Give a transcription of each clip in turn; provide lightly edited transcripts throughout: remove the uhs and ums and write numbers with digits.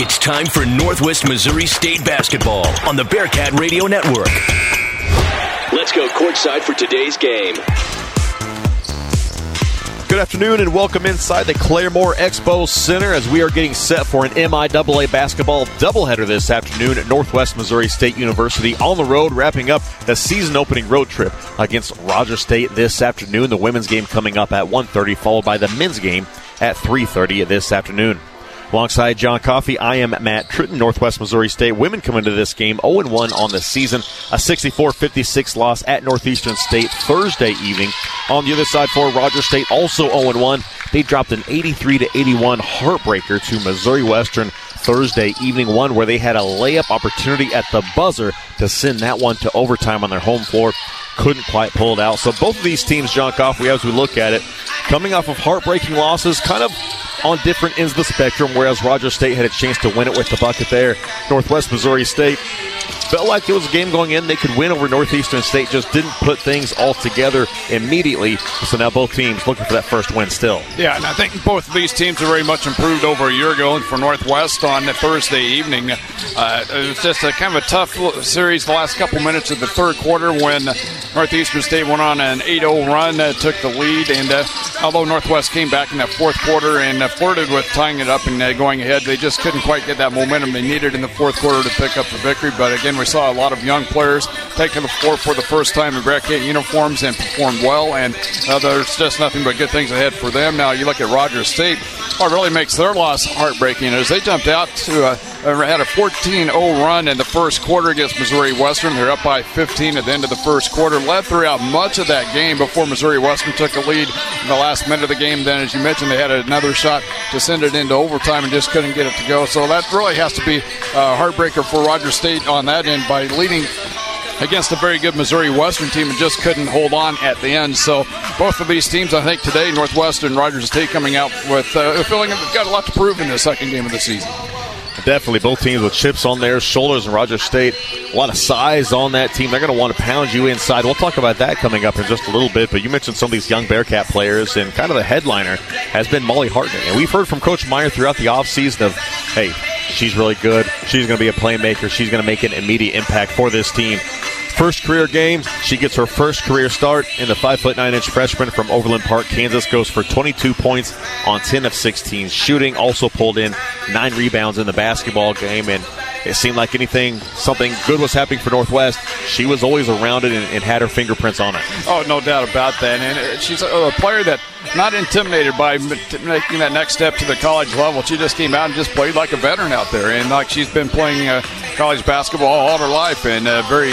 It's time for Northwest Missouri State basketball on the Bearcat Radio Network. Let's go courtside for today's game. Good afternoon and welcome inside the Claremore Expo Center as we are getting set for an MIAA basketball doubleheader this afternoon at Northwest Missouri State University on the road, wrapping up the season opening road trip against Rogers State this afternoon. The women's game coming up at 1:30, followed by the men's game at 3:30 this afternoon. Alongside John Coffey, I am Matt Tritton. Northwest Missouri State women come into this game 0-1 on the season. A 64-56 loss at Northeastern State Thursday evening. On the other side for Rogers State, also 0-1. They dropped an 83-81 heartbreaker to Missouri Western Thursday evening, one where they had a layup opportunity at the buzzer to send that one to overtime on their home floor. Couldn't quite pull it out. So both of these teams, John Coffey, as we look at it, coming off of heartbreaking losses, kind of on different ends of the spectrum, whereas Rogers State had a chance to win it with the bucket there. Northwest Missouri State felt like it was a game going in. They could win over Northeastern State, just didn't put things all together immediately. So now both teams looking for that first win still. Yeah, and I think both of these teams are very much improved over a year ago. And for Northwest on Thursday evening, it was just a kind of a tough series the last couple minutes of the third quarter when Northeastern State went on an 8-0 run, took the lead. And although Northwest came back in that fourth quarter and flirted with tying it up and going ahead, they just couldn't quite get that momentum they needed in the fourth quarter to pick up the victory. But again, we saw a lot of young players take to the floor for the first time in Bearcat uniforms and performed well, and there's just nothing but good things ahead for them. Now you look at Rogers State, what really makes their loss heartbreaking is they jumped out to had a 14-0 run in the first quarter against Missouri Western. They're up by 15 at the end of the first quarter, led throughout much of that game before Missouri Western took the lead in the last minute of the game. Then, as you mentioned, they had another shot to send it into overtime and just couldn't get it to go. So that really has to be a heartbreaker for Rogers State on that end by leading against a very good Missouri Western team and just couldn't hold on at the end. So both of these teams, I think today, Northwest and Rogers State coming out with a feeling that they've got a lot to prove in the second game of the season. Definitely both teams with chips on their shoulders, and Rogers State, a lot of size on that team. They're going to want to pound you inside. We'll talk about that coming up in just a little bit, but you mentioned some of these young Bearcat players, and kind of the headliner has been Molly Hartnett. And we've heard from Coach Meyer throughout the offseason of, hey, she's really good. She's going to be a playmaker. She's going to make an immediate impact for this team. First career game, she gets her first career start, and the 5'9" freshman from Overland Park, Kansas, goes for 22 points on 10 of 16 shooting. Also pulled in 9 rebounds in the basketball game, and it seemed like something good was happening for Northwest. She was always around it and had her fingerprints on it. Oh, no doubt about that. And she's a player that not intimidated by making that next step to the college level. She just came out and just played like a veteran out there, and like she's been playing college basketball all her life, and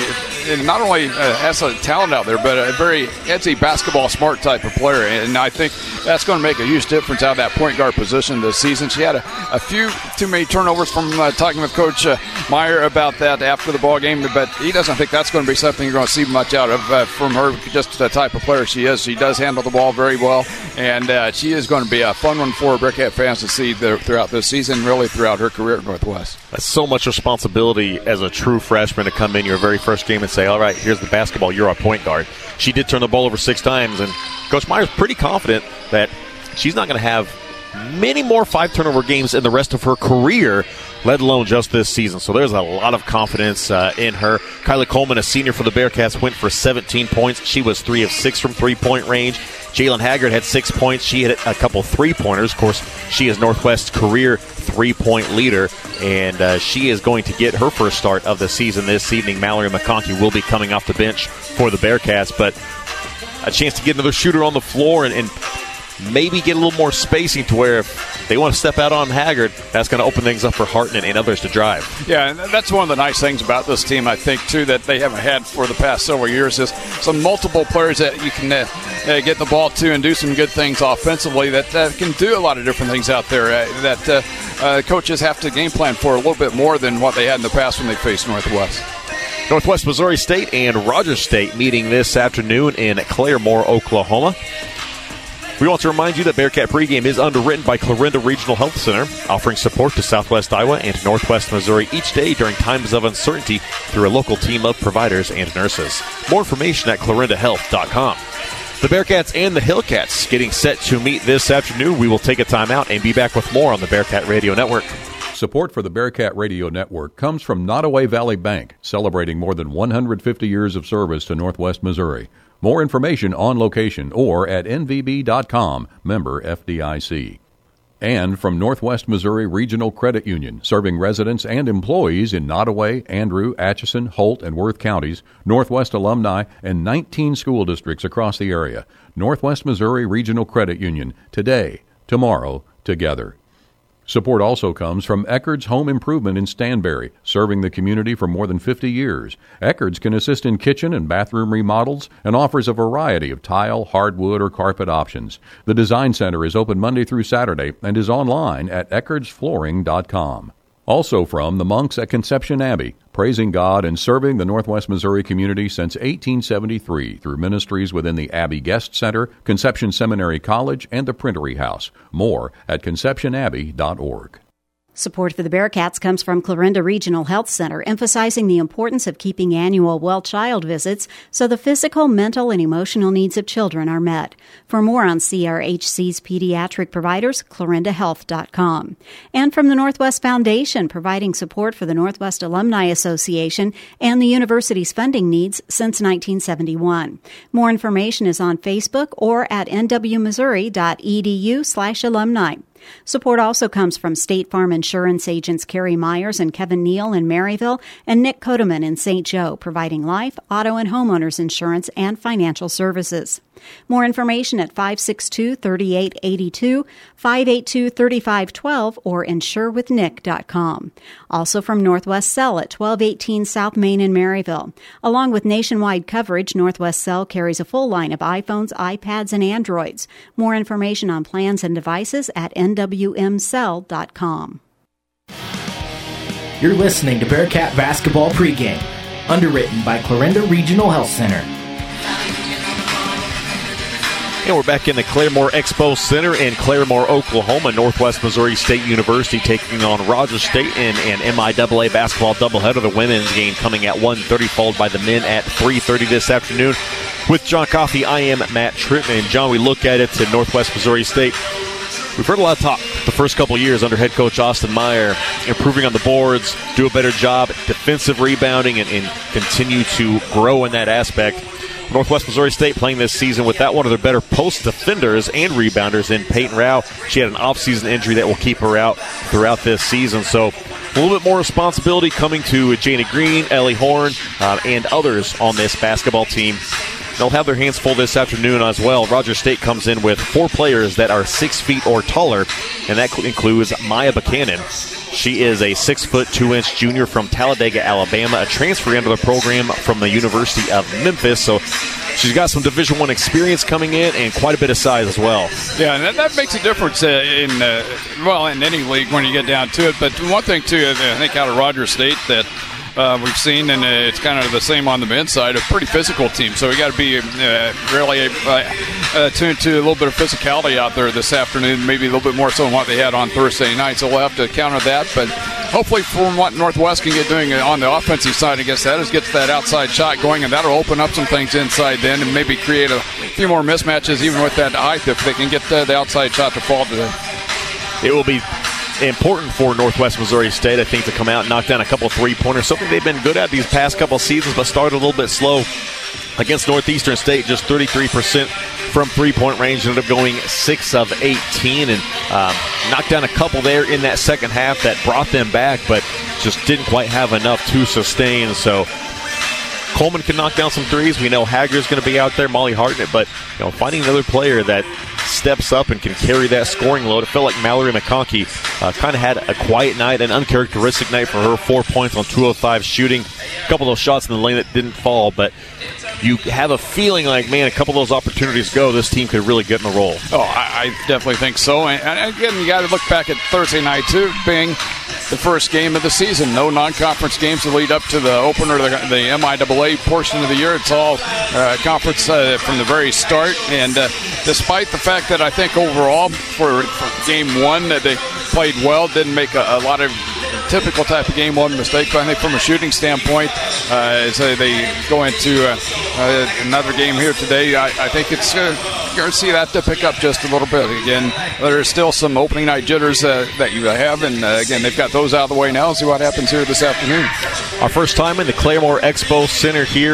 not only has a talent out there, but it's a basketball smart type of player, and I think that's going to make a huge difference out of that point guard position this season. She had a few too many turnovers from talking with Coach Meyer about that after the ball game, but he doesn't think that's going to be something you're going to see much out of from her, just the type of player she is. She does handle the ball very well, and she is going to be a fun one for Bearcat fans to see throughout this season, really throughout her career at Northwest. That's so much responsibility as a true freshman to come in your very first game and say, all right, here's the basketball, you're our point guard. She did turn the ball over 6 times, and Coach Meyer's pretty confident that she's not going to have many more 5-turnover games in the rest of her career, let alone just this season. So there's a lot of confidence in her. Kyla Coleman, a senior for the Bearcats, went for 17 points. She was 3 of 6 from three-point range. Jalen Haggard had 6 points. She hit a couple three-pointers. Of course, she is Northwest's career three-point leader, and she is going to get her first start of the season this evening. Mallory McConkey will be coming off the bench for the Bearcats, but a chance to get another shooter on the floor and maybe get a little more spacing to where if they want to step out on Haggard, that's going to open things up for Hartnett and others to drive. Yeah, and that's one of the nice things about this team, I think, too, that they haven't had for the past several years is some multiple players that you can get the ball to and do some good things offensively that can do a lot of different things out there that coaches have to game plan for a little bit more than what they had in the past when they faced Northwest. Northwest Missouri State and Rogers State meeting this afternoon in Claremore, Oklahoma. We want to remind you that Bearcat Pregame is underwritten by Clarinda Regional Health Center, offering support to Southwest Iowa and Northwest Missouri each day during times of uncertainty through a local team of providers and nurses. More information at clarindahealth.com. The Bearcats and the Hillcats getting set to meet this afternoon. We will take a timeout and be back with more on the Bearcat Radio Network. Support for the Bearcat Radio Network comes from Nottoway Valley Bank, celebrating more than 150 years of service to Northwest Missouri. More information on location or at nvb.com, member FDIC. And from Northwest Missouri Regional Credit Union, serving residents and employees in Nottoway, Andrew, Atchison, Holt, and Worth counties, Northwest alumni, and 19 school districts across the area. Northwest Missouri Regional Credit Union, today, tomorrow, together. Support also comes from Eckerd's Home Improvement in Stanberry, serving the community for more than 50 years. Eckerd's can assist in kitchen and bathroom remodels and offers a variety of tile, hardwood, or carpet options. The Design Center is open Monday through Saturday and is online at eckardsflooring.com. Also from the monks at Conception Abbey, praising God and serving the Northwest Missouri community since 1873 through ministries within the Abbey Guest Center, Conception Seminary College, and the Printery House. More at conceptionabbey.org. Support for the Bearcats comes from Clarinda Regional Health Center, emphasizing the importance of keeping annual well-child visits so the physical, mental, and emotional needs of children are met. For more on CRHC's pediatric providers, clarindahealth.com. And from the Northwest Foundation, providing support for the Northwest Alumni Association and the university's funding needs since 1971. More information is on Facebook or at nwmissouri.edu/alumni. Support also comes from State Farm Insurance agents Kerry Myers and Kevin Neal in Maryville and Nick Kodeman in St. Joe, providing life, auto, and homeowners insurance and financial services. More information at 562-3882, 582-3512, or insurewithnick.com. Also from Northwest Cell at 1218 South Main in Maryville. Along with nationwide coverage, Northwest Cell carries a full line of iPhones, iPads, and Androids. More information on plans and devices at nwmcell.com. You're listening to Bearcat Basketball Pregame, underwritten by Clarinda Regional Health Center. And we're back in the Claremore Expo Center in Claremore, Oklahoma. Northwest Missouri State University taking on Rogers State in an MIAA basketball doubleheader. The women's game coming at 1:30, followed by the men at 3:30 this afternoon. With John Coffey, I am Matt Trittman. John, we look at it to Northwest Missouri State. We've heard a lot of talk the first couple of years under head coach Austin Meyer, improving on the boards, do a better job, defensive rebounding, and continue to grow in that aspect. Northwest Missouri State playing this season without one of their better post defenders and rebounders in Peyton Rao. She had an offseason injury that will keep her out throughout this season. So a little bit more responsibility coming to Jana Green, Ellie Horn, and others on this basketball team. They'll have their hands full this afternoon as well. Rogers State comes in with 4 players that are 6 feet or taller, and that includes Maya Buchanan. She is a 6'2" junior from Talladega, Alabama, a transfer into the program from the University of Memphis. So she's got some Division I experience coming in and quite a bit of size as well. Yeah, and that makes a difference in any league when you get down to it. But one thing, too, I think out of Rogers State that we've seen, and it's kind of the same on the men's side, a pretty physical team. So we got to be really tuned to a little bit of physicality out there this afternoon, maybe a little bit more so than what they had on Thursday night. So we'll have to counter that. But hopefully from what Northwest can get doing on the offensive side against that is get that outside shot going, and that'll open up some things inside then and maybe create a few more mismatches even with that height if they can get the outside shot to fall to them. It will be important for Northwest Missouri State, I think, to come out and knock down a couple three-pointers, something they've been good at these past couple of seasons, but started a little bit slow against Northeastern State. Just 33% from three-point range, ended up going 6 of 18, and knocked down a couple there in that second half that brought them back, but just didn't quite have enough to sustain. So Coleman can knock down some threes. We know Hager's going to be out there, Molly Hartnett, but finding another player that steps up and can carry that scoring load. I feel like Mallory McConkey kind of had a quiet night, an uncharacteristic night for her. 4 points on 2 of 5 shooting. A couple of those shots in the lane that didn't fall, but you have a feeling like, man, a couple of those opportunities go, this team could really get in a roll. Oh, I definitely think so. And again, you got to look back at Thursday night, too, being the first game of the season. No non-conference games to lead up to the opener, the MIAA portion of the year. It's all conference from the very start. And despite the fact that I think overall for game one that they played well, didn't make a lot of typical type of game, one mistake. But I think from a shooting standpoint, as they go into another game here today, I think it's going to see that to pick up just a little bit. Again, there's still some opening night jitters that you have, and again, they've got those out of the way now. See what happens here this afternoon. Our first time in the Claremore Expo Center here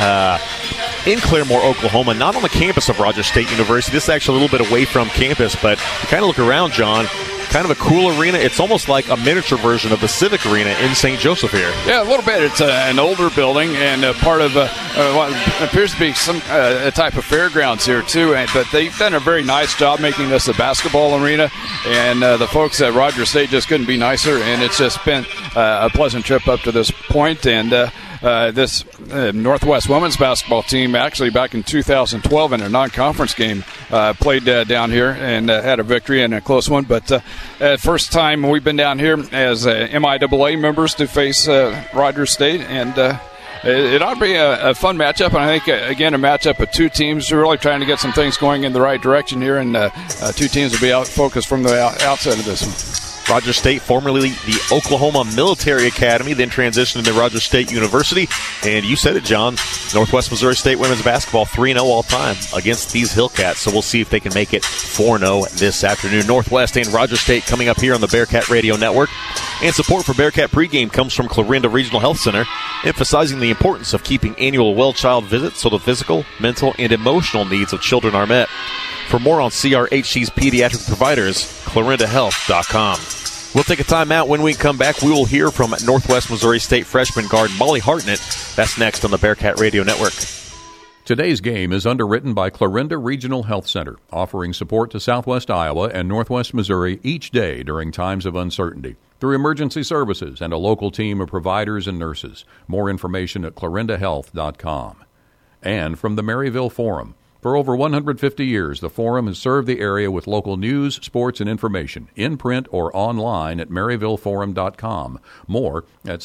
in Claremore, Oklahoma, not on the campus of Rogers State University. This is actually a little bit away from campus, but you kind of look around, John, kind of a cool arena. It's almost like a miniature version of the Civic Arena in St. Joseph here. Yeah, a little bit. It's an older building and part of what appears to be some a type of fairgrounds here, too. But they've done a very nice job making this a basketball arena, and the folks at Rogers State just couldn't be nicer, and it's just been a pleasant trip up to this point. And this Northwest women's basketball team, actually back in 2012 in a non-conference game, played down here and had a victory and a close one. But first time we've been down here as MIAA members to face Rogers State, and it ought to be a fun matchup. And I think, again, a matchup of two teams who are really trying to get some things going in the right direction here, and two teams will be out focused from the outset of this one. Rogers State, formerly the Oklahoma Military Academy, then transitioned to Rogers State University. And you said it, John, Northwest Missouri State women's basketball 3-0 all time against these Hillcats. So we'll see if they can make it 4-0 this afternoon. Northwest and Rogers State coming up here on the Bearcat Radio Network. And support for Bearcat pregame comes from Clarinda Regional Health Center, emphasizing the importance of keeping annual well-child visits so the physical, mental, and emotional needs of children are met. For more on CRHC's pediatric providers, ClarindaHealth.com. We'll take a timeout. When we come back, we will hear from Northwest Missouri State freshman guard Molly Hartnett. That's next on the Bearcat Radio Network. Today's game is underwritten by Clarinda Regional Health Center, offering support to Southwest Iowa and Northwest Missouri each day during times of uncertainty through emergency services and a local team of providers and nurses. More information at ClarindaHealth.com. And from the Maryville Forum. For over 150 years, the Forum has served the area with local news, sports, and information, in print or online at maryvilleforum.com. More at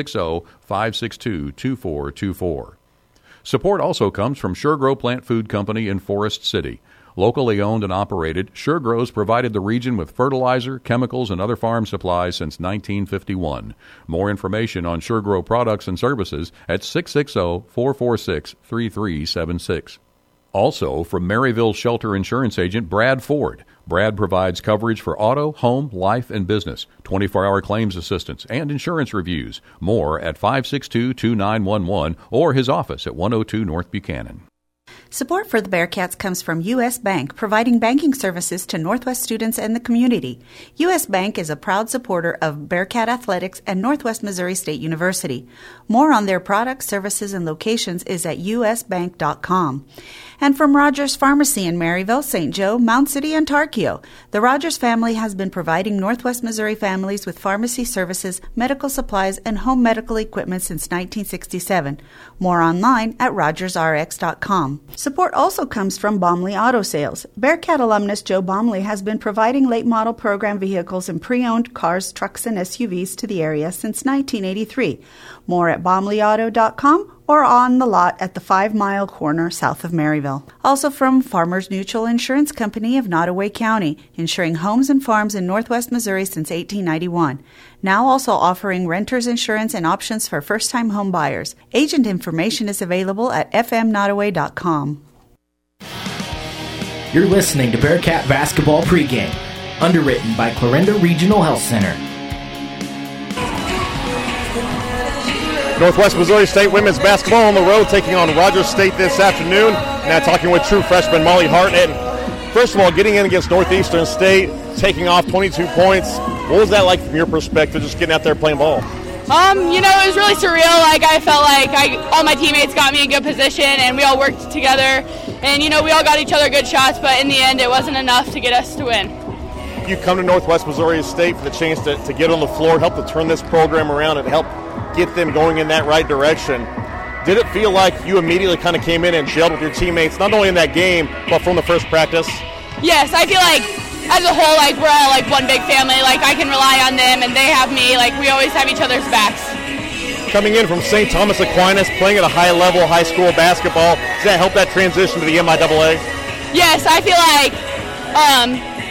660-562-2424. Support also comes from SureGrow Plant Food Company in Forest City. Locally owned and operated, SureGrow's provided the region with fertilizer, chemicals, and other farm supplies since 1951. More information on SureGrow products and services at 660-446-3376. Also, from Maryville Shelter Insurance Agent Brad Ford. Brad provides coverage for auto, home, life, and business, 24-hour claims assistance, and insurance reviews. More at 562-2911 or his office at 102 North Buchanan. Support for the Bearcats comes from U.S. Bank, providing banking services to Northwest students and the community. U.S. Bank is a proud supporter of Bearcat Athletics and Northwest Missouri State University. More on their products, services, and locations is at usbank.com. And from Rogers Pharmacy in Maryville, St. Joe, Mount City, and Tarkio, the Rogers family has been providing Northwest Missouri families with pharmacy services, medical supplies, and home medical equipment since 1967. More online at rogersrx.com. Support also comes from Baumley Auto Sales. Bearcat alumnus Joe Baumley has been providing late model program vehicles and pre-owned cars, trucks, and SUVs to the area since 1983. More at baumleyauto.com or on the lot at the 5 Mile Corner south of Maryville. Also from Farmers Mutual Insurance Company of Nottoway County, insuring homes and farms in Northwest Missouri since 1891. Now also offering renters insurance and options for first-time home buyers. Agent information is available at fmnottoway.com. You're listening to Bearcat Basketball Pregame, underwritten by Clarinda Regional Health Center. Northwest Missouri State women's basketball on the road taking on Rogers State this afternoon. Now talking with true freshman Molly Hartnett. First of all, getting in against Northeastern State, taking off 22 points. What was that like from your perspective, just getting out there playing ball? It was really surreal. I felt like all my teammates got me in good position, and we all worked together. And, we all got each other good shots, but in the end, it wasn't enough to get us to win. You come to Northwest Missouri State for the chance to get on the floor, help to turn this program around and help get them going in that right direction. Did it feel like you immediately kind of came in and gelled with your teammates, not only in that game, but from the first practice? Yes, I feel like as a whole, we're all one big family. I can rely on them, and they have me. We always have each other's backs. Coming in from St. Thomas Aquinas, playing at a high level, high school basketball, does that help that transition to the MIAA? Yes, I feel like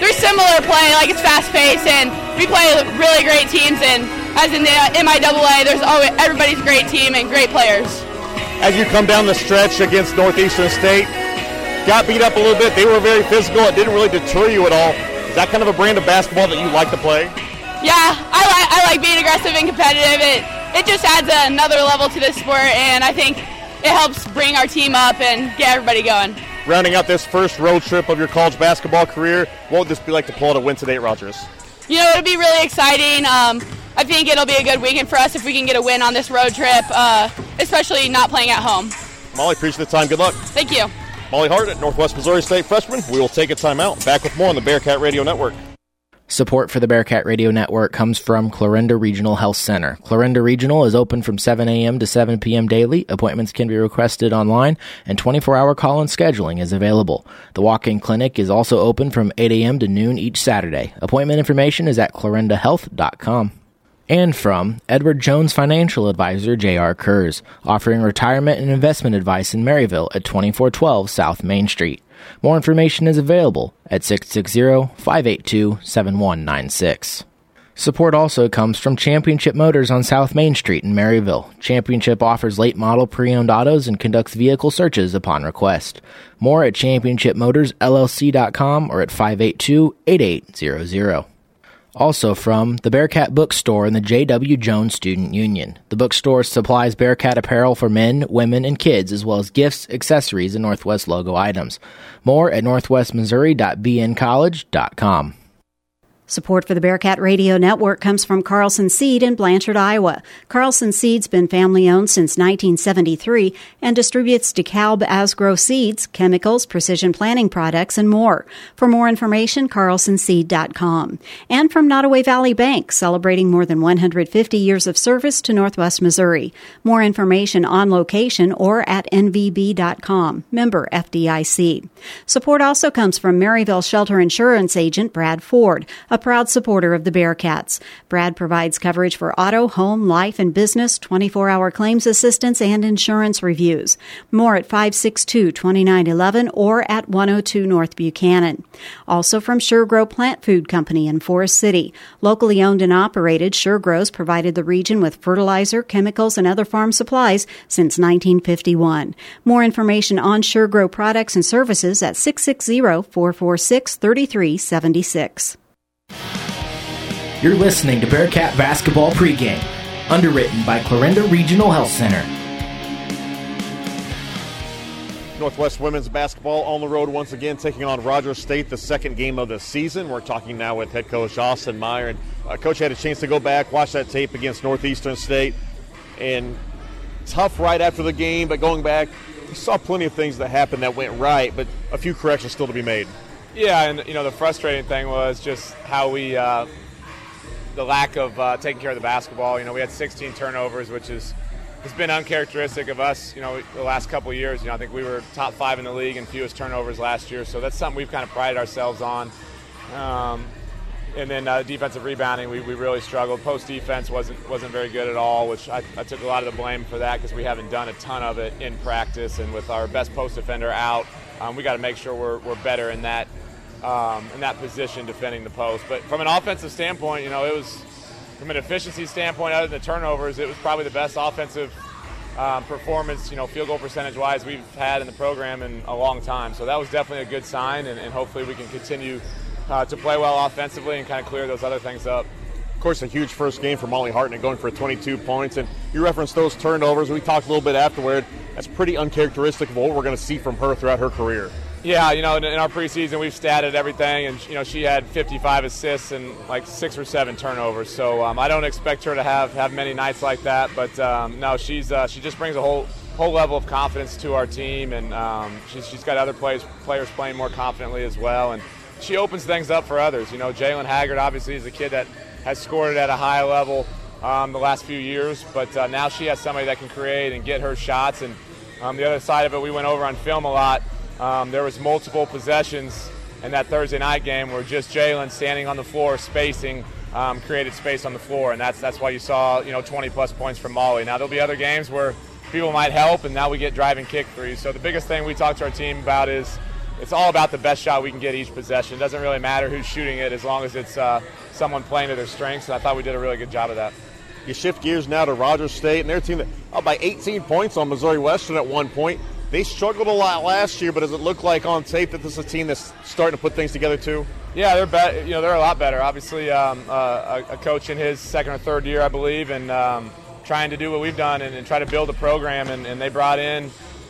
they're similar play, like it's fast-paced, and we play really great teams, and as in the MIAA, there's always, everybody's a great team and great players. As you come down the stretch against Northeastern State, got beat up a little bit. They were very physical. It didn't really deter you at all. Is that kind of a brand of basketball that you like to play? Yeah, I like being aggressive and competitive. It just adds another level to this sport, and I think it helps bring our team up and get everybody going. Rounding out this first road trip of your college basketball career, what would this be like to pull out a win today at Rogers? You know, it'll be really exciting. I think it'll be a good weekend for us if we can get a win on this road trip, especially not playing at home. Molly, appreciate the time. Good luck. Thank you. Molly Hart at Northwest Missouri State freshman. We will take a timeout. Back with more on the Bearcat Radio Network. Support for the Bearcat Radio Network comes from Clarinda Regional Health Center. Clarinda Regional is open from 7 a.m. to 7 p.m. daily. Appointments can be requested online, and 24-hour call-in scheduling is available. The walk-in clinic is also open from 8 a.m. to noon each Saturday. Appointment information is at clarindahealth.com. And from Edward Jones Financial Advisor J.R. Kurz, offering retirement and investment advice in Maryville at 2412 South Main Street. More information is available at 660-582-7196. Support also comes from Championship Motors on South Main Street in Maryville. Championship offers late model pre-owned autos and conducts vehicle searches upon request. More at championshipmotorsllc.com or at 582-8800. Also from the Bearcat Bookstore and the J.W. Jones Student Union. The bookstore supplies Bearcat apparel for men, women, and kids, as well as gifts, accessories, and Northwest logo items. More at northwestmissouri.bncollege.com. Support for the Bearcat Radio Network comes from Carlson Seed in Blanchard, Iowa. Carlson Seed's been family-owned since 1973 and distributes DeKalb Asgrow seeds, chemicals, precision planting products, and more. For more information, carlsonseed.com. And from Nottoway Valley Bank, celebrating more than 150 years of service to Northwest Missouri. More information on location or at nvb.com. Member FDIC. Support also comes from Maryville Shelter Insurance Agent Brad Ford, a proud supporter of the Bearcats. Brad provides coverage for auto, home, life, and business, 24-hour claims assistance, and insurance reviews. More at 562-2911 or at 102 North Buchanan. Also from SureGrow Plant Food Company in Forest City. Locally owned and operated, SureGrow's provided the region with fertilizer, chemicals, and other farm supplies since 1951. More information on SureGrow products and services at 660-446-3376. You're listening to Bearcat Basketball Pregame, underwritten by Clarinda Regional Health Center. Northwest women's basketball on the road once again, taking on Rogers State, the second game of the season. We're talking now with head coach Austin Meyer. And Coach had a chance to go back, watch that tape against Northeastern State. And tough right after the game, but going back, you saw plenty of things that happened that went right, but a few corrections still to be made. Yeah, and the frustrating thing was just how we the lack of taking care of the basketball. We had 16 turnovers, which has been uncharacteristic of us, the last couple of years. I think we were top 5 in the league in fewest turnovers last year, so that's something we've kind of prided ourselves on. And then defensive rebounding, we really struggled. Post defense wasn't very good at all, which I took a lot of the blame for that because we haven't done a ton of it in practice. And with our best post defender out, we got to make sure we're better in that position defending the post. But from an offensive standpoint, it was, from an efficiency standpoint, other than the turnovers, it was probably the best offensive performance, field goal percentage-wise we've had in the program in a long time. So that was definitely a good sign, and hopefully we can continue to play well offensively and kind of clear those other things up. Of course, a huge first game for Molly Hartnett, going for 22 points. And you referenced those turnovers. We talked a little bit afterward. That's pretty uncharacteristic of what we're going to see from her throughout her career. Yeah, in our preseason we've statted everything, and she had 55 assists and like 6 or 7 turnovers. So I don't expect her to have many nights like that. But no, she just brings a whole level of confidence to our team, and she's got other players playing more confidently as well, and she opens things up for others. Jalen Haggard obviously is a kid that has scored it at a high level the last few years, but now she has somebody that can create and get her shots. And the other side of it, we went over on film a lot. There was multiple possessions in that Thursday night game where just Jalen standing on the floor, spacing, created space on the floor, and that's why you saw 20-plus points from Molly. Now there'll be other games where people might help, and now we get drive and kick threes. So the biggest thing we talk to our team about is it's all about the best shot we can get each possession. It doesn't really matter who's shooting it as long as it's someone playing to their strengths, and I thought we did a really good job of that. You shift gears now to Rogers State, and their team up by 18 points on Missouri Western at one point. They struggled a lot last year, but does it look like on tape that this is a team that's starting to put things together too? Yeah, they're better. They're a lot better. Obviously, a coach in his second or third year, I believe, and trying to do what we've done and try to build a program. And they brought in,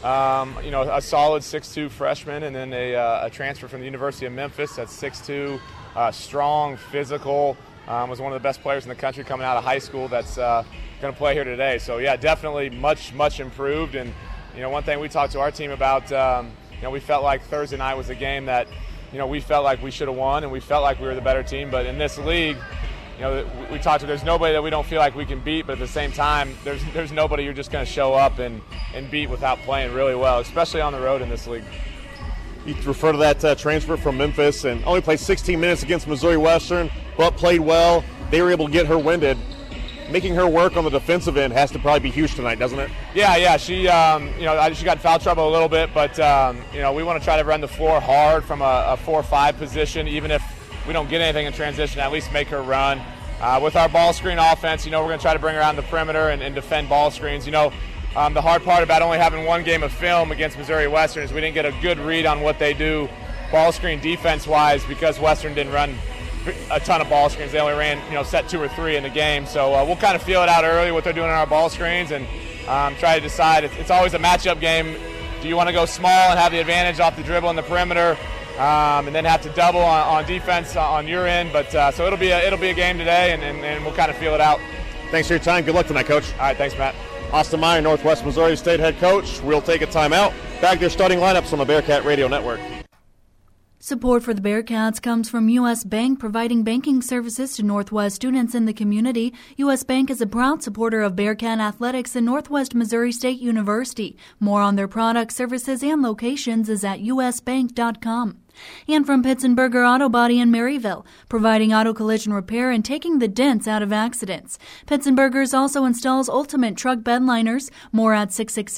a solid 6'2" freshman, and then a transfer from the University of Memphis that's 6'2", strong, physical. Was one of the best players in the country coming out of high school. That's going to play here today. So yeah, definitely much improved. And one thing we talked to our team about, we felt like Thursday night was a game that, we felt like we should have won, and we felt like we were the better team. But in this league, we talked to, there's nobody that we don't feel like we can beat, but at the same time, there's nobody you're just going to show up and beat without playing really well, especially on the road in this league. You refer to that transfer from Memphis, and only played 16 minutes against Missouri Western, but played well. They were able to get her winded. Making her work on the defensive end has to probably be huge tonight, doesn't it? Yeah. She, she got in foul trouble a little bit, but we want to try to run the floor hard from a 4-5 position, even if we don't get anything in transition. At least make her run. With our ball screen offense, we're going to try to bring her around the perimeter and defend ball screens. The hard part about only having one game of film against Missouri Western is we didn't get a good read on what they do ball screen defense-wise because Western didn't run a ton of ball screens. They only ran, set 2 or 3 in the game. So we'll kind of feel it out early what they're doing on our ball screens and try to decide. It's always a matchup game. Do you want to go small and have the advantage off the dribble in the perimeter and then have to double on defense on your end? But so it'll be a game today, and we'll kind of feel it out. Thanks for your time. Good luck tonight, Coach. All right, thanks, Matt. Austin Meyer, Northwest Missouri State head coach. We'll take a timeout. Back their starting lineups on the Bearcat Radio Network. Support for the Bearcats comes from U.S. Bank, providing banking services to Northwest students in the community. U.S. Bank is a proud supporter of Bearcat athletics and Northwest Missouri State University. More on their products, services, and locations is at usbank.com. And from Pitzenberger Auto Body in Maryville, providing auto collision repair and taking the dents out of accidents. Pitzenberger's also installs ultimate truck bed liners. More at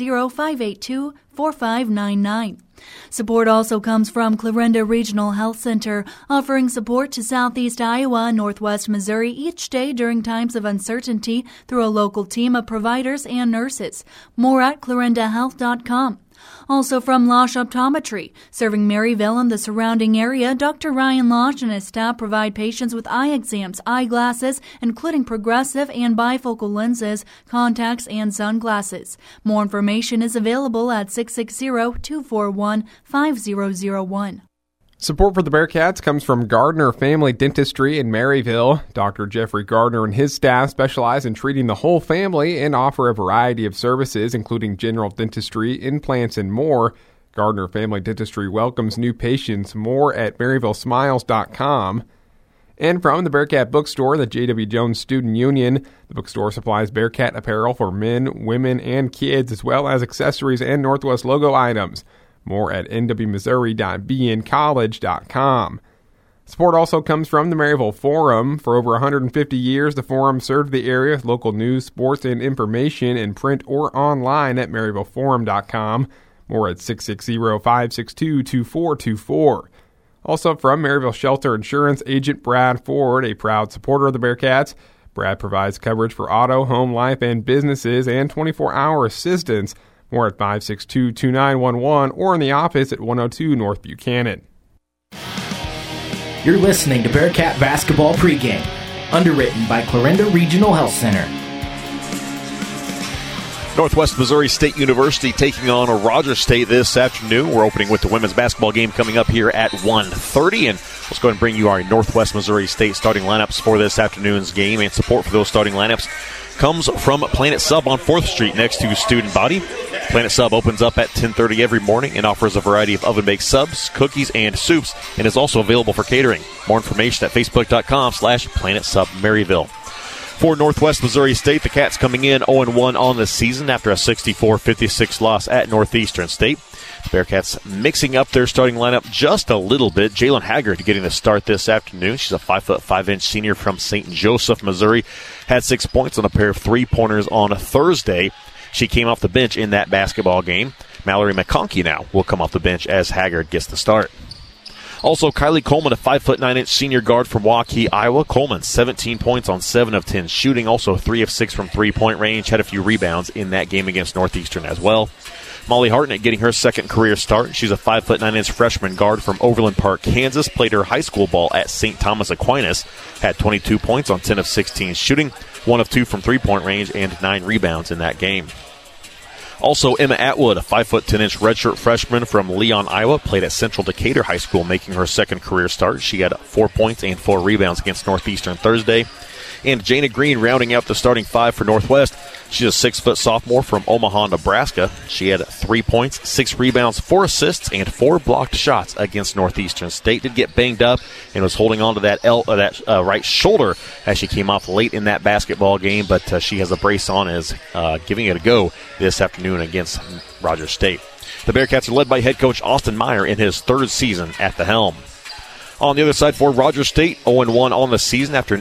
660-582-4599. Support also comes from Clarinda Regional Health Center, offering support to Southeast Iowa and Northwest Missouri each day during times of uncertainty through a local team of providers and nurses. More at clarindahealth.com. Also from Losch Optometry, serving Maryville and the surrounding area, Dr. Ryan Losch and his staff provide patients with eye exams, eyeglasses, including progressive and bifocal lenses, contacts, and sunglasses. More information is available at 660-241-5001. Support for the Bearcats comes from Gardner Family Dentistry in Maryville. Dr. Jeffrey Gardner and his staff specialize in treating the whole family and offer a variety of services, including general dentistry, implants, and more. Gardner Family Dentistry welcomes new patients. More at MaryvilleSmiles.com. And from the Bearcat Bookstore, the J.W. Jones Student Union, the bookstore supplies Bearcat apparel for men, women, and kids, as well as accessories and Northwest logo items. More at nwmissouri.bncollege.com. Support also comes from the Maryville Forum. For over 150 years, the Forum served the area with local news, sports, and information in print or online at maryvilleforum.com. More at 660-562-2424. Also from Maryville Shelter Insurance, Agent Brad Ford, a proud supporter of the Bearcats. Brad provides coverage for auto, home, life, and businesses, and 24-hour assistance. More at 562-2911 or in the office at 102 North Buchanan. You're listening to Bearcat Basketball Pregame, underwritten by Clarinda Regional Health Center. Northwest Missouri State University taking on Rogers State this afternoon. We're opening with the women's basketball game coming up here at 1:30, and let's go ahead and bring you our Northwest Missouri State starting lineups for this afternoon's game. And support for those starting lineups comes from Planet Sub on 4th Street next to Student Body. Planet Sub opens up at 10:30 every morning and offers a variety of oven-baked subs, cookies, and soups, and is also available for catering. More information at facebook.com/Planet Sub Maryville. For Northwest Missouri State, the Cats coming in 0-1 on the season after a 64-56 loss at Northeastern State. The Bearcats mixing up their starting lineup just a little bit. Jalen Haggard getting the start this afternoon. She's a 5'5" senior from St. Joseph, Missouri. Had 6 points on a pair of three-pointers on a Thursday. She came off the bench in that basketball game. Mallory McConkey now will come off the bench as Haggard gets the start. Also, Kylie Coleman, a 5'9" senior guard from Waukee, Iowa. Coleman, 17 points on 7 of 10 shooting, also 3 of 6 from three-point range, had a few rebounds in that game against Northeastern as well. Molly Hartnett getting her second career start. She's a 5'9" freshman guard from Overland Park, Kansas. Played her high school ball at St. Thomas Aquinas. Had 22 points on 10 of 16 shooting, 1 of 2 from three-point range, and 9 rebounds in that game. Also, Emma Atwood, a 5'10" redshirt freshman from Leon, Iowa, played at Central Decatur High School, making her second career start. She had 4 points and 4 rebounds against Northeastern Thursday. And Jana Green rounding out the starting 5 for Northwest. She's a 6-foot sophomore from Omaha, Nebraska. She had 3 points, 6 rebounds, 4 assists, and 4 blocked shots against Northeastern State. Did get banged up and was holding on to that right shoulder as she came off late in that basketball game, but she has a brace on and is giving it a go this afternoon against Rogers State. The Bearcats are led by head coach Austin Meyer in his 3rd season at the helm. On the other side for Rogers State, 0-1 on the season after an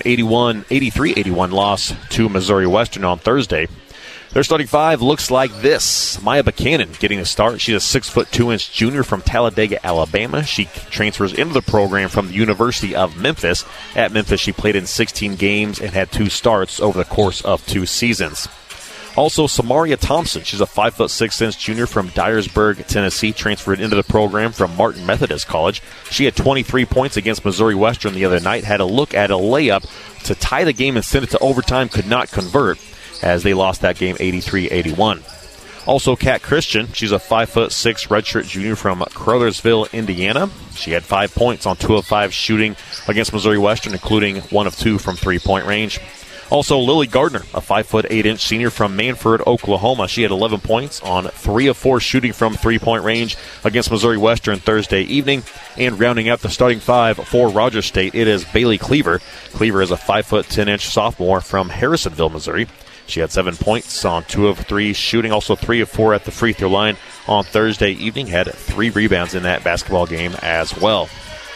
83-81 loss to Missouri Western on Thursday. Their starting 5 looks like this. Maya Buchanan getting a start. She's a 6'2" junior from Talladega, Alabama. She transfers into the program from the University of Memphis. At Memphis, she played in 16 games and had 2 starts over the course of 2 seasons. Also, Samaria Thompson. She's a 5'6" junior from Dyersburg, Tennessee, transferred into the program from Martin Methodist College. She had 23 points against Missouri Western the other night, had a look at a layup to tie the game and send it to overtime, could not convert as they lost that game 83-81. Also, Kat Christian. She's a 5'6" redshirt junior from Crothersville, Indiana. She had 5 points on 2 of 5 shooting against Missouri Western, including 1 of 2 from three-point range. Also, Lily Gardner, a 5'8" senior from Manford, Oklahoma. She had 11 points on 3 of 4 shooting from three-point range against Missouri Western Thursday evening. And rounding out the starting 5 for Rogers State, it is Bailey Cleaver. Cleaver is a 5'10" sophomore from Harrisonville, Missouri. She had 7 points on 2 of 3 shooting, also 3 of 4 at the free throw line on Thursday evening. Had 3 rebounds in that basketball game as well.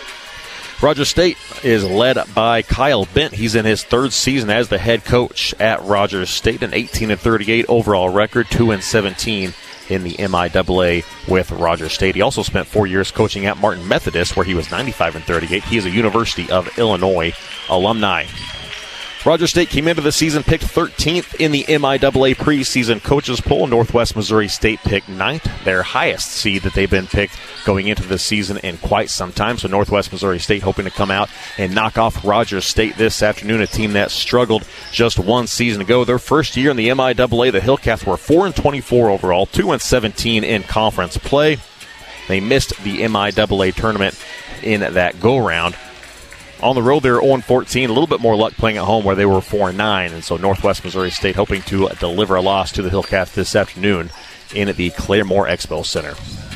Rogers State is led by Kyle Bent. He's in his 3rd season as the head coach at Rogers State. An 18-38 overall record, 2-17 in the MIAA with Rogers State. He also spent 4 years coaching at Martin Methodist, where he was 95-38. He is a University of Illinois alumni. Rogers State came into the season picked 13th in the MIAA preseason coaches poll. Northwest Missouri State picked 9th, their highest seed that they've been picked going into the season in quite some time. So Northwest Missouri State hoping to come out and knock off Rogers State this afternoon, a team that struggled just 1 season ago. Their first year in the MIAA, the Hillcats were 4-24 overall, 2-17 in conference play. They missed the MIAA tournament in that go-round. On the road, they were 0-14. A little bit more luck playing at home where they were 4-9. And so Northwest Missouri State hoping to deliver a loss to the Hillcats this afternoon in the Claremore Expo Center.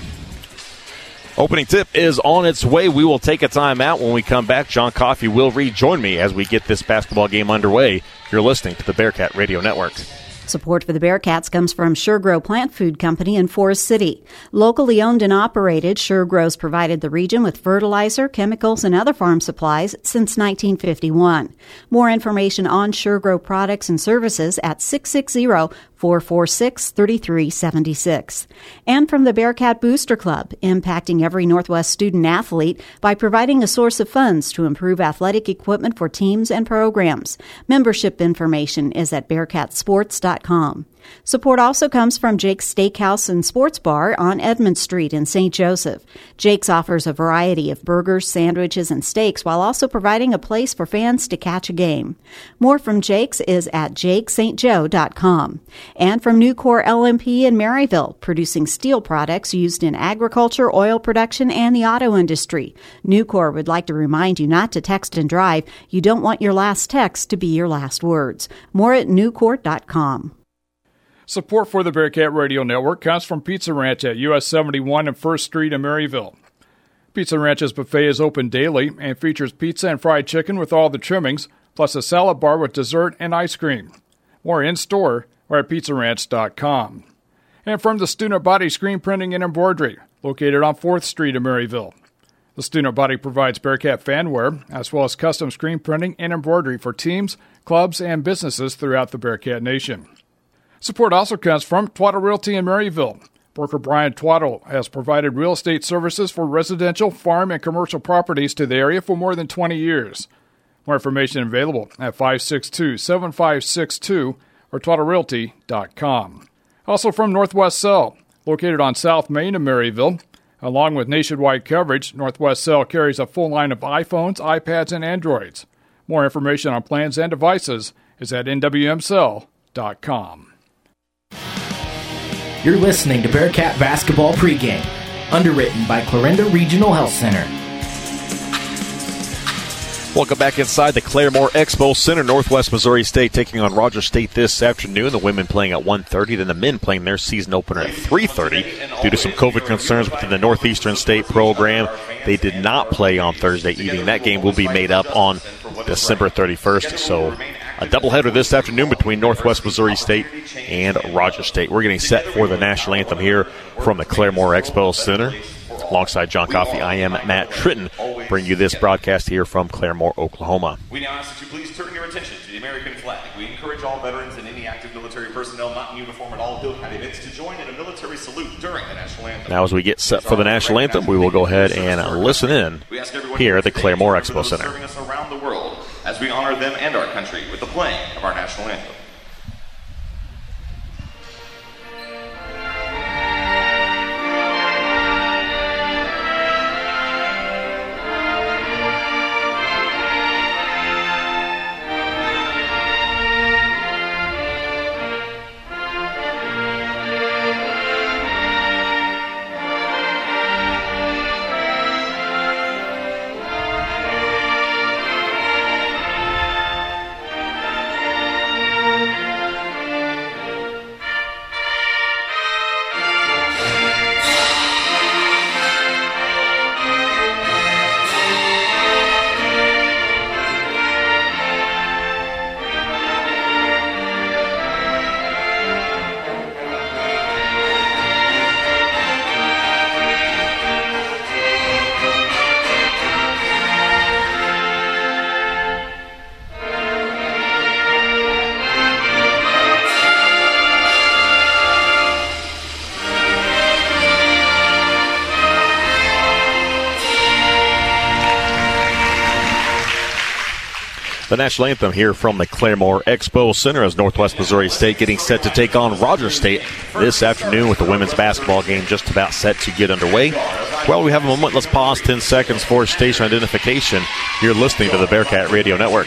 Opening tip is on its way. We will take a timeout. When we come back, John Coffey will rejoin me as we get this basketball game underway. You're listening to the Bearcat Radio Network. Support for the Bearcats comes from SureGrow Plant Food Company in Forest City. Locally owned and operated, SureGrow's provided the region with fertilizer, chemicals, and other farm supplies since 1951. More information on SureGrow products and services at 660-446-3376. And from the Bearcat Booster Club, impacting every Northwest student athlete by providing a source of funds to improve athletic equipment for teams and programs. Membership information is at bearcatsports.com. Support also comes from Jake's Steakhouse and Sports Bar on Edmond Street in St. Joseph. Jake's offers a variety of burgers, sandwiches, and steaks while also providing a place for fans to catch a game. More from Jake's is at jakestjoe.com. And from Nucor LMP in Maryville, producing steel products used in agriculture, oil production, and the auto industry. Nucor would like to remind you not to text and drive. You don't want your last text to be your last words. More at nucor.com. Support for the Bearcat Radio Network comes from Pizza Ranch at US 71 and 1st Street in Maryville. Pizza Ranch's buffet is open daily and features pizza and fried chicken with all the trimmings, plus a salad bar with dessert and ice cream. More in-store or at pizzaranch.com. And from the Student Body Screen Printing and Embroidery, located on 4th Street in Maryville. The Student Body provides Bearcat fanware, as well as custom screen printing and embroidery for teams, clubs, and businesses throughout the Bearcat Nation. Support also comes from Twaddle Realty in Maryville, Broker Brian Twaddle has provided real estate services for residential, farm, and commercial properties to the area for more than 20 years. More information available at 562-7562 or TwaddleRealty.com. Also from Northwest Cell, located on South Main in Maryville. Along with nationwide coverage, Northwest Cell carries a full line of iPhones, iPads, and Androids. More information on plans and devices is at nwmcell.com. You're listening to Bearcat Basketball Pregame, underwritten by Clarinda Regional Health Center. Welcome back inside the Claremore Expo Center. Northwest Missouri State taking on Rogers State this afternoon. The women playing at 1:30, then the men playing their season opener at 3:30. Due to some COVID concerns within the Northeastern State program, they did not play on Thursday evening. That game will be made up on December 31st. So a doubleheader this afternoon between Northwest Missouri State and Rogers State. We're getting set for the national anthem here from the Claremore Expo Center. Alongside John Coffey, I am Matt Tritton, bringing you this broadcast here from Claremore, Oklahoma. We now ask that you please turn your attention to the American flag. We encourage all veterans and any active military personnel not in uniform at all Hillcat events to join in a military salute during the national anthem. Now as we get set for the national anthem, we will go ahead and listen in here at the Claremore Expo Center. Serving us around the world as we honor them and our country with the playing of our national anthem. The national anthem here from the Claremore Expo Center as Northwest Missouri State getting set to take on Rogers State this afternoon with the women's basketball game just about set to get underway. While we have a moment, let's pause 10 seconds for station identification. You're listening to the Bearcat Radio Network.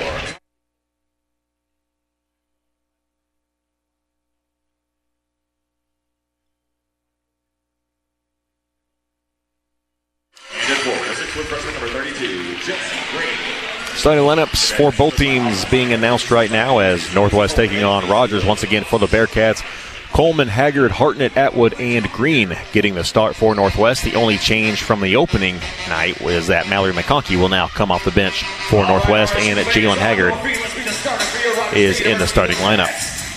Starting lineups for both teams being announced right now as Northwest taking on Rogers. Once again for the Bearcats, Coleman, Haggard, Hartnett, Atwood, and Green getting the start for Northwest. The only change from the opening night was that Mallory McConkey will now come off the bench for Northwest, and Jalen Haggard is in the starting lineup.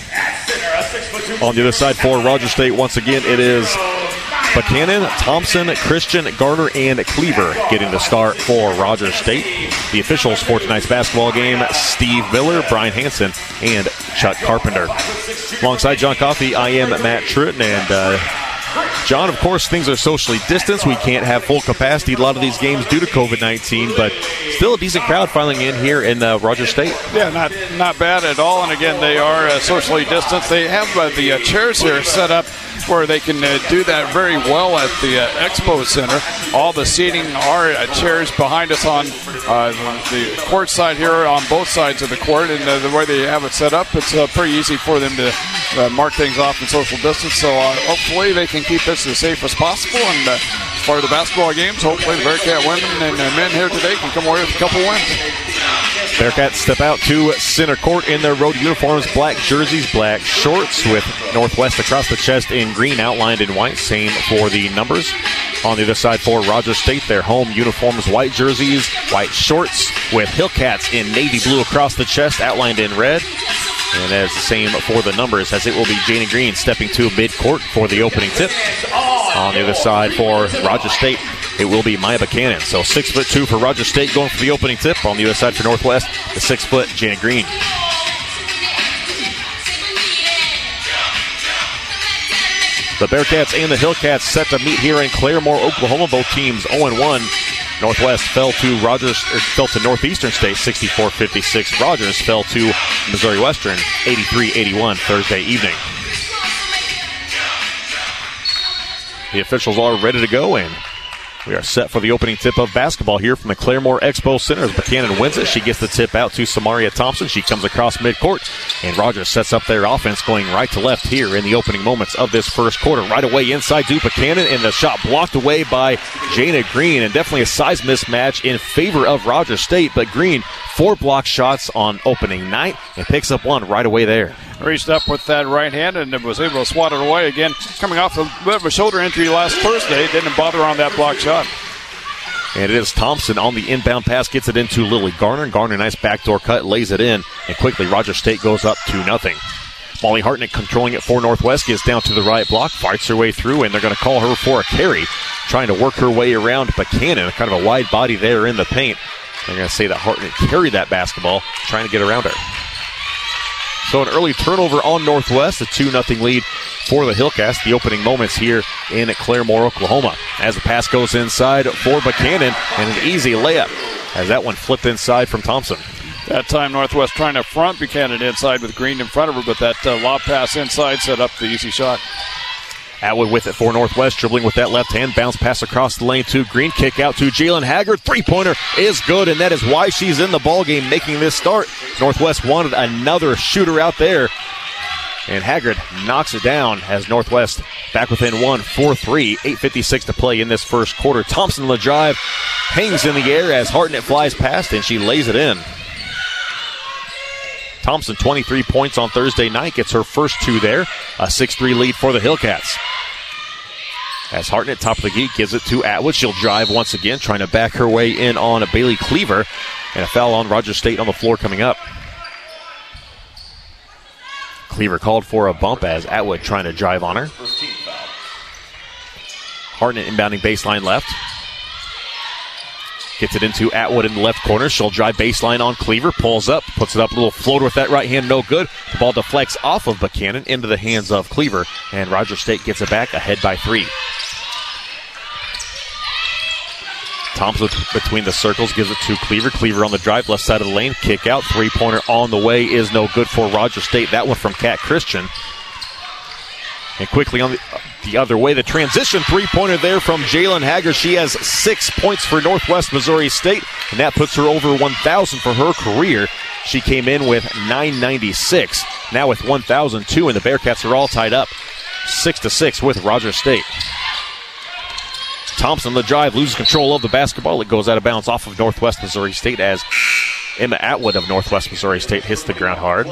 On the other side for Rogers State, once again, it is Buchanan, Thompson, Christian, Garner, and Cleaver getting the start for Rogers State. The officials for tonight's basketball game, Steve Miller, Brian Hansen, and Chuck Carpenter. Alongside John Coffey, I am Matt Tritton, and John, of course, things are socially distanced. We can't have full capacity a lot of these games due to COVID-19, but still a decent crowd filing in here in Rogers State. Yeah, not bad at all. And again, they are socially distanced. They have the chairs here set up where they can do that very well at the Expo Center. All the seating are chairs behind us on the court side here on both sides of the court, and the way they have it set up, it's pretty easy for them to mark things off in social distance. So hopefully they can keep this as safe as possible. And as far as the basketball games, hopefully the Bearcat women and men here today can come away with a couple wins. Bearcats step out to center court in their road uniforms, black jerseys, black shorts with Northwest across the chest in green outlined in white. Same for the numbers. On the other side for Rogers State, their home uniforms, white jerseys, white shorts with Hillcats in navy blue across the chest outlined in red. And that's the same for the numbers, as it will be Janie Green stepping to midcourt for the opening tip. On the other side for Rogers State, it will be Maya Buchanan. So 6'2" for Rogers State going for the opening tip. On the other side for Northwest, the 6' Janie Green. The Bearcats and the Hillcats set to meet here in Claremore, Oklahoma. Both teams 0-1. Northwest fell to Northeastern State 64-56. Rogers fell to Missouri Western 83-81 Thursday evening. The officials are ready to go, and we are set for the opening tip of basketball here from the Claremore Expo Center. As Buchanan wins it, she gets the tip out to Samaria Thompson. She comes across midcourt, and Rogers sets up their offense going right to left here in the opening moments of this first quarter. Right away inside to Buchanan, and the shot blocked away by Jana Green, and definitely a size mismatch in favor of Rogers State, but Green 4 block shots on opening night and picks up one right away there. Reached up with that right hand and was able to swat it away again. Coming off a bit of a shoulder injury last Thursday, didn't bother on that block shot. And it is Thompson on the inbound pass, gets it into Lily Garner. Garner, nice backdoor cut, lays it in, and quickly Rogers State goes up 2-0. Molly Hartnett controlling it for Northwest, gets down to the right block, fights her way through, and they're going to call her for a carry, trying to work her way around Buchanan, kind of a wide body there in the paint. They're going to say that Hartnett carried that basketball, trying to get around her. So an early turnover on Northwest, a 2-0 lead for the Hillcats. The opening moments here in Claremore, Oklahoma. As the pass goes inside for Buchanan, and an easy layup as that one flipped inside from Thompson. That time Northwest trying to front Buchanan inside with Green in front of her, but that lob pass inside set up the easy shot. Atwood with it for Northwest, dribbling with that left hand, bounce pass across the lane to Green, kick out to Jalen Haggard, three-pointer is good, and that is why she's in the ballgame making this start. Northwest wanted another shooter out there, and Haggard knocks it down as Northwest back within 4-3, 8:56 to play in this first quarter. Thompson the drive, hangs in the air as Hartnett flies past, and she lays it in. Thompson, 23 points on Thursday night, gets her first 2 there. A 6-3 lead for the Hillcats. As Hartnett, top of the key, gives it to Atwood. She'll drive once again, trying to back her way in on Bailey Cleaver. And a foul on Rogers State on the floor coming up. Cleaver called for a bump as Atwood trying to drive on her. Hartnett inbounding baseline left. Gets it into Atwood in the left corner. She'll drive baseline on Cleaver. Pulls up. Puts it up. A little floater with that right hand. No good. The ball deflects off of Buchanan into the hands of Cleaver. And Rogers State gets it back ahead by 3. Thompson between the circles gives it to Cleaver. Cleaver on the drive. Left side of the lane. Kick out. Three-pointer on the way is no good for Rogers State. That one from Kat Christian. And quickly on the other way, the transition three-pointer there from Jalen Haggard. She has 6 points for Northwest Missouri State, and that puts her over 1,000 for her career. She came in with 996, now with 1,002, and the Bearcats are all tied up 6-6 with Rogers State. Thompson, the drive, loses control of the basketball. It goes out of bounds off of Northwest Missouri State as Emma Atwood of Northwest Missouri State hits the ground hard.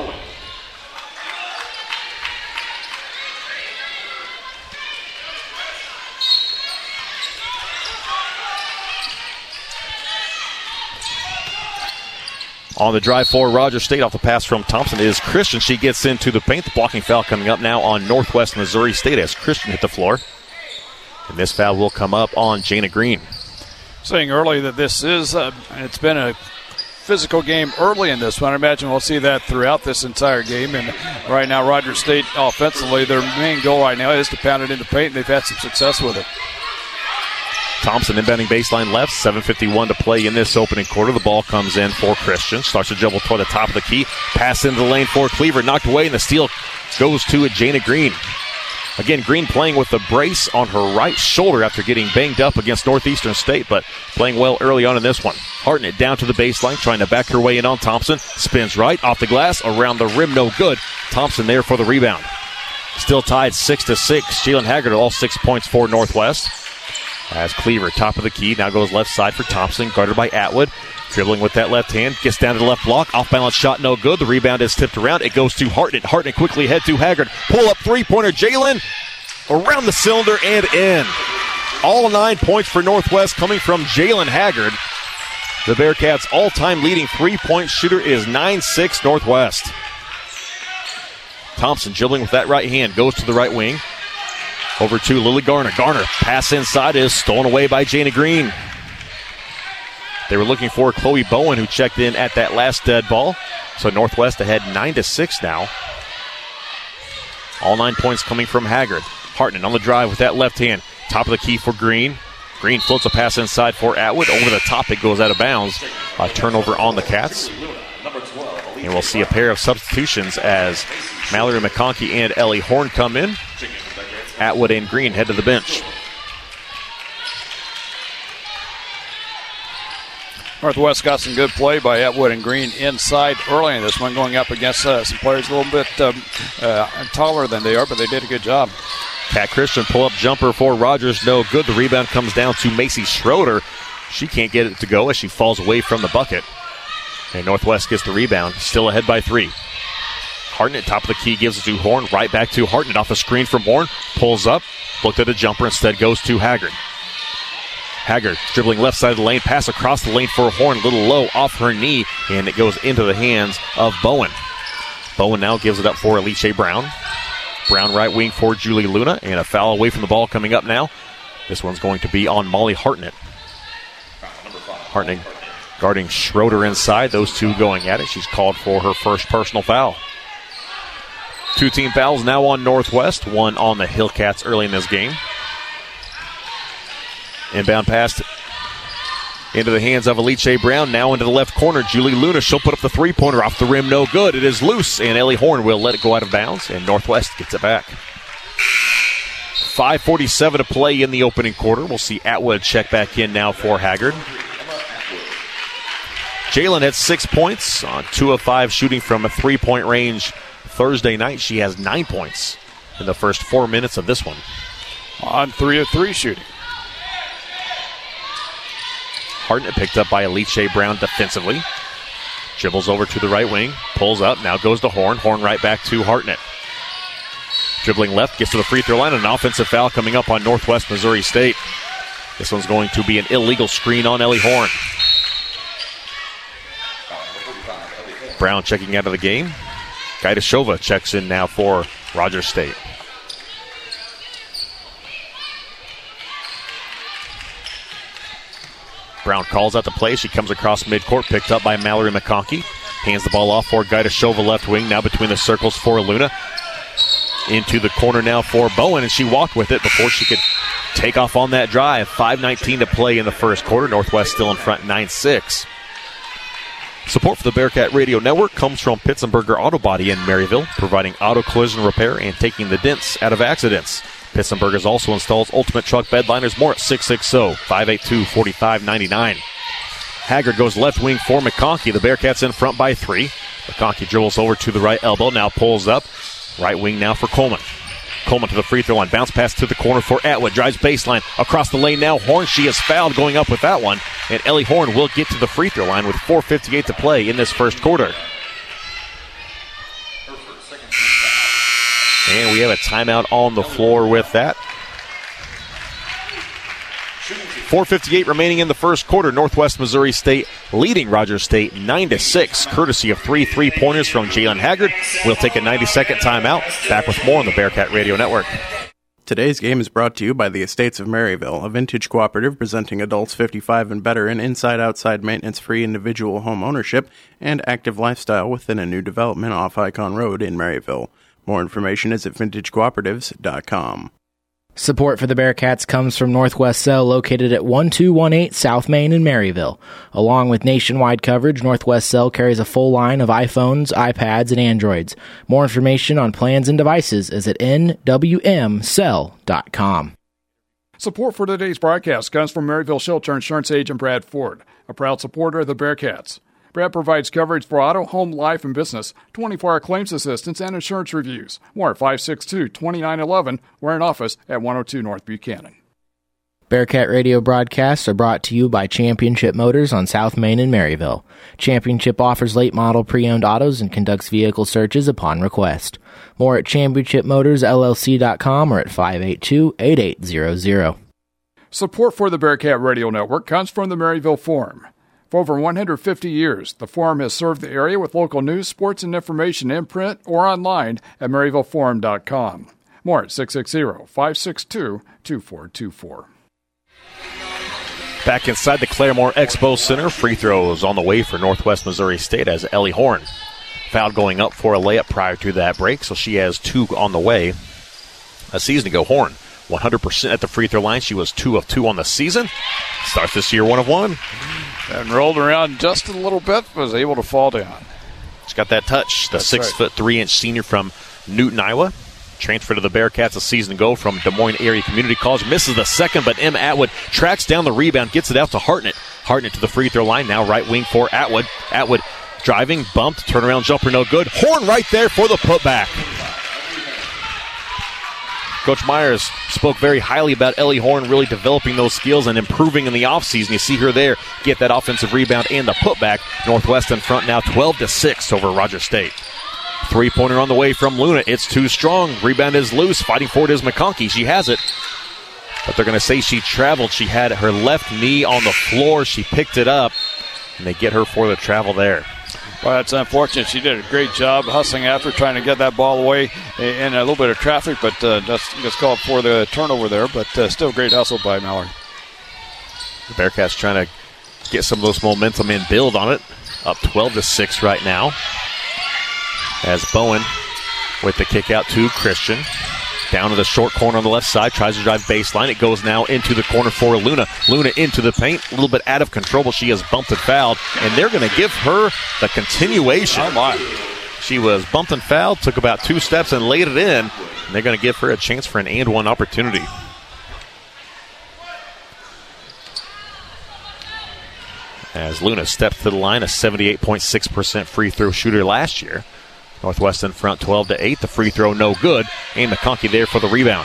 On the drive for Rogers State off the pass from Thompson is Christian. She gets into the paint. The blocking foul coming up now on Northwest Missouri State as Christian hit the floor. And this foul will come up on Jana Green. Saying early that this is, it's been a physical game early in this one. I imagine we'll see that throughout this entire game. And right now, Rogers State offensively, their main goal right now is to pound it in the paint, and they've had some success with it. Thompson inbounding baseline left, 7:51 to play in this opening quarter. The ball comes in for Christian. Starts to dribble toward the top of the key. Pass into the lane for Cleaver. Knocked away, and the steal goes to Jana Green. Again, Green playing with the brace on her right shoulder after getting banged up against Northeastern State, but playing well early on in this one. Hartnett down to the baseline, trying to back her way in on Thompson. Spins right, off the glass, around the rim, no good. Thompson there for the rebound. Still tied 6-6. Jalen Haggard, all 6 points for Northwest. As Cleaver, top of the key, now goes left side for Thompson, guarded by Atwood. Dribbling with that left hand, gets down to the left block, off-balance shot, no good. The rebound is tipped around. It goes to Hartnett. Hartnett quickly head to Haggard. Pull up three-pointer, Jalen, around the cylinder and in. All 9 points for Northwest coming from Jalen Haggard. The Bearcats' all-time leading three-point shooter is 9-6 Northwest. Thompson dribbling with that right hand, goes to the right wing. Over to Lily Garner. Garner, pass inside is stolen away by Jana Green. They were looking for Chloe Bowen, who checked in at that last dead ball. So Northwest ahead 9-6 now. All 9 points coming from Haggard. Hartnett on the drive with that left hand. Top of the key for Green. Green floats a pass inside for Atwood. Over the top, it goes out of bounds. A turnover on the Cats. And we'll see a pair of substitutions as Mallory McConkey and Ellie Horn come in. Atwood and Green head to the bench. Northwest got some good play by Atwood and Green inside early in this one, going up against some players a little bit taller than they are, but they did a good job. Kat Christian pull-up jumper for Rogers, no good. The rebound comes down to Macy Schroeder. She can't get it to go as she falls away from the bucket. And Northwest gets the rebound, still ahead by 3. Hartnett, top of the key, gives it to Horn. Right back to Hartnett off the screen from Horn. Pulls up, looked at a jumper, instead goes to Haggard. Haggard dribbling left side of the lane, pass across the lane for Horn, a little low off her knee, and it goes into the hands of Bowen. Bowen now gives it up for Alicia Brown. Brown right wing for Julie Luna, and a foul away from the ball coming up now. This one's going to be on Molly Hartnett. Hartnett guarding Schroeder inside, those two going at it. She's called for her first personal foul. 2 team fouls now on Northwest, one on the Hillcats early in this game. Inbound pass into the hands of Alicia Brown, now into the left corner. Julie Luna, she'll put up the three-pointer off the rim, no good. It is loose, and Ellie Horn will let it go out of bounds, and Northwest gets it back. 5:47 to play in the opening quarter. We'll see Atwood check back in now for Haggard. Jalen had 6 points on 2 of 5 shooting from a three-point range Thursday night. She has 9 points in the first 4 minutes of this one. On 3 of 3 shooting. Hartnett picked up by Alicia Brown defensively. Dribbles over to the right wing, pulls up, now goes to Horn. Horn right back to Hartnett. Dribbling left, gets to the free throw line, and an offensive foul coming up on Northwest Missouri State. This one's going to be an illegal screen on Ellie Horn. Brown checking out of the game. Gaidashova checks in now for Rogers State. Brown calls out the play. She comes across midcourt, picked up by Mallory McConkey. Hands the ball off for Gaidashova left wing, now between the circles for Luna. Into the corner now for Bowen, and she walked with it before she could take off on that drive. 5:19 to play in the first quarter. Northwest still in front, 9-6. Support for the Bearcat Radio Network comes from Pitsenberger Auto Body in Maryville, providing auto collision repair and taking the dents out of accidents. Pitsenberger's also installs Ultimate Truck bed liners. More at 660-582-4599. Haggard goes left wing for McConkey. The Bearcats in front by 3. McConkey dribbles over to the right elbow, now pulls up. Right wing now for Coleman. Coleman to the free throw line. Bounce pass to the corner for Atwood. Drives baseline. Across the lane now. Horn. She is fouled going up with that one. And Ellie Horn will get to the free throw line with 4:58 to play in this first quarter. And we have a timeout on the floor with that. 4:58 remaining in the first quarter. Northwest Missouri State leading Rogers State 9-6, courtesy of 3 3-pointers from Jalen Haggard. We'll take a 90-second timeout. Back with more on the Bearcat Radio Network. Today's game is brought to you by the Estates of Maryville, a vintage cooperative presenting adults 55 and better in inside-outside maintenance-free individual home ownership and active lifestyle within a new development off Icon Road in Maryville. More information is at vintagecooperatives.com. Support for the Bearcats comes from Northwest Cell, located at 1218 South Main in Maryville. Along with nationwide coverage, Northwest Cell carries a full line of iPhones, iPads, and Androids. More information on plans and devices is at nwmcell.com. Support for today's broadcast comes from Maryville Shelter Insurance agent Brad Ford, a proud supporter of the Bearcats. Brad provides coverage for auto, home, life, and business, 24-hour claims assistance, and insurance reviews. More at 562-2911. We're in office at 102 North Buchanan. Bearcat radio broadcasts are brought to you by Championship Motors on South Main in Maryville. Championship offers late model pre-owned autos and conducts vehicle searches upon request. More at championshipmotorsllc.com or at 582-8800. Support for the Bearcat Radio Network comes from the Maryville Forum. For over 150 years, the Forum has served the area with local news, sports, and information in print or online at MaryvilleForum.com. More at 660-562-2424. Back inside the Claremore Expo Center, free throws on the way for Northwest Missouri State as Ellie Horn fouled going up for a layup prior to that break, so she has 2 on the way. a season ago. Horn, 100% at the free throw line. She was 2 of 2 on the season. Starts this year 1 of 1. And rolled around just a little bit, was able to fall down. She's got that touch. The 6'3" senior from Newton, Iowa. Transferred to the Bearcats a season ago from Des Moines Area Community College. Misses the second, but Em Atwood tracks down the rebound, gets it out to Hartnett. Hartnett to the free throw line. Now right wing for Atwood. Atwood driving, bumped, turnaround jumper, no good. Horn right there for the putback. Coach Myers spoke very highly about Ellie Horn really developing those skills and improving in the offseason. You see her there get that offensive rebound and the putback. Northwest in front now 12-6 over Rogers State. Three-pointer on the way from Luna. It's too strong. Rebound is loose. Fighting for it is McConkey. She has it. But they're going to say she traveled. She had her left knee on the floor. She picked it up, and they get her for the travel there. Well, that's unfortunate. She did a great job hustling after, trying to get that ball away in a little bit of traffic, but just called for the turnover there, but still great hustle by Mallory. The Bearcats trying to get some of those momentum and build on it. Up 12-6 right now. As Bowen with the kick out to Christian. Down to the short corner on the left side. Tries to drive baseline. It goes now into the corner for Luna. Luna into the paint. A little bit out of control, but she has bumped and fouled. And they're going to give her the continuation. Oh, my. She was bumped and fouled. Took about 2 steps and laid it in. And they're going to give her a chance for an and one opportunity. As Luna steps to the line, a 78.6% free throw shooter last year. Northwest in front 12-8. The free throw no good. And McConkey there for the rebound.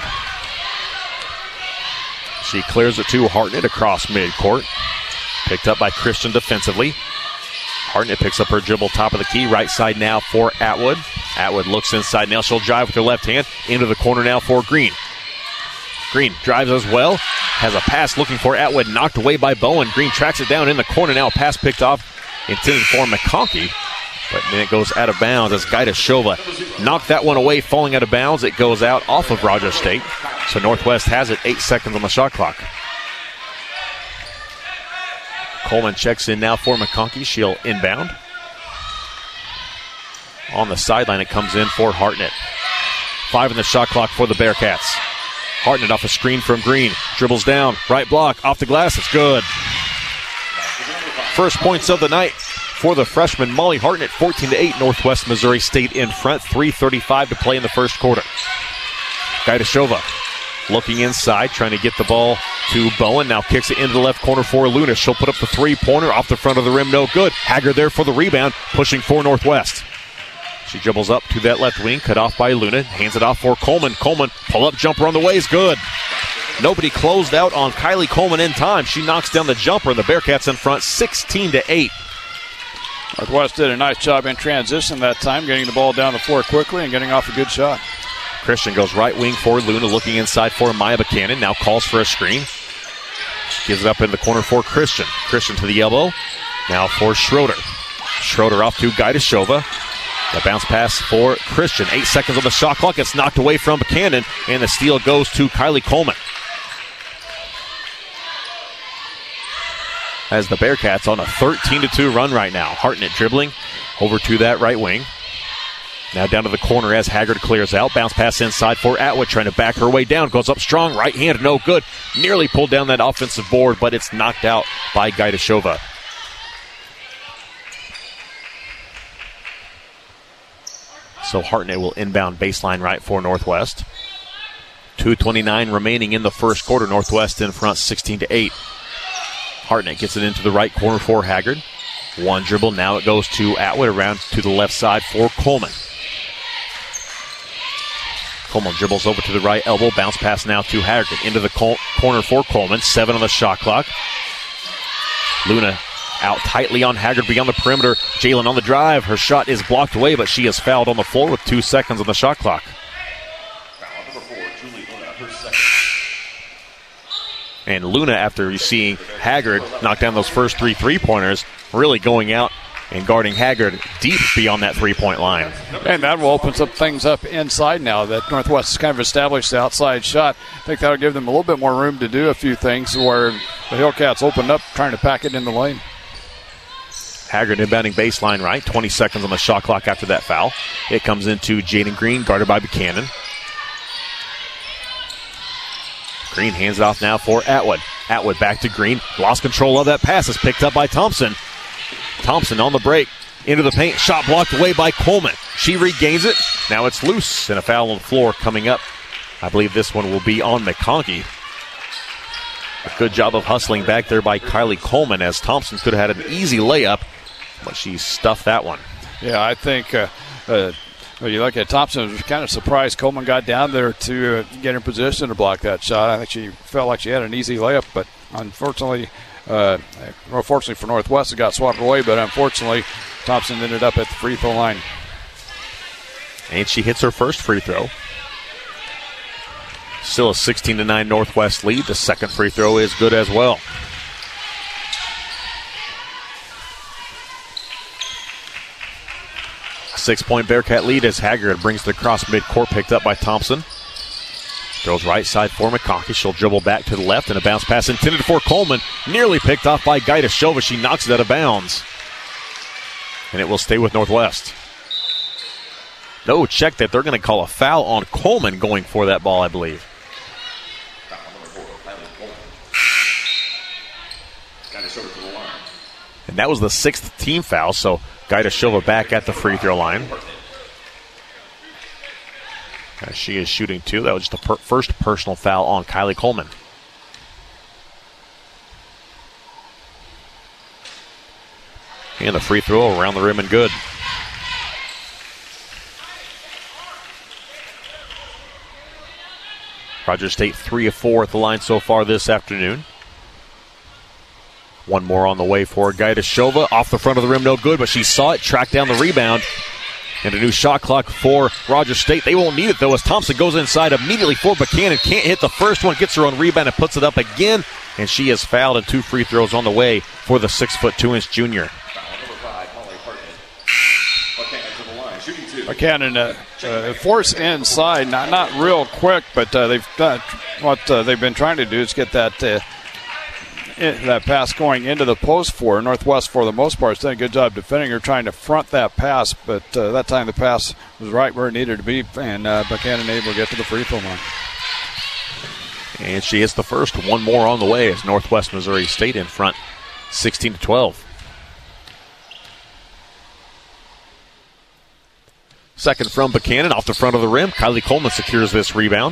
She clears it to Hartnett across midcourt. Picked up by Christian defensively. Hartnett picks up her dribble top of the key. Right side now for Atwood. Atwood looks inside now. She'll drive with her left hand. Into the corner now for Green. Green drives as well. Has a pass looking for Atwood. Knocked away by Bowen. Green tracks it down in the corner now. A pass picked off. Intended for McConkey. But then it goes out of bounds as Gaidashova knocked that one away, falling out of bounds. It goes out off of Rogers State. So Northwest has it, 8 seconds on the shot clock. Coleman checks in now for McConkey. She'll inbound. On the sideline, it comes in for Hartnett. 5 in the shot clock for the Bearcats. Hartnett off a screen from Green. Dribbles down, right block, off the glass. It's good. First points of the night for the freshman Molly Hartnett, 14-8. Northwest Missouri State in front. 3:35 to play in the first quarter. Gaidashova looking inside, trying to get the ball to Bowen. Now kicks it into the left corner for Luna. She'll put up the three-pointer off the front of the rim. No good. Haggard there for the rebound, pushing for Northwest. She dribbles up to that left wing, cut off by Luna. Hands it off for Coleman. Coleman, pull-up jumper on the way is good. Nobody closed out on Kylie Coleman in time. She knocks down the jumper, and the Bearcats in front, 16-8. Northwest did a nice job in transition that time, getting the ball down the floor quickly and getting off a good shot. Christian goes right wing for Luna, looking inside for Maya Buchanan. Now calls for a screen. Gives it up in the corner for Christian. Christian to the elbow. Now for Schroeder. Schroeder off to Gaidashova. The bounce pass for Christian. 8 seconds on the shot clock. It's knocked away from Buchanan, and the steal goes to Kylie Coleman. As the Bearcats on a 13-2 run right now. Hartnett dribbling over to that right wing. Now down to the corner as Haggard clears out. Bounce pass inside for Atwood, trying to back her way down. Goes up strong, right hand, no good. Nearly pulled down that offensive board, but it's knocked out by Gaidashova. So Hartnett will inbound baseline right for Northwest. 2:29 remaining in the first quarter. Northwest in front 16-8. Hartnett gets it into the right corner for Haggard. One dribble. Now it goes to Atwood around to the left side for Coleman. Coleman dribbles over to the right elbow. Bounce pass now to Haggard. Into the corner for Coleman. 7 on the shot clock. Luna out tightly on Haggard beyond the perimeter. Jalen on the drive. Her shot is blocked away, but she is fouled on the floor with 2 seconds on the shot clock. Foul number 4, Julie Luna, her second. And Luna, after seeing Haggard knock down those first 3 3-pointers, really going out and guarding Haggard deep beyond that 3-point line. And that will open some things up inside now that Northwest has kind of established the outside shot. I think that will give them a little bit more room to do a few things where the Hillcats opened up trying to pack it in the lane. Haggard inbounding baseline right. 20 seconds on the shot clock after that foul. It comes into Jaden Green, guarded by Buchanan. Green hands it off now for Atwood. Atwood back to Green. Lost control of that pass. Is picked up by Thompson. Thompson on the break. Into the paint. Shot blocked away by Coleman. She regains it. Now it's loose. And a foul on the floor coming up. I believe this one will be on McConkey. A good job of hustling back there by Kylie Coleman, as Thompson could have had an easy layup, but she stuffed that one. Yeah, I think when you look at Thompson, it was kind of surprised Coleman got down there to get in position to block that shot. I think she felt like she had an easy layup, but unfortunately for Northwest, it got swatted away, but unfortunately, Thompson ended up at the free throw line. And she hits her first free throw. Still a 16-9 Northwest lead. The second free throw is good as well. A 6-point Bearcat lead as Haggard brings the cross midcourt, picked up by Thompson. Goes right side for McConkey. She'll dribble back to the left, and a bounce pass intended for Coleman. Nearly picked off by Gaidashova. She knocks it out of bounds. And it will stay with Northwest. No, check that. They're going to call a foul on Coleman going for that ball, I believe. And that was the 6th team foul, so Gaidashova back at the free throw line. As she is shooting 2. That was just the first personal foul on Kylie Coleman. And the free throw around the rim and good. Rogers State 3 of 4 at the line so far this afternoon. One more on the way for Gaidashova. Off the front of the rim, no good, but she saw it, tracked down the rebound. And a new shot clock for Rogers State. They won't need it, though, as Thompson goes inside immediately for Buchanan. Can't hit the first one, gets her own rebound and puts it up again. And she is fouled, and 2 free throws on the way for the 6'2" junior. Buchanan force inside, not real quick, but they've done what they've been trying to do is get that pass going into the post for Northwest. For the most part, has done a good job defending her, trying to front that pass, but that time the pass was right where it needed to be, and Buchanan able to get to the free throw line. And she hits the first. One more on the way as Northwest Missouri State in front, 16-12. Second from Buchanan off the front of the rim. Kylie Coleman secures this rebound.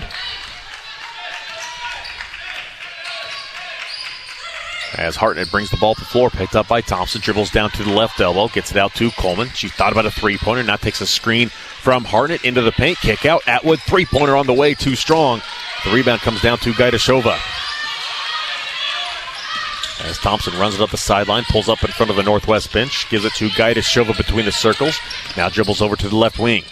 As Hartnett brings the ball to the floor, picked up by Thompson, dribbles down to the left elbow, gets it out to Coleman. She thought about a three-pointer, now takes a screen from Hartnett into the paint, kick out. Atwood, three-pointer on the way, too strong. The rebound comes down to Gaidashova. As Thompson runs it up the sideline, pulls up in front of the Northwest bench, gives it to Gaidashova between the circles, now dribbles over to the left wing.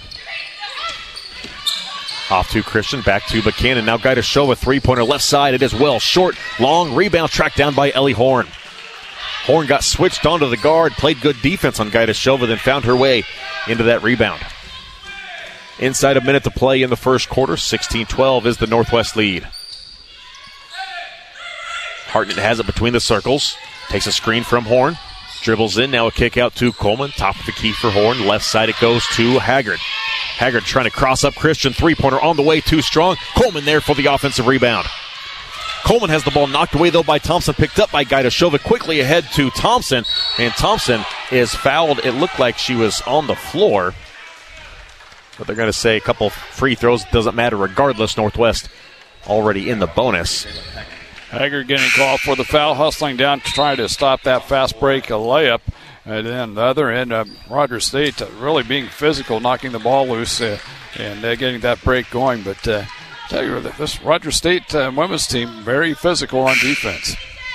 Off to Christian, back to Buchanan. Now Gaidashova, three-pointer left side. It is well short. Long rebound tracked down by Ellie Horn. Horn got switched onto the guard, played good defense on Gaidashova, then found her way into that rebound. Inside a minute to play in the first quarter. 16-12 is the Northwest lead. Hartnett has it between the circles. Takes a screen from Horn. Dribbles in. Now a kick out to Coleman. Top of the key for Horn. Left side it goes to Haggard. Haggard trying to cross up Christian. Three-pointer on the way, too strong. Coleman there for the offensive rebound. Coleman has the ball knocked away, though, by Thompson. Picked up by Gaidashova. Quickly ahead to Thompson. And Thompson is fouled. It looked like she was on the floor. But they're going to say a couple free throws. Doesn't matter regardless. Northwest already in the bonus. Haggard getting called for the foul, hustling down to try to stop that fast break, a layup. And then the other end, Rogers State really being physical, knocking the ball loose and getting that break going. But tell you, this Rogers State women's team, very physical on defense.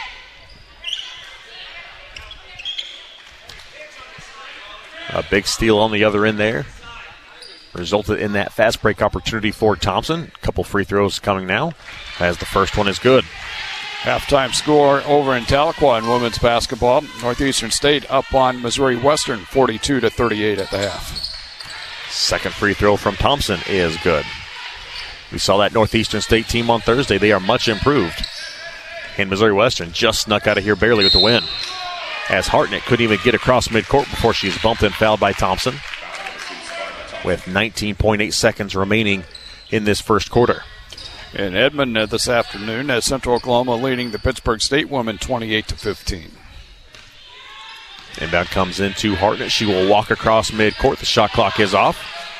A big steal on the other end there. Resulted in that fast break opportunity for Thompson. A couple free throws coming now, as the first one is good. Halftime score over in Tahlequah in women's basketball. Northeastern State up on Missouri Western 42-38 at the half. Second free throw from Thompson is good. We saw that Northeastern State team on Thursday. They are much improved. And Missouri Western just snuck out of here barely with the win, as Hartnett couldn't even get across midcourt before she was bumped and fouled by Thompson, with 19.8 seconds remaining in this first quarter. in Edmond this afternoon, as Central Oklahoma leading the Pittsburgh State women 28-15. Inbound comes into Hartnett. She will walk across midcourt. The shot clock is off.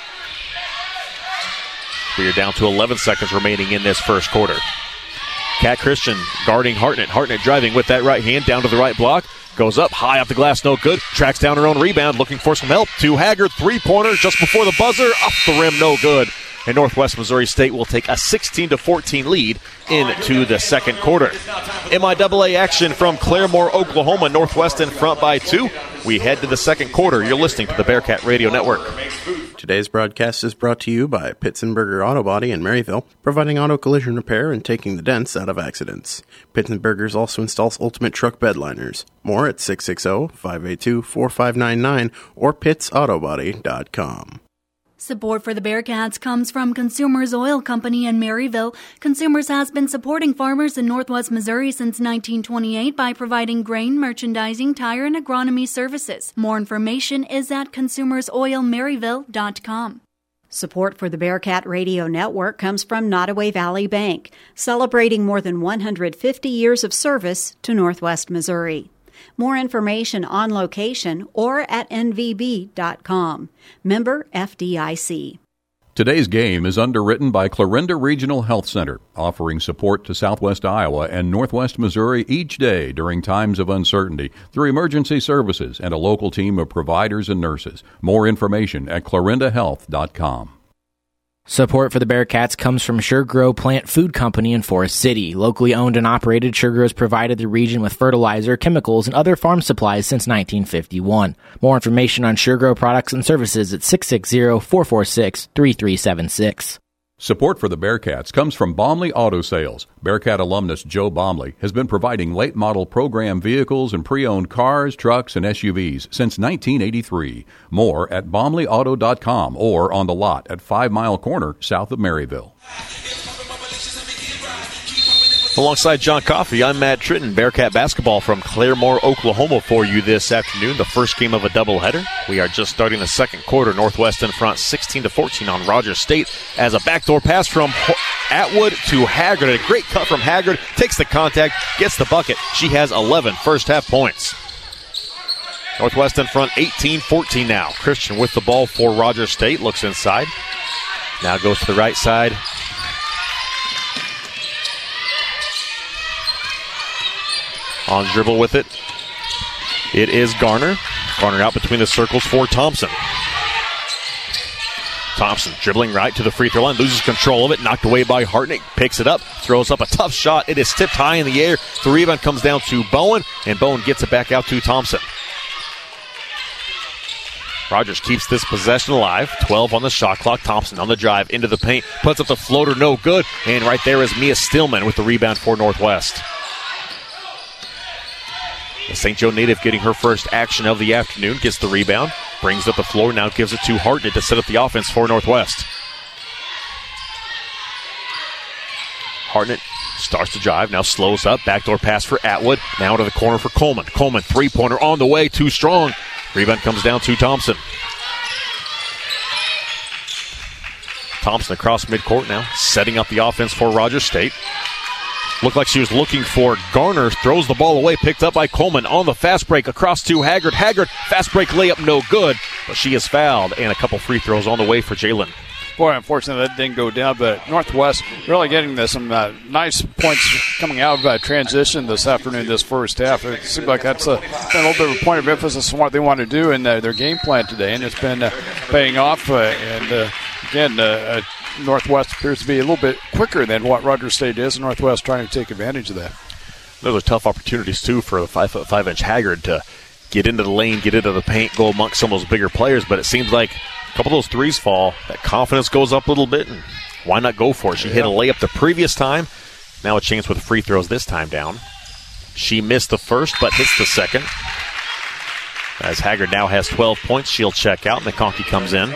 We are down to 11 seconds remaining in this first quarter. Kat Christian guarding Hartnett. Hartnett driving with that right hand down to the right block. Goes up, high off the glass, no good. Tracks down her own rebound, looking for some help. To Haggard, three-pointer just before the buzzer. Off the rim, no good. And Northwest Missouri State will take a 16-14 lead into the second quarter. MIAA action from Claremore, Oklahoma. Northwest in front by 2. We head to the second quarter. You're listening to the Bearcat Radio Network. Today's broadcast is brought to you by Pitsenberger Auto Body in Maryville, providing auto collision repair and taking the dents out of accidents. Pitsenberger's also installs ultimate truck bed liners. More at 660-582-4599 or pitsautobody.com. Support for the Bearcats comes from Consumers Oil Company in Maryville. Consumers has been supporting farmers in Northwest Missouri since 1928 by providing grain, merchandising, tire, and agronomy services. More information is at consumersoilmaryville.com. Support for the Bearcat Radio Network comes from Nottoway Valley Bank, celebrating more than 150 years of service to Northwest Missouri. More information on location or at nvb.com. Member FDIC. Today's game is underwritten by Clarinda Regional Health Center, offering support to Southwest Iowa and Northwest Missouri each day during times of uncertainty through emergency services and a local team of providers and nurses. More information at clarindahealth.com. Support for the Bearcats comes from SureGrow Plant Food Company in Forest City. Locally owned and operated, SureGrow has provided the region with fertilizer, chemicals, and other farm supplies since 1951. More information on SureGrow products and services at 660-446-3376. Support for the Bearcats comes from Baumley Auto Sales. Bearcat alumnus Joe Baumley has been providing late-model program vehicles and pre-owned cars, trucks, and SUVs since 1983. More at baumleyauto.com or on the lot at 5 Mile Corner south of Maryville. Alongside John Coffey, I'm Matt Tritton. Bearcat basketball from Claremore, Oklahoma for you this afternoon. The first game of a doubleheader. We are just starting the second quarter. Northwest in front 16-14 on Rogers State as a backdoor pass from Atwood to Haggard. A great cut from Haggard. Takes the contact, gets the bucket. She has 11 first half points. Northwest in front 18-14 now. Christian with the ball for Rogers State. Looks inside. Now goes to the right side. On dribble with it, it is Garner. Garner out between the circles for Thompson. Thompson dribbling right to the free throw line, loses control of it, knocked away by Hartnett, picks it up, throws up a tough shot. It is tipped high in the air. The rebound comes down to Bowen, and Bowen gets it back out to Thompson. Rogers keeps this possession alive. 12 on the shot clock. Thompson on the drive into the paint, puts up the floater, no good. And right there is Mia Stillman with the rebound for Northwest. The St. Joe native getting her first action of the afternoon, gets the rebound, brings up the floor, now gives it to Hartnett to set up the offense for Northwest. Hartnett starts to drive, now slows up, backdoor pass for Atwood, now to the corner for Coleman. Coleman, three-pointer on the way, too strong. Rebound comes down to Thompson. Thompson across midcourt now, setting up the offense for Rogers State. Looked like she was looking for Garner. Throws the ball away. Picked up by Coleman on the fast break across to Haggard. Haggard, fast break layup, no good. But she is fouled. And a couple free throws on the way for Jalen. Boy, unfortunately, that didn't go down. But Northwest really getting some nice points coming out of transition this afternoon, this first half. It seems like that's been a little bit of a point of emphasis on what they want to do in their game plan today. And it's been paying off. Again, Northwest appears to be a little bit quicker than what Rogers State is, and Northwest trying to take advantage of that. Those are tough opportunities, too, for the 5'5" Haggard to get into the lane, get into the paint, go amongst some of those bigger players. But it seems like a couple of those threes fall. That confidence goes up a little bit, and why not go for it? She hit a layup the previous time. Now a chance with free throws this time down. She missed the first, but hits the second. As Haggard now has 12 points, she'll check out. McConkey comes in.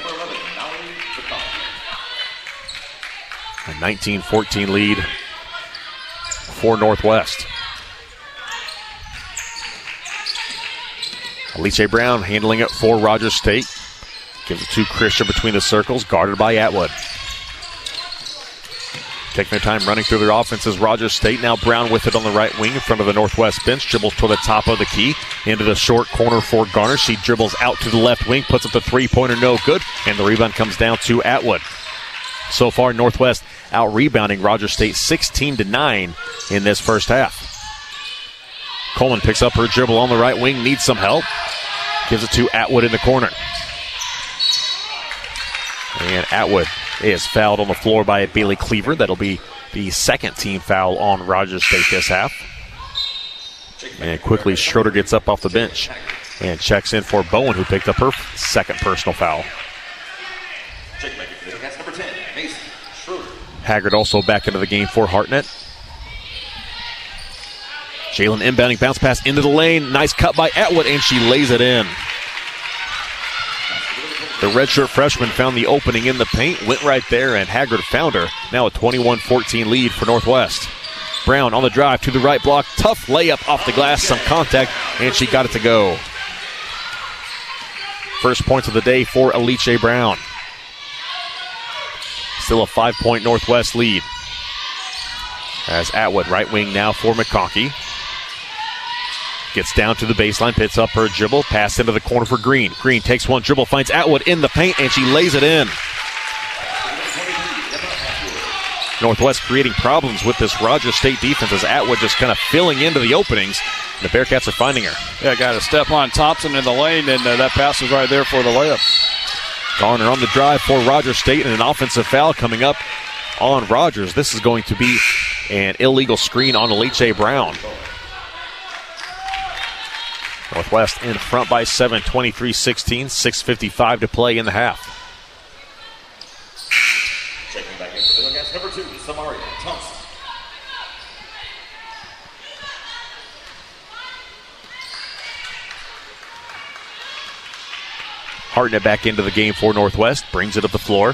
A 19-14 lead for Northwest. Alice Brown handling it for Rogers State. Gives it to Christian between the circles, guarded by Atwood. Taking their time running through their offense is Rogers State. Now Brown with it on the right wing in front of the Northwest bench. Dribbles toward the top of the key. Into the short corner for Garner. She dribbles out to the left wing. Puts up the three-pointer, no good. And the rebound comes down to Atwood. So far, Northwest out-rebounding Rogers State 16-9 in this first half. Coleman picks up her dribble on the right wing. Needs some help. Gives it to Atwood in the corner. And Atwood is fouled on the floor by Bailey Cleaver. That'll be the second team foul on Rogers State this half. And quickly Schroeder gets up off the bench and checks in for Bowen, who picked up her second personal foul. Haggard also back into the game for Hartnett. Jalen inbounding, bounce pass into the lane. Nice cut by Atwood, and she lays it in. The redshirt freshman found the opening in the paint, went right there, and Haggard found her. Now a 21-14 lead for Northwest. Brown on the drive to the right block. Tough layup off the glass, some contact, and she got it to go. First points of the day for Alicia Brown. Still a 5-point Northwest lead. As Atwood, right wing now for McConkey. Gets down to the baseline, picks up her dribble, pass into the corner for Green. Green takes one dribble, finds Atwood in the paint, and she lays it in. Northwest creating problems with this Rogers State defense as Atwood just kind of filling into the openings. The Bearcats are finding her. Yeah, got to step on Thompson in the lane, and that pass was right there for the layup. Garner on the drive for Rogers State, and an offensive foul coming up on Rogers. This is going to be an illegal screen on Alicia Brown. Northwest in front by 7, 23-16, 6:55 to play in the half. Checking back in for the Bearcats, number 2, Samaria Thompson. Hartnett back into the game for Northwest, brings it up the floor.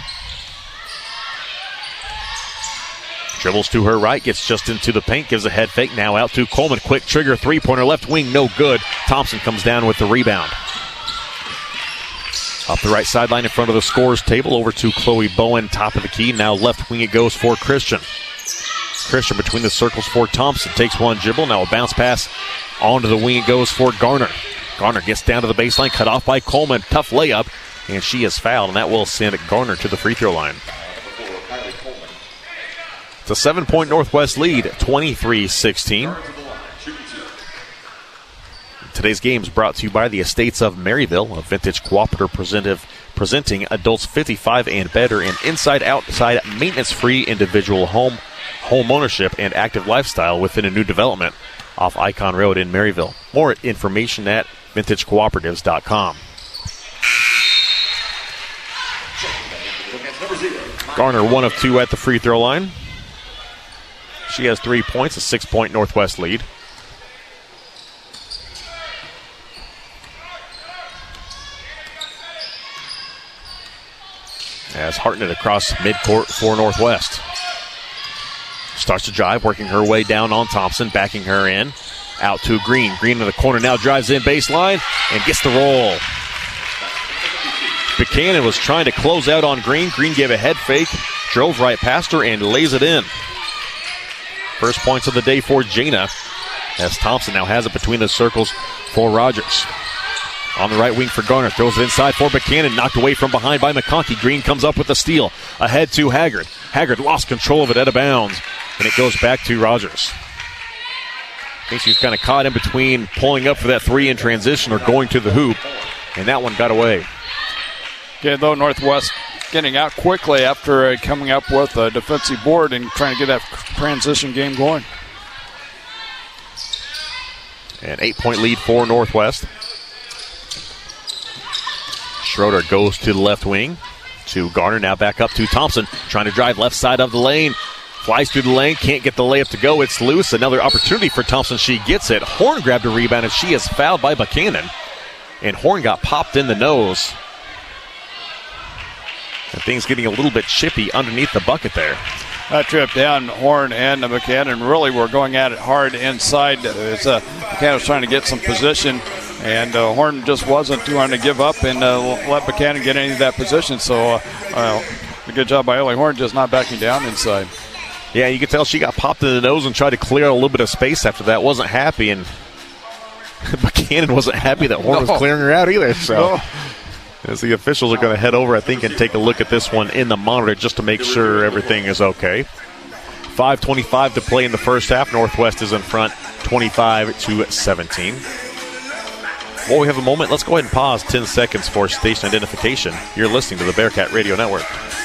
Dribbles to her right, gets just into the paint, gives a head fake, now out to Coleman. Quick trigger, three-pointer, left wing, no good. Thompson comes down with the rebound. Up the right sideline in front of the scorers table, over to Chloe Bowen, top of the key. Now left wing it goes for Christian. Christian between the circles for Thompson, takes one dribble, now a bounce pass. Onto the wing it goes for Garner. Garner gets down to the baseline, cut off by Coleman, tough layup, and she is fouled, and that will send Garner to the free throw line. It's a 7-point Northwest lead, 23-16. Today's game is brought to you by the Estates of Maryville, a vintage cooperative presenting adults 55 and better in inside-outside maintenance-free individual home ownership and active lifestyle within a new development off Icon Road in Maryville. More information at vintagecooperatives.com. Garner 1 of 2 at the free throw line. She has 3 points, a 6-point Northwest lead. As Hartnett across midcourt for Northwest. Starts to drive, working her way down on Thompson, backing her in. Out to Green. Green in the corner now drives in baseline and gets the roll. Buchanan was trying to close out on Green. Green gave a head fake, drove right past her, and lays it in. First points of the day for Jana, as Thompson now has it between the circles for Rogers. On the right wing for Garner, throws it inside for Buchanan, knocked away from behind by McConkey. Green comes up with the steal, ahead to Haggard. Haggard lost control of it out of bounds, and it goes back to Rogers. I think she was kind of caught in between pulling up for that three in transition or going to the hoop, and that one got away. Okay, though Northwest getting out quickly after coming up with a defensive board and trying to get that transition game going. An 8-point lead for Northwest. Schroeder goes to the left wing to Garner, now back up to Thompson, trying to drive left side of the lane. Flies through the lane, can't get the layup to go. It's loose. Another opportunity for Thompson. She gets it. Horn grabbed a rebound, and she is fouled by Buchanan. And Horn got popped in the nose. And things getting a little bit chippy underneath the bucket there. That trip down, Horn and Buchanan really were going at it hard inside. Buchanan was trying to get some position, and Horn just wasn't trying to give up and let Buchanan get into that position. So a good job by Ellie Horn just not backing down inside. Yeah, you could tell she got popped in the nose and tried to clear out a little bit of space after that. Wasn't happy, and Buchanan wasn't happy that Horn was clearing her out either. So, as the officials are going to head over, I think, and take a look at this one in the monitor just to make sure everything is okay. 5:25 to play in the first half. Northwest is in front, 25-17. While we have a moment, let's go ahead and pause 10 seconds for station identification. You're listening to the Bearcat Radio Network.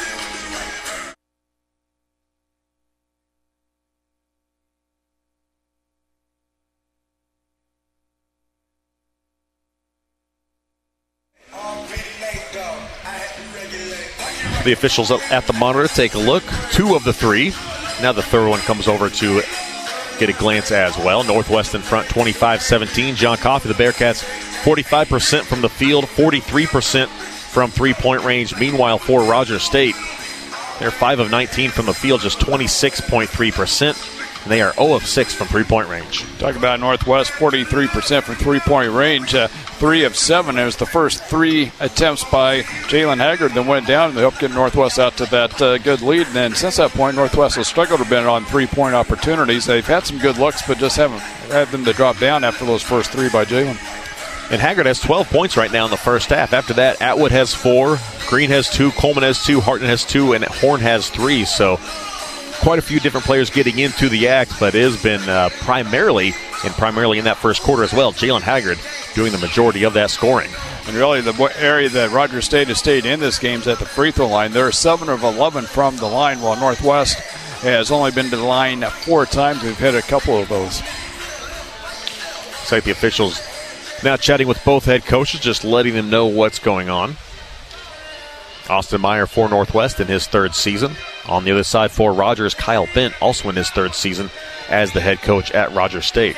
The officials at the monitor take a look. 2 of the 3. Now the third one comes over to get a glance as well. Northwest in front, 25-17. John Coffey, the Bearcats, 45% from the field, 43% from three-point range. Meanwhile, for Rogers State, they're 5 of 19 from the field, just 26.3%. And they are 0 of 6 from three-point range. Talk about Northwest, 43% from three-point range, 3 of 7. It was the first 3 attempts by Jalen Haggard that went down, and they helped get Northwest out to that good lead. And then since that point, Northwest has struggled a bit on three-point opportunities. They've had some good looks, but just haven't had them to drop down after those first 3 by Jalen. And Haggard has 12 points right now in the first half. After that, Atwood has 4, Green has 2, Coleman has 2, Hartnett has 2, and Horn has 3. So quite a few different players getting into the act, but it has been primarily in that first quarter as well, Jalen Haggard doing the majority of that scoring. And really the area that Rogers State has stayed in this game is at the free throw line. They're 7 of 11 from the line, while Northwest has only been to the line 4 times. We've hit a couple of those. Looks like the officials now chatting with both head coaches, just letting them know what's going on. Austin Meyer for Northwest in his 3rd season. On the other side for Rogers, Kyle Bent, also in his 3rd season as the head coach at Rogers State.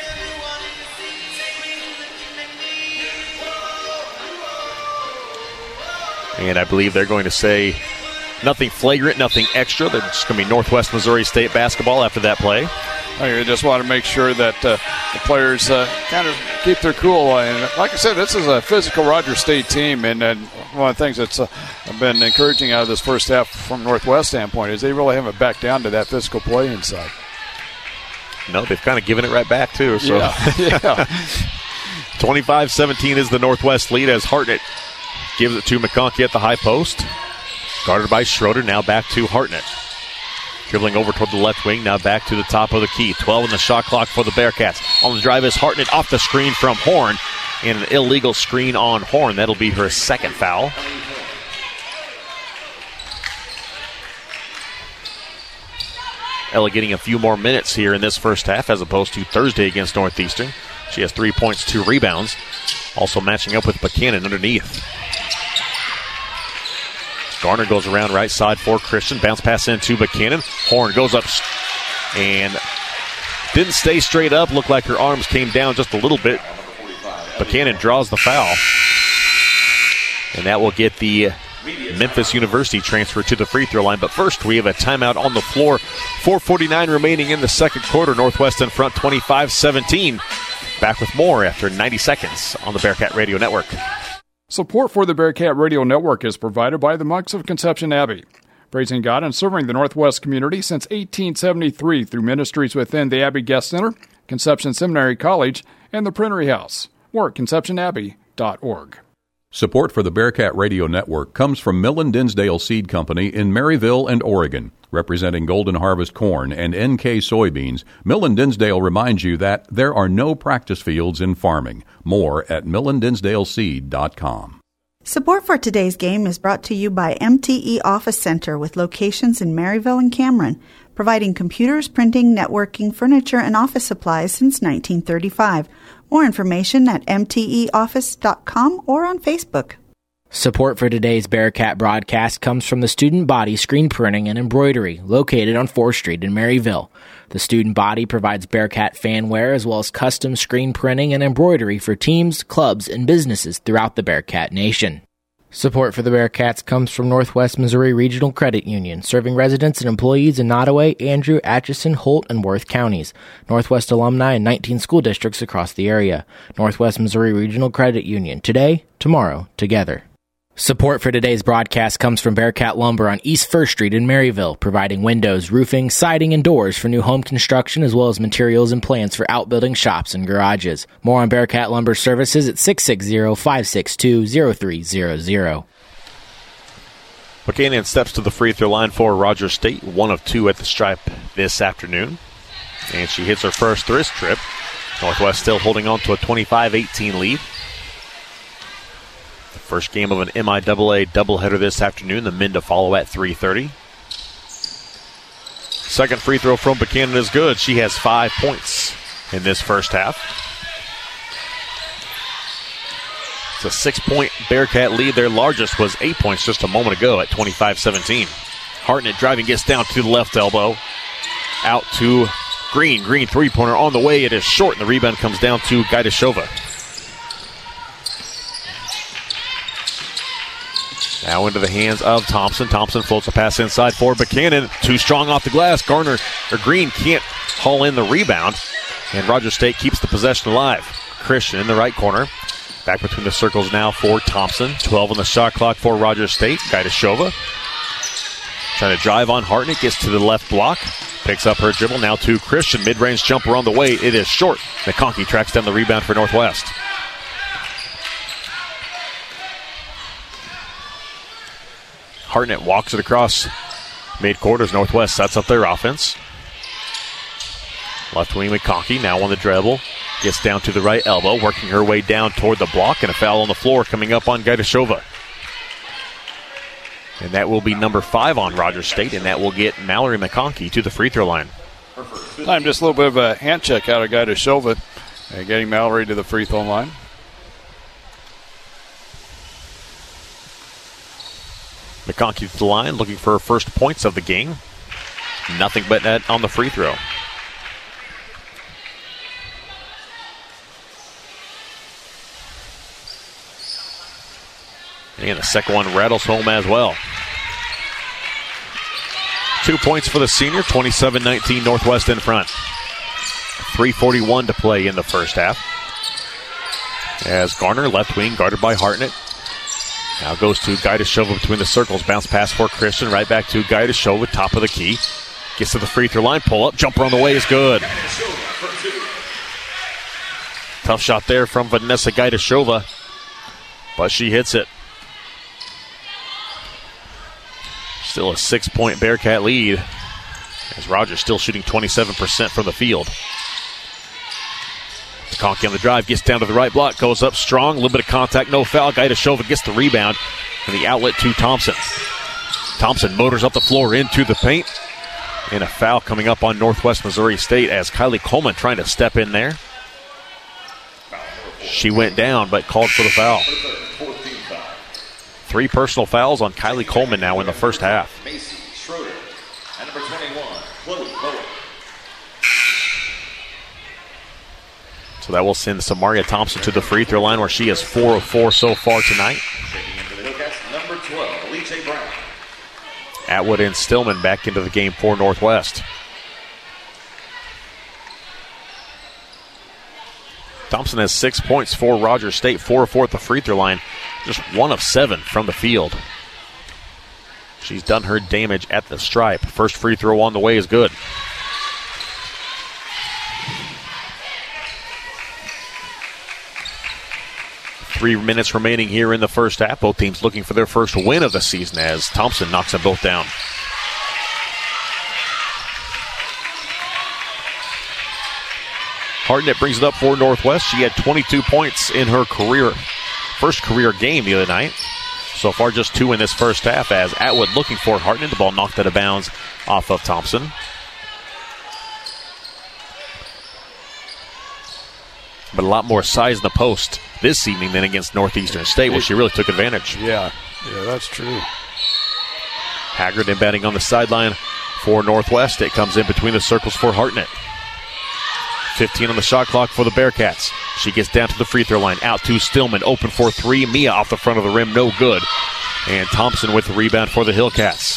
And I believe they're going to say nothing flagrant, nothing extra. They're just going to be Northwest Missouri State basketball after that play. I just want to make sure that the players kind of keep their cool. And like I said, this is a physical Rogers State team, and one of the things that's been encouraging out of this first half from Northwest standpoint is they really haven't backed down to that physical play inside. No, they've kind of given it right back, too. So. Yeah. 25-17 is the Northwest lead as Hartnett gives it to McConkey at the high post. Guarded by Schroeder, now back to Hartnett. Dribbling over toward the left wing, now back to the top of the key. 12 in the shot clock for the Bearcats. On the drive is Hartnett off the screen from Horn. And an illegal screen on Horn. That'll be her 2nd foul. Ella getting a few more minutes here in this first half as opposed to Thursday against Northeastern. She has 3 points, 2 rebounds. Also matching up with Buchanan underneath. Garner goes around right side for Christian. Bounce pass into Buchanan. Horn goes up and didn't stay straight up. Looked like her arms came down just a little bit. Buchanan draws the foul. And that will get the Memphis University transfer to the free throw line. But first, we have a timeout on the floor. 4:49 remaining in the second quarter. Northwest in front, 25-17. Back with more after 90 seconds on the Bearcat Radio Network. Support for the Bearcat Radio Network is provided by the Monks of Conception Abbey, praising God and serving the Northwest community since 1873 through ministries within the Abbey Guest Center, Conception Seminary College, and the Printery House. More at conceptionabbey.org. Support for the Bearcat Radio Network comes from Millen Dinsdale Seed Company in Maryville and Oregon. Representing Golden Harvest corn and NK soybeans, Millen Dinsdale reminds you that there are no practice fields in farming. More at millendinsdaleseed.com. Support for today's game is brought to you by MTE Office Center with locations in Maryville and Cameron, providing computers, printing, networking, furniture, and office supplies since 1935. More information at mteoffice.com or on Facebook. Support for today's Bearcat broadcast comes from the Student Body Screen Printing and Embroidery, located on 4th Street in Maryville. The Student Body provides Bearcat fanware as well as custom screen printing and embroidery for teams, clubs, and businesses throughout the Bearcat Nation. Support for the Bearcats comes from Northwest Missouri Regional Credit Union, serving residents and employees in Nottoway, Andrew, Atchison, Holt, and Worth counties. Northwest alumni in 19 school districts across the area. Northwest Missouri Regional Credit Union. Today, tomorrow, together. Support for today's broadcast comes from Bearcat Lumber on East 1st Street in Maryville, providing windows, roofing, siding, and doors for new home construction, as well as materials and plans for outbuilding shops and garages. More on Bearcat Lumber services at 660-562-0300. Buchanan steps to the free throw line for Rogers State, 1 of 2 at the stripe this afternoon. And she hits her first wrist trip. Northwest still holding on to a 25-18 lead. The first game of an MIAA doubleheader this afternoon, the men to follow at 3:30. Second free throw from Buchanan is good. She has 5 points in this first half. It's a 6-point Bearcat lead. Their largest was 8 points just a moment ago at 25-17. Hartnett driving, gets down to the left elbow. Out to Green. Green three-pointer on the way. It is short, and the rebound comes down to Gaidashova. Now into the hands of Thompson. Thompson floats a pass inside for Buchanan. Too strong off the glass. Green can't haul in the rebound. And Rogers State keeps the possession alive. Christian in the right corner. Back between the circles now for Thompson. 12 on the shot clock for Rogers State. Gaidashova trying to drive on Hartnett. Gets to the left block. Picks up her dribble. Now to Christian. Mid-range jumper on the way. It is short. McConkey tracks down the rebound for Northwest. Hartnett walks it across midcourt as Northwest sets up their offense. Left wing McConkey now on the dribble. Gets down to the right elbow, working her way down toward the block, and a foul on the floor coming up on Gaidashova. And that will be number 5 on Rogers State, and that will get Mallory McConkey to the free throw line. Time just a little bit of a hand check out of Gaidashova, getting Mallory to the free throw line. McConkey to the line, looking for her first points of the game. Nothing but net on the free throw. And the second one rattles home as well. 2 points for the senior, 27-19 Northwest in front. 3:41 to play in the first half. As Garner, left wing, guarded by Hartnett. Now goes to Gaidashova between the circles. Bounce pass for Christian. Right back to Gaidashova, top of the key. Gets to the free throw line. Pull up. Jumper on the way is good. Tough shot there from Vanessa Gaidashova, but she hits it. Still a 6-point Bearcat lead as Rogers still shooting 27% from the field. McConkey on the drive, gets down to the right block, goes up strong, a little bit of contact, no foul. Gaidashova gets the rebound and the outlet to Thompson. Thompson motors up the floor into the paint, and a foul coming up on Northwest Missouri State as Kylie Coleman trying to step in there. She went down but called for the foul. 3 personal fouls on Kylie Coleman now in the first half. Macy Schroeder and number 21, Chloe Bowen. So that will send Samaria Thompson to the free throw line, where she is 4 of 4 so far tonight. Checking into the Hillcats, number 12, Alice Brown. Atwood and Stillman back into the game for Northwest. Thompson has 6 points for Rogers State, 4 of 4 at the free throw line, just 1 of 7 from the field. She's done her damage at the stripe. First free throw on the way is good. Three minutes remaining here in the first half. Both teams looking for their first win of the season as Thompson knocks them both down. Hartnett brings it up for Northwest. She had 22 points in her first career game the other night. So far, just 2 in this first half as Atwood looking for Hartnett. The ball knocked out of bounds off of Thompson. But a lot more size in the post this evening than against Northeastern State, where she really took advantage. Yeah, that's true. Haggard inbounding on the sideline for Northwest. It comes in between the circles for Hartnett. 15 on the shot clock for the Bearcats. She gets down to the free throw line. Out to Stillman. Open for 3. Mia off the front of the rim. No good. And Thompson with the rebound for the Hillcats.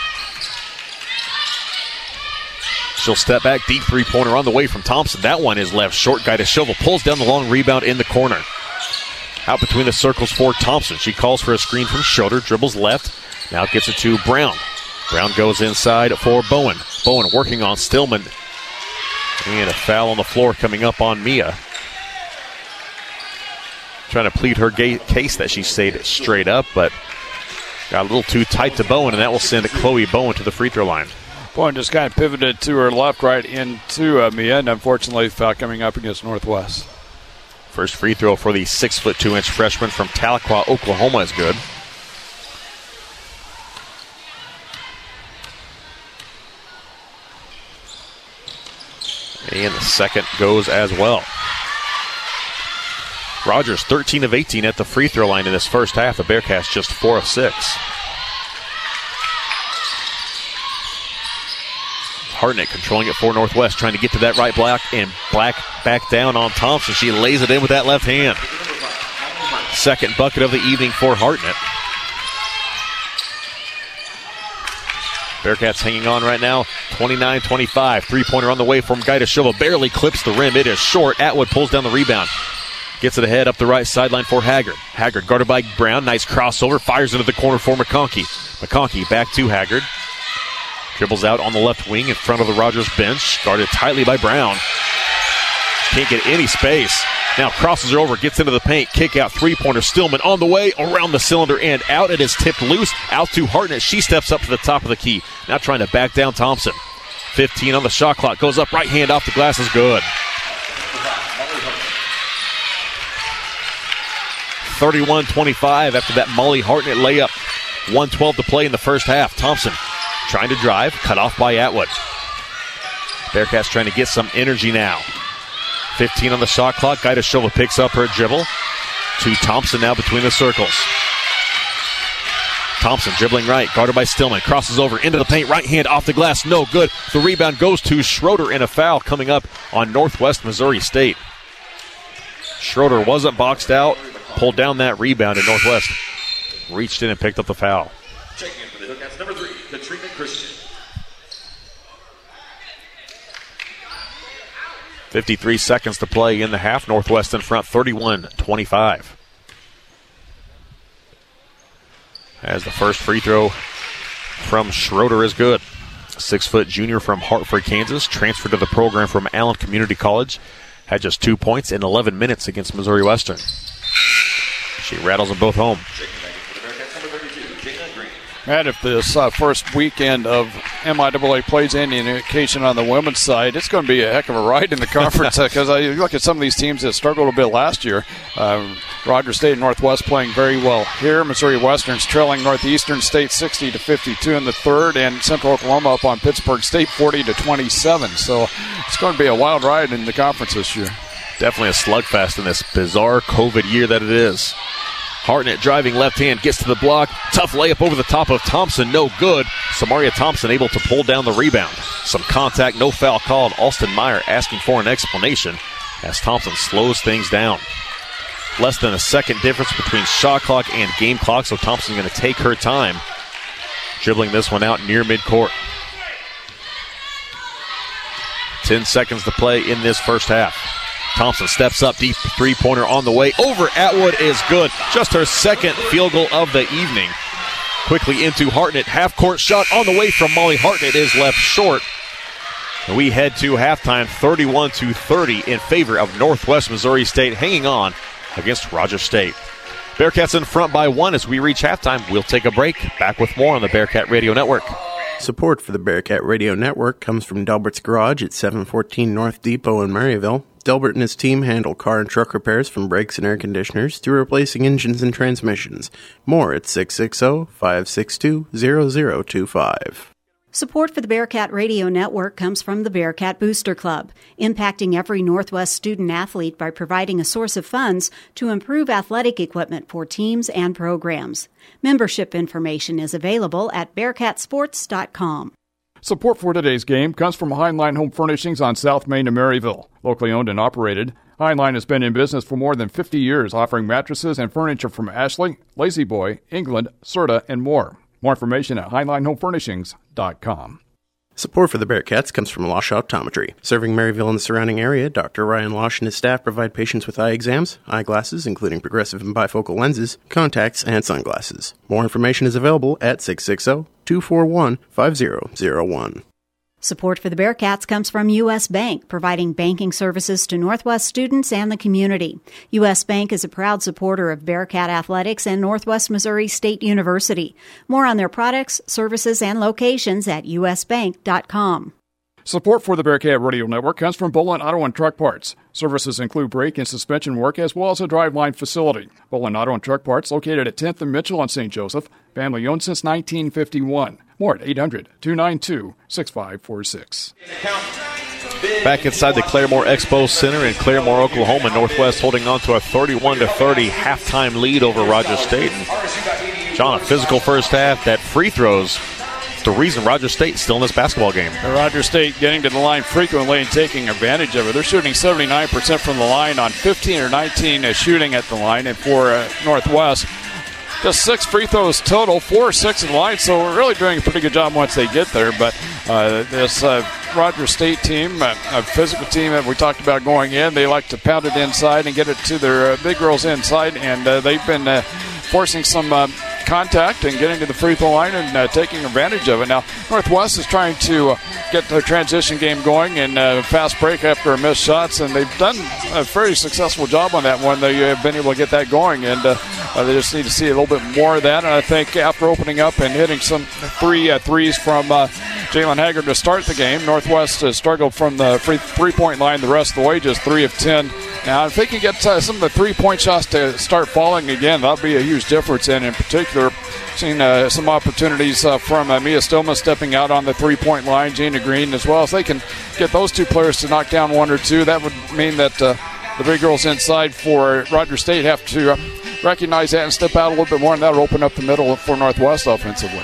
She'll step back. Deep three-pointer on the way from Thompson. That one is left short. Gaidashova pulls down the long rebound in the corner. Out between the circles for Thompson. She calls for a screen from Schroeder, dribbles left. Now gets it to Brown. Brown goes inside for Bowen. Bowen working on Stillman. And a foul on the floor coming up on Mia. Trying to plead her case that she stayed straight up, but got a little too tight to Bowen, and that will send Chloe Bowen to the free throw line. Bowen just kind of pivoted to her left, right into Mia, and unfortunately, foul coming up against Northwest. First free throw for the 6'2" freshman from Tahlequah, Oklahoma is good. And the second goes as well. Rogers 13 of 18 at the free throw line in this first half. The Bearcats just 4 of 6. Hartnett controlling it for Northwest, trying to get to that right block, and Black back down on Thompson. She lays it in with that left hand. Second bucket of the evening for Hartnett. Bearcats hanging on right now, 29-25. Three-pointer on the way from Gaidashova. Barely clips the rim. It is short. Atwood pulls down the rebound. Gets it ahead up the right sideline for Haggard. Haggard guarded by Brown. Nice crossover. Fires into the corner for McConkey. McConkey back to Haggard. Dribbles out on the left wing in front of the Rogers bench. Guarded tightly by Brown. Can't get any space. Now crosses her over, gets into the paint. Kick out, three-pointer. Stillman on the way, around the cylinder and out. It is tipped loose. Out to Hartnett. She steps up to the top of the key. Now trying to back down Thompson. 15 on the shot clock. Goes up, right hand off the glass is good. 31-25 after that Molly Hartnett layup. 1:12 to play in the first half. Thompson trying to drive, cut off by Atwood. Bearcats trying to get some energy now. 15 on the shot clock. Gaidashova picks up her dribble to Thompson now between the circles. Thompson dribbling right, guarded by Stillman. Crosses over into the paint, right hand off the glass, no good. The rebound goes to Schroeder, and a foul coming up on Northwest Missouri State. Schroeder wasn't boxed out, pulled down that rebound, and Northwest reached in and picked up the foul. Checking in for the Hillcats, number 3, Katrina Christian. 53 seconds to play in the half. Northwest in front, 31-25. As the first free throw from Schroeder is good. 6-foot junior from Hartford, Kansas, transferred to the program from Allen Community College. Had just 2 points in 11 minutes against Missouri Western. She rattles them both home. And if this first weekend of MIAA plays any indication on the women's side, it's going to be a heck of a ride in the conference because I look at some of these teams that struggled a bit last year. Rogers State and Northwest playing very well here. Missouri Western's trailing Northeastern State 60-52 in the third, and Central Oklahoma up on Pittsburgh State 40-27. So it's going to be a wild ride in the conference this year. Definitely a slugfest in this bizarre COVID year that it is. Hartnett driving left hand, gets to the block. Tough layup over the top of Thompson, no good. Samaria Thompson able to pull down the rebound. Some contact, no foul called. Alston Meyer asking for an explanation as Thompson slows things down. Less than a second difference between shot clock and game clock, so Thompson going to take her time. Dribbling this one out near midcourt. 10 seconds to play in this first half. Thompson steps up, deep three-pointer on the way. Over Atwood is good. Just her second field goal of the evening. Quickly into Hartnett. Half-court shot on the way from Molly Hartnett is left short. And we head to halftime, 31-30 in favor of Northwest Missouri State, hanging on against Rogers State. Bearcats in front by 1 as we reach halftime. We'll take a break. Back with more on the Bearcat Radio Network. Support for the Bearcat Radio Network comes from Delbert's Garage at 714 North Depot in Maryville. Delbert and his team handle car and truck repairs from brakes and air conditioners to replacing engines and transmissions. More at 660-562-0025. Support for the Bearcat Radio Network comes from the Bearcat Booster Club, impacting every Northwest student-athlete by providing a source of funds to improve athletic equipment for teams and programs. Membership information is available at bearcatsports.com. Support for today's game comes from Heinlein Home Furnishings on South Main in Maryville. Locally owned and operated, Heinlein has been in business for more than 50 years, offering mattresses and furniture from Ashley, Lazy Boy, England, Serta, and more. More information at HeinleinHomeFurnishings.com. Support for the Bearcats comes from Losch Optometry. Serving Maryville and the surrounding area, Dr. Ryan Losch and his staff provide patients with eye exams, eyeglasses, including progressive and bifocal lenses, contacts, and sunglasses. More information is available at 660-241-5001. Support for the Bearcats comes from U.S. Bank, providing banking services to Northwest students and the community. U.S. Bank is a proud supporter of Bearcat Athletics and Northwest Missouri State University. More on their products, services, and locations at usbank.com. Support for the Bearcat Radio Network comes from Bullen Auto and Truck Parts. Services include brake and suspension work as well as a driveline facility. Bullen Auto and Truck Parts located at 10th and Mitchell on St. Joseph. Family owned since 1951. More at 800-292-6546. Back inside the Claremore Expo Center in Claremore, Oklahoma, Northwest holding on to a 31-30 halftime lead over Rogers State. And John, a physical first half. That free throws, the reason Rogers State is still in this basketball game. Rogers State getting to the line frequently and taking advantage of it. They're shooting 79% from the line on 15 or 19 shooting at the line. And for Northwest, just 6 free throws total, 4 or 6 in the line, so we're really doing a pretty good job once they get there. But this Rogers State team, a physical team that we talked about going in, they like to pound it inside and get it to their big girls inside, and they've been forcing some contact and getting to the free throw line and taking advantage of it. Now, Northwest is trying to get the transition game going and fast break after missed shots, and they've done a very successful job on that one. They have been able to get that going, and they just need to see a little bit more of that. And I think after opening up and hitting some threes from Jalen Haggard to start the game, Northwest has struggled from the three-point line the rest of the way, just 3 of 10. Now, if they can get some of the three-point shots to start falling again, that'll be a huge difference. And in particular, seen some opportunities from Mia Stillman stepping out on the three-point line, Gina Green as well. If they can get those two players to knock down 1 or 2, that would mean that the big girls inside for Rogers State have to recognize that and step out a little bit more, and that'll open up the middle for Northwest offensively.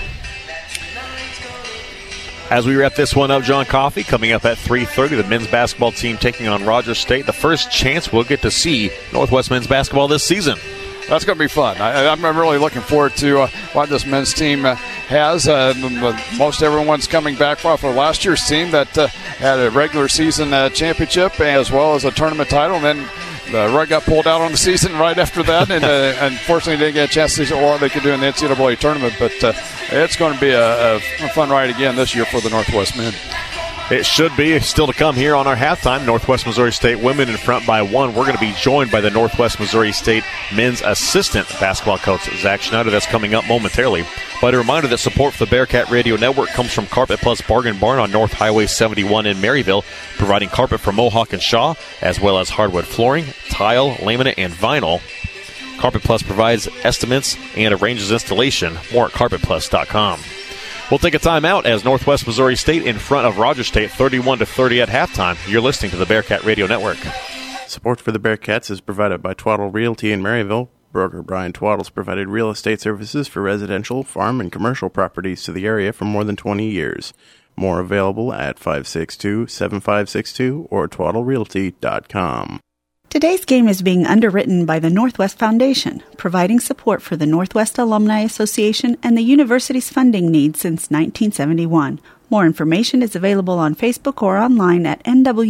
As we wrap this one up, John Coffey coming up at 3:30, the men's basketball team taking on Rogers State. The first chance we'll get to see Northwest men's basketball this season. That's going to be fun. I'm really looking forward to what this men's team has. Most everyone's coming back off of last year's team that had a regular season championship as well as a tournament title, and then the rug got pulled out on the season right after that, and unfortunately didn't get a chance to see what they could do in the NCAA tournament. But it's going to be a fun ride again this year for the Northwest men. It should be. Still to come here on our halftime. Northwest Missouri State women in front by 1. We're going to be joined by the Northwest Missouri State men's assistant basketball coach, Zach Schneider. That's coming up momentarily. But a reminder that support for the Bearcat Radio Network comes from Carpet Plus Bargain Barn on North Highway 71 in Maryville, providing carpet for Mohawk and Shaw, as well as hardwood flooring, tile, laminate, and vinyl. Carpet Plus provides estimates and arranges installation. More at carpetplus.com. We'll take a timeout as Northwest Missouri State in front of Rogers State 31-30 at halftime. You're listening to the Bearcat Radio Network. Support for the Bearcats is provided by Twaddle Realty in Maryville. Broker Brian Twaddle's provided real estate services for residential, farm, and commercial properties to the area for more than 20 years. More available at 562-7562 or twaddlerealty.com. Today's game is being underwritten by the Northwest Foundation, providing support for the Northwest Alumni Association and the university's funding needs since 1971. More information is available on Facebook or online at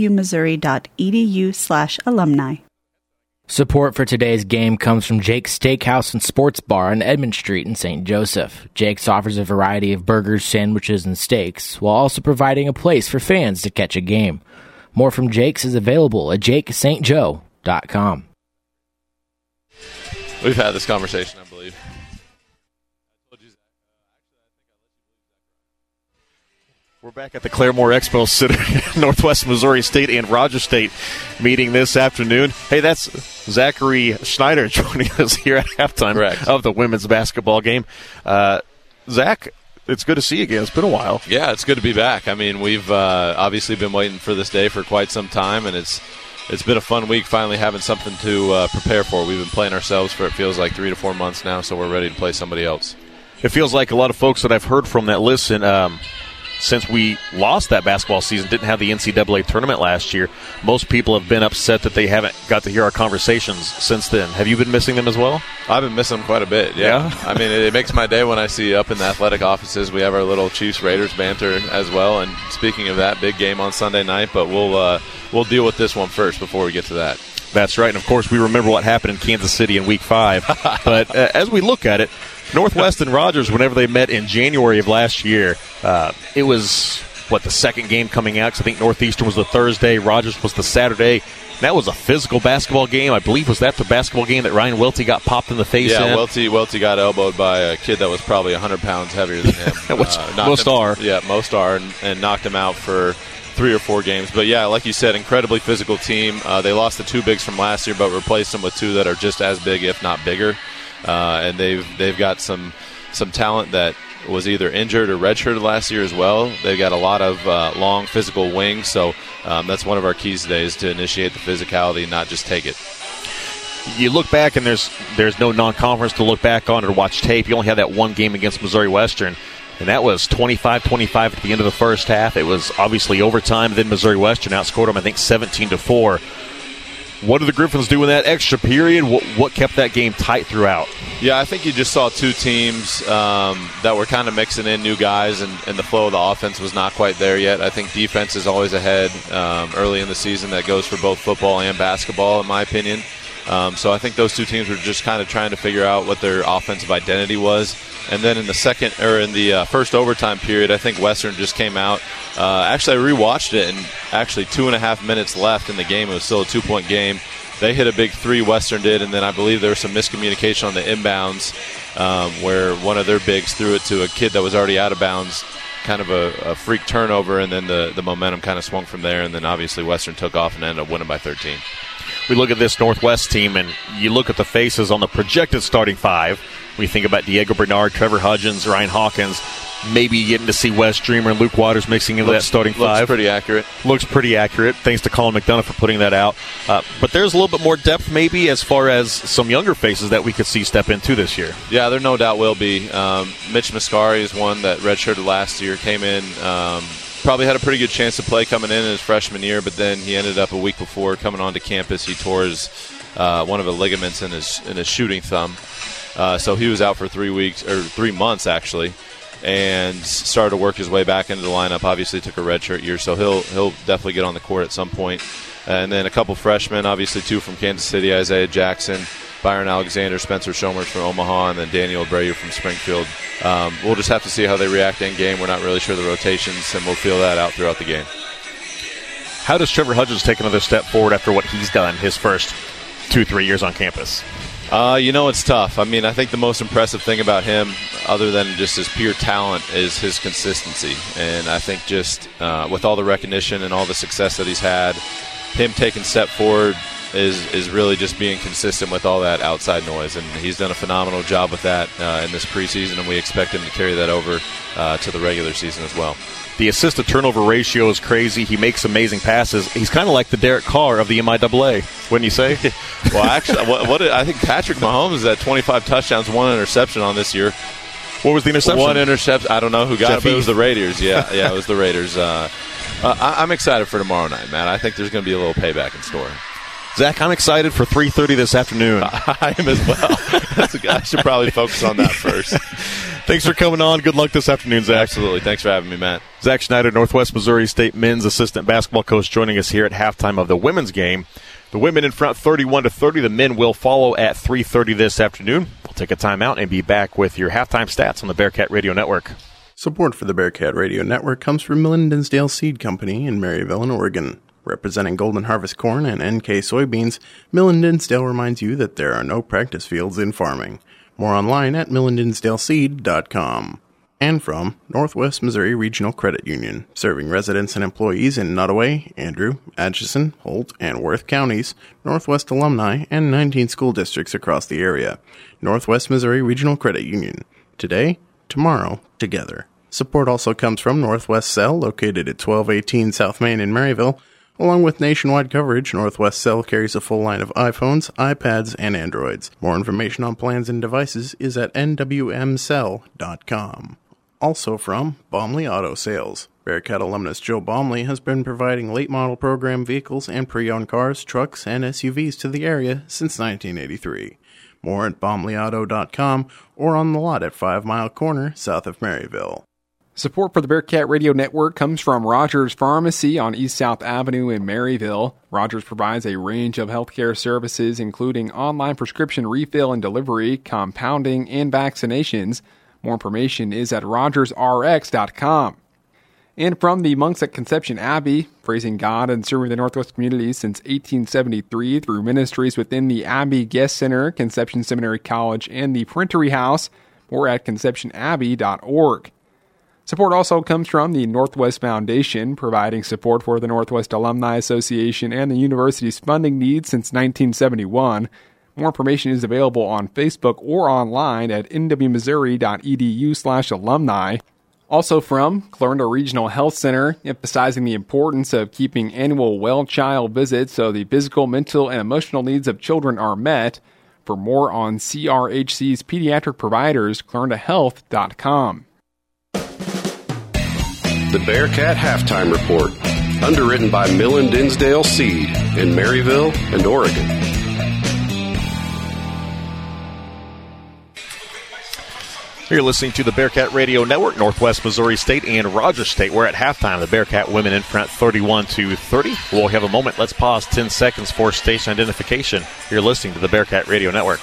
nwmissouri.edu/alumni. Support for today's game comes from Jake's Steakhouse and Sports Bar on Edmond Street in St. Joseph. Jake's offers a variety of burgers, sandwiches, and steaks, while also providing a place for fans to catch a game. More from Jake's is available at jakestjoe.com. We've had this conversation, I believe. We're back at the Claremore Expo Center. Northwest Missouri State and Rogers State meeting this afternoon. Hey, that's Zachary Schneider joining us here at halftime of the women's basketball game. Zach, it's good to see you again. It's been a while. Yeah, it's good to be back. I mean, we've obviously been waiting for this day for quite some time, and it's been a fun week finally having something to prepare for. We've been playing ourselves for, it feels like, 3 to 4 months now, so we're ready to play somebody else. It feels like a lot of folks that I've heard from that listen, since we lost that basketball season, didn't have the NCAA tournament last year, most people have been upset that they haven't got to hear our conversations since then. Have you been missing them as well? I've been missing them quite a bit, yeah. I mean, it makes my day when I see up in the athletic offices, we have our little Chiefs-Raiders banter as well. And speaking of that, big game on Sunday night, but we'll deal with this one first before we get to that. That's right, and of course we remember what happened in Kansas City in Week 5. But as we look at it, Northwest and Rogers, whenever they met in January of last year, it was, the second game coming out, because I think Northeastern was the Thursday, Rogers was the Saturday. That was a physical basketball game. I believe, was that the basketball game that Ryan Welty got popped in the face in? Yeah, Welty got elbowed by a kid that was probably 100 pounds heavier than him. Which most are. Yeah, most are, and knocked him out for 3 or 4 games. But, yeah, like you said, incredibly physical team. They lost the 2 bigs from last year, but replaced them with 2 that are just as big, if not bigger. And they've got some talent that was either injured or redshirted last year as well. They've got a lot of long physical wings, so that's one of our keys today is to initiate the physicality, not just take it. You look back, and there's no non-conference to look back on or watch tape. You only had that one game against Missouri Western, and that was 25-25 at the end of the first half. It was obviously overtime. Then Missouri Western outscored them, I think, 17-4. What did the Griffins do in that extra period? What kept that game tight throughout? Yeah, I think you just saw 2 teams that were kind of mixing in new guys, and the flow of the offense was not quite there yet. I think defense is always ahead early in the season. That goes for both football and basketball, in my opinion. So I think those 2 teams were just kind of trying to figure out what their offensive identity was. And then in the first overtime period, I think Western just came out. Actually, I rewatched it, and actually 2.5 minutes left in the game. It was still a 2-point game. They hit a big 3, Western did, and then I believe there was some miscommunication on the inbounds where one of their bigs threw it to a kid that was already out of bounds, kind of a freak turnover, and then the momentum kind of swung from there, and then obviously Western took off and ended up winning by 13. We look at this Northwest team, and you look at the faces on the projected starting 5. We think about Diego Bernard, Trevor Hudgens, Ryan Hawkins, maybe getting to see Wes Dreamer and Luke Waters mixing into that starting 5. Looks pretty accurate. Looks pretty accurate. Thanks to Colin McDonough for putting that out. But there's a little bit more depth maybe as far as some younger faces that we could see step into this year. Yeah, there no doubt will be. Mitch Mascari is one that redshirted last year, came in, probably had a pretty good chance to play coming in his freshman year, but then he ended up a week before coming onto campus. He tore one of the ligaments in his shooting thumb. So he was out for 3 months actually, and started to work his way back into the lineup. Obviously took a redshirt year, so he'll definitely get on the court at some point. And then a couple freshmen, obviously 2 from Kansas City, Isaiah Jackson, Byron Alexander, Spencer Shomers from Omaha, and then Daniel Abreu from Springfield. We'll just have to see how they react in game. We're not really sure the rotations, and we'll feel that out throughout the game. How does Trevor Hudgens take another step forward after what he's done his first 2-3 years on campus? It's tough. I mean, I think the most impressive thing about him, other than just his pure talent, is his consistency. And I think just with all the recognition and all the success that he's had, him taking a step forward is really just being consistent with all that outside noise. And he's done a phenomenal job with that in this preseason, and we expect him to carry that over to the regular season as well. The assist-to-turnover ratio is crazy. He makes amazing passes. He's kind of like the Derek Carr of the MIAA, wouldn't you say? Well, actually, I think Patrick Mahomes is at 25 touchdowns, 1 interception on this year. What was the interception? 1 interception. I don't know who got it, but it was the Raiders. Yeah, it was the Raiders. I'm excited for tomorrow night, man. I think there's going to be a little payback in store. Zach, I'm excited for 3:30 this afternoon. I am as well. I should probably focus on that first. Thanks for coming on. Good luck this afternoon, Zach. Absolutely. Thanks for having me, Matt. Zach Schneider, Northwest Missouri State men's assistant basketball coach, joining us here at halftime of the women's game. The women in front 31-30. The men will follow at 3:30 this afternoon. We'll take a timeout and be back with your halftime stats on the Bearcat Radio Network. Support for the Bearcat Radio Network comes from Millen Dinsdale Seed Company in Maryville, Oregon. Representing Golden Harvest corn and NK soybeans, Millen Dinsdale reminds you that there are no practice fields in farming. More online at millendinsdaleseed.com. And from Northwest Missouri Regional Credit Union, serving residents and employees in Nottoway, Andrew, Atchison, Holt, and Worth counties, Northwest alumni, and 19 school districts across the area. Northwest Missouri Regional Credit Union. Today, tomorrow, together. Support also comes from Northwest Cell, located at 1218 South Main in Maryville. Along with nationwide coverage, Northwest Cell carries a full line of iPhones, iPads, and Androids. More information on plans and devices is at nwmcell.com. Also from Baumley Auto Sales. Bearcat alumnus Joe Baumley has been providing late model program vehicles and pre-owned cars, trucks, and SUVs to the area since 1983. More at BaumleyAuto.com or on the lot at 5 Mile Corner, south of Maryville. Support for the Bearcat Radio Network comes from Rogers Pharmacy on East South Avenue in Maryville. Rogers provides a range of healthcare services, including online prescription refill and delivery, compounding, and vaccinations. More information is at rogersrx.com. And from the monks at Conception Abbey, praising God and serving the Northwest community since 1873 through ministries within the Abbey Guest Center, Conception Seminary College, and the Printery House, or at conceptionabbey.org. Support also comes from the Northwest Foundation, providing support for the Northwest Alumni Association and the university's funding needs since 1971. More information is available on Facebook or online at nwmissouri.edu/alumni. Also from Clarinda Regional Health Center, emphasizing the importance of keeping annual well child visits so the physical, mental, and emotional needs of children are met. For more on CRHC's pediatric providers, clarindahealth.com. The Bearcat Halftime Report, underwritten by Millen Dinsdale Seed in Maryville and Oregon. You're listening to the Bearcat Radio Network, Northwest Missouri State and Rogers State. We're at halftime. The Bearcat women in front 31-30. We'll have a moment. Let's pause 10 seconds for station identification. You're listening to the Bearcat Radio Network.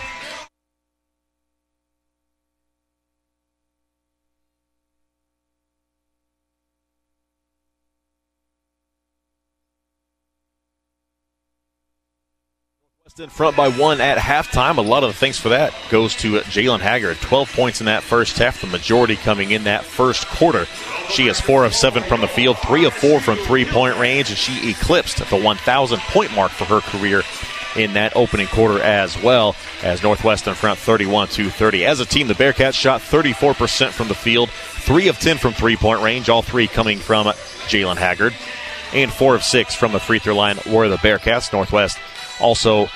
In front by 1 at halftime. A lot of the thanks for that goes to Jalen Haggard. 12 points in that first half, the majority coming in that first quarter. She is 4 of 7 from the field, 3 of 4 from three-point range, and she eclipsed the 1,000-point mark for her career in that opening quarter as well, as Northwest in front 31-30. As a team, the Bearcats shot 34% from the field, 3 of 10 from three-point range, all 3 coming from Jalen Haggard, and 4 of 6 from the free throw line were the Bearcats. Northwest also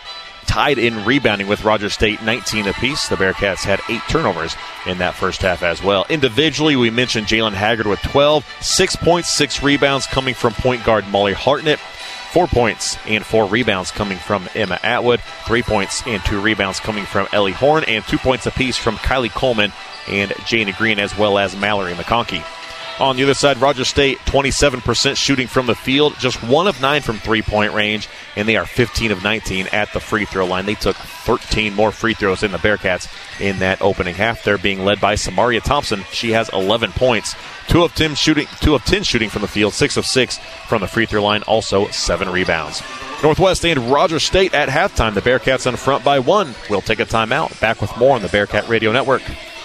tied in rebounding with Rogers State, 19 apiece. The Bearcats had 8 turnovers in that first half as well. Individually, we mentioned Jalen Haggard with 12, 6 points, 6 rebounds coming from point guard Molly Hartnett, 4 points and 4 rebounds coming from Emma Atwood, 3 points and 2 rebounds coming from Ellie Horn, and 2 points apiece from Kylie Coleman and Jana Green, as well as Mallory McConkey. On the other side, Rogers State, 27% shooting from the field, just 1 of 9 from three-point range, and they are 15 of 19 at the free throw line. They took 13 more free throws than the Bearcats in that opening half. They're being led by Samaria Thompson. She has 11 points, 2 of 10 shooting from the field, 6 of 6 from the free throw line, also 7 rebounds. Northwest and Rogers State at halftime. The Bearcats in front by 1. We'll take a timeout. Back with more on the Bearcat Radio Network.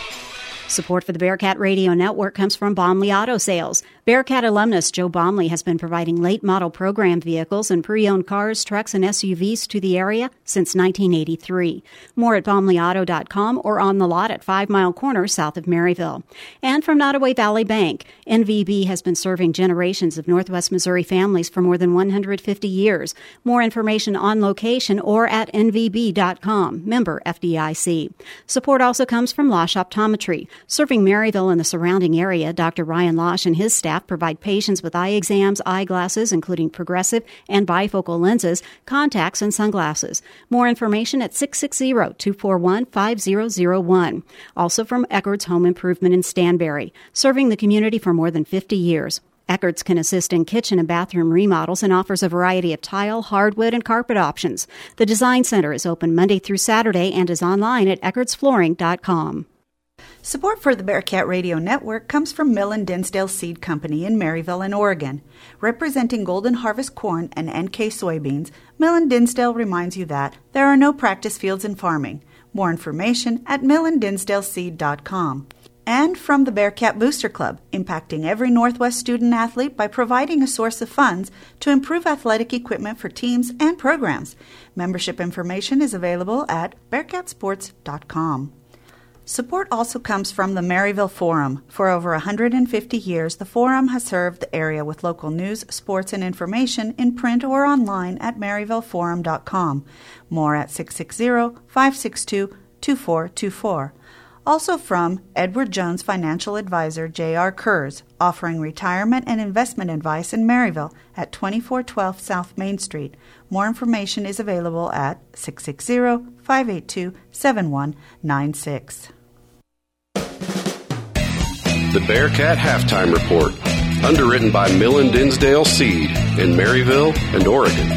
Support for the Bearcat Radio Network comes from Baumley Auto Sales. Bearcat alumnus Joe Baumley has been providing late model program vehicles and pre-owned cars, trucks, and SUVs to the area since 1983. More at BaumleyAuto.com or on the lot at 5 Mile Corner south of Maryville. And from Nottoway Valley Bank, NVB has been serving generations of Northwest Missouri families for more than 150 years. More information on location or at nvb.com. Member FDIC. Support also comes from Losh Optometry. Serving Maryville and the surrounding area, Dr. Ryan Losh and his staff provide patients with eye exams, eyeglasses, including progressive and bifocal lenses, contacts, and sunglasses. More information at 660-241-5001. Also from Eckerd's Home Improvement in Stanberry, serving the community for more than 50 years. Eckerd's can assist in kitchen and bathroom remodels and offers a variety of tile, hardwood, and carpet options. The Design Center is open Monday through Saturday and is online at eckardsflooring.com. Support for the Bearcat Radio Network comes from Millen Dinsdale Seed Company in Maryville and Oregon. Representing Golden Harvest corn and NK soybeans, Millen Dinsdale reminds you that there are no practice fields in farming. More information at millendinsdaleseed.com. And from the Bearcat Booster Club, impacting every Northwest student athlete by providing a source of funds to improve athletic equipment for teams and programs. Membership information is available at bearcatsports.com. Support also comes from the Maryville Forum. For over 150 years, the Forum has served the area with local news, sports, and information in print or online at maryvilleforum.com. More at 660-562-2424. Also from Edward Jones Financial Advisor J.R. Kurz, offering retirement and investment advice in Maryville at 2412 South Main Street. More information is available at 660-582-7196. The Bearcat Halftime Report, underwritten by Millen Dinsdale Seed in Maryville and Oregon.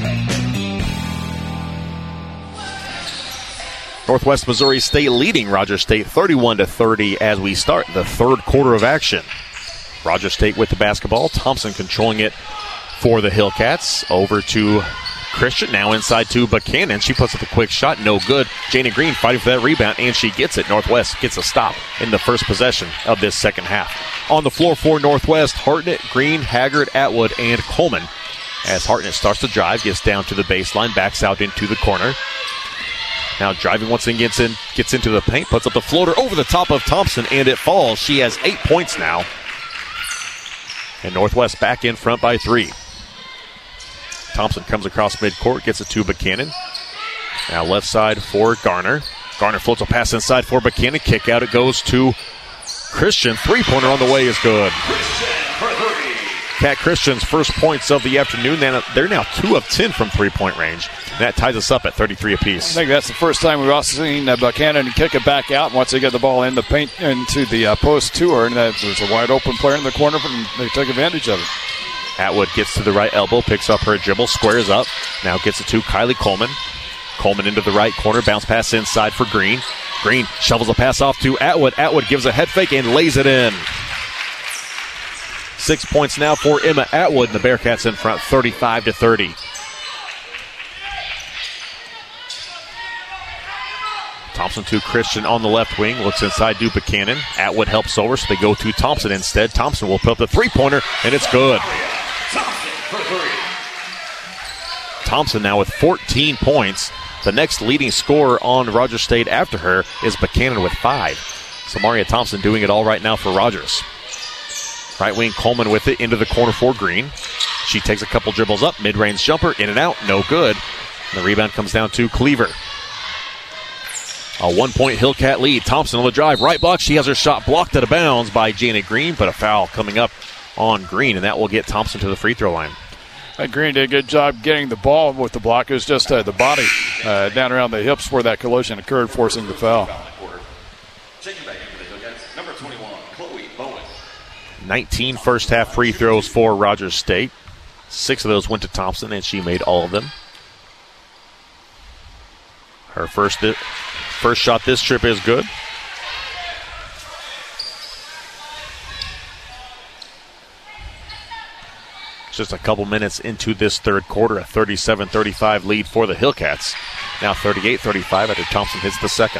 Northwest Missouri State leading Rogers State 31-30 as we start the third quarter of action. Rogers State with the basketball. Thompson controlling it for the Hillcats. Over to Christian, now inside to Buchanan. She puts up a quick shot, no good. Jana Green fighting for that rebound, and she gets it. Northwest gets a stop in the first possession of this second half. On the floor for Northwest, Hartnett, Green, Haggard, Atwood, and Coleman. As Hartnett starts to drive, gets down to the baseline, backs out into the corner. Now driving once again, gets into the paint, puts up the floater over the top of Thompson, and it falls. She has 8 points now. And Northwest back in front by 3. Thompson comes across midcourt, gets it to Buchanan. Now left side for Garner. Garner floats a pass inside for Buchanan. Kick out, it goes to Christian. Three-pointer on the way is good. Kat Christian's first points of the afternoon. They're now 2 of 10 from three-point range. And that ties us up at 33 apiece. I think that's the first time we've also seen Buchanan kick it back out. Once they get the ball in the paint into the post to her, and there's a wide open player in the corner, and they took advantage of it. Atwood gets to the right elbow, picks up her dribble, squares up. Now gets it to Kylie Coleman. Coleman into the right corner, bounce pass inside for Green. Green shovels a pass off to Atwood. Atwood gives a head fake and lays it in. 6 points now for Emma Atwood, and the Bearcats in front, 35-30. Thompson to Christian on the left wing, looks inside to Buchanan. Atwood helps over, so they go to Thompson instead. Thompson will put up the three-pointer, and it's good. Thompson now with 14 points. The next leading scorer on Rogers State after her is Buchanan with 5. So Maria Thompson doing it all right now for Rogers. Right wing Coleman with it into the corner for Green. She takes a couple dribbles up, mid-range jumper, in and out, no good. And the rebound comes down to Cleaver. A 1-point Hillcat lead. Thompson on the drive, right block. She has her shot blocked out of bounds by Janet Green, but a foul coming up on Green, and that will get Thompson to the free throw line. Green did a good job getting the ball with the block. It was just the body down around the hips where that collision occurred, forcing the foul. 19 first half free throws for Rogers State. 6 of those went to Thompson, and she made all of them. Her first shot this trip is good. Just a couple minutes into this third quarter, a 37-35 lead for the Hillcats. Now 38-35 after Thompson hits the second.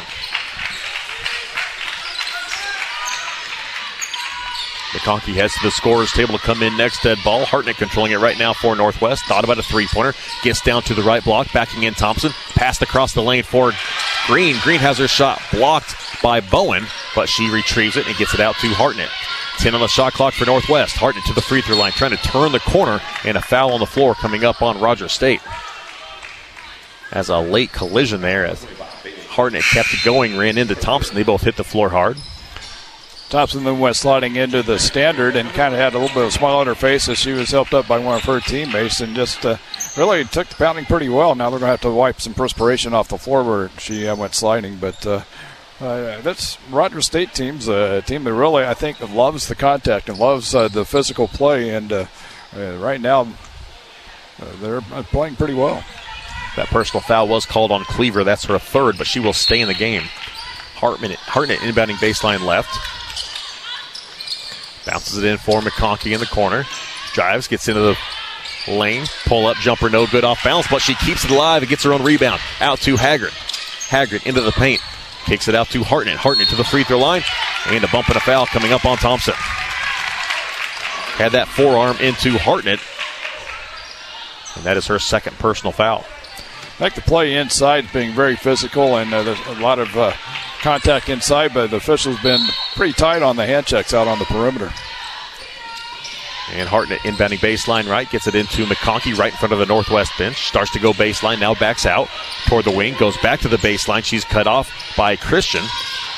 McConkey heads to the scorer's table to come in next. Dead ball. Hartnett controlling it right now for Northwest. Thought about a three-pointer. Gets down to the right block. Backing in Thompson. Passed across the lane for Green. Green has her shot blocked by Bowen, but she retrieves it and gets it out to Hartnett. 10 on the shot clock for Northwest. Hartnett to the free throw line, trying to turn the corner, and a foul on the floor coming up on Rogers State. As a late collision there, as Hartnett kept it going, ran into Thompson. They both hit the floor hard. Thompson then went sliding into the standard and kind of had a little bit of a smile on her face as she was helped up by one of her teammates and just really took the pounding pretty well. Now they're going to have to wipe some perspiration off the floor where she went sliding. But that's Rogers State team's a team that really, I think, loves the contact and loves the physical play. And right now they're playing pretty well. That personal foul was called on Cleaver. That's her third, but she will stay in the game. Hartnett inbounding baseline left. Bounces it in for McConkey in the corner. Drives, gets into the lane. Pull-up jumper, no good off balance, but she keeps it alive and gets her own rebound. Out to Haggard. Haggard into the paint. Kicks it out to Hartnett. Hartnett to the free throw line. And a bump and a foul coming up on Thompson. Had that forearm into Hartnett. And that is her second personal foul. I think the play inside being very physical, and there's a lot of contact inside, but the official's been pretty tight on the hand checks out on the perimeter. And Hartnett inbounding baseline right, gets it into McConkey right in front of the Northwest bench. Starts to go baseline, now backs out toward the wing, goes back to the baseline. She's cut off by Christian.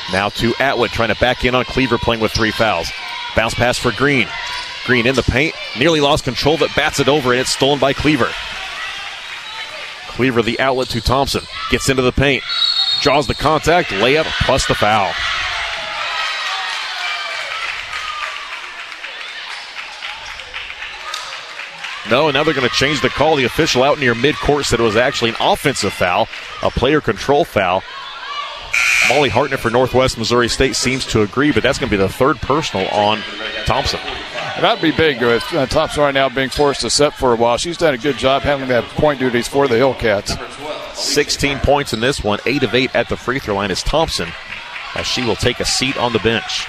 Now to Atwood, trying to back in on Cleaver, playing with 3 fouls. Bounce pass for Green. Green in the paint, nearly lost control, but bats it over, and it's stolen by Cleaver. Cleaver, the outlet to Thompson. Gets into the paint. Draws the contact, layup, plus the foul. No, now they're going to change the call. The official out near midcourt said it was actually an offensive foul, a player control foul. Molly Hartnett for Northwest Missouri State seems to agree, but that's going to be the 3rd personal on Thompson. That'd be big with Thompson right now being forced to set for a while. She's done a good job handling that point duties for the Hillcats. 16 points in this one, 8 of 8 at the free throw line is Thompson, as she will take a seat on the bench.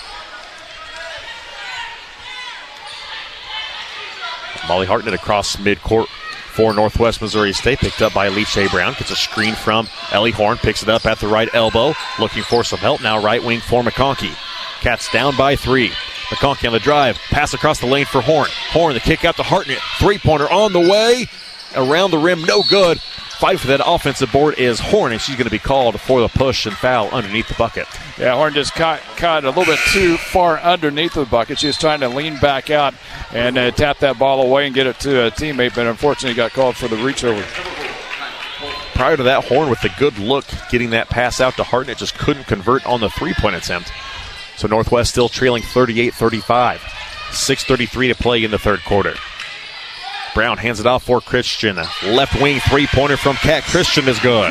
Molly Hartnett across midcourt for Northwest Missouri State, picked up by Alicia Brown. Gets a screen from Ellie Horn, picks it up at the right elbow, looking for some help. Now right wing for McConkey. Cats down by 3. McConkey on the drive, pass across the lane for Horn. Horn, the kick out to Hartnett. 3-pointer on the way, around the rim, no good. Fight for that offensive board is Horn, and she's going to be called for the push and foul underneath the bucket. Yeah, Horn just caught a little bit too far underneath the bucket. She was trying to lean back out and tap that ball away and get it to a teammate, but unfortunately got called for the reach over. Prior to that, Horn with the good look, getting that pass out to Hartnett, just couldn't convert on the 3-point attempt. So Northwest still trailing 38-35. 6:33 to play in the 3rd quarter. Brown hands it off for Christian. Left wing 3-pointer from Kat Christian is good.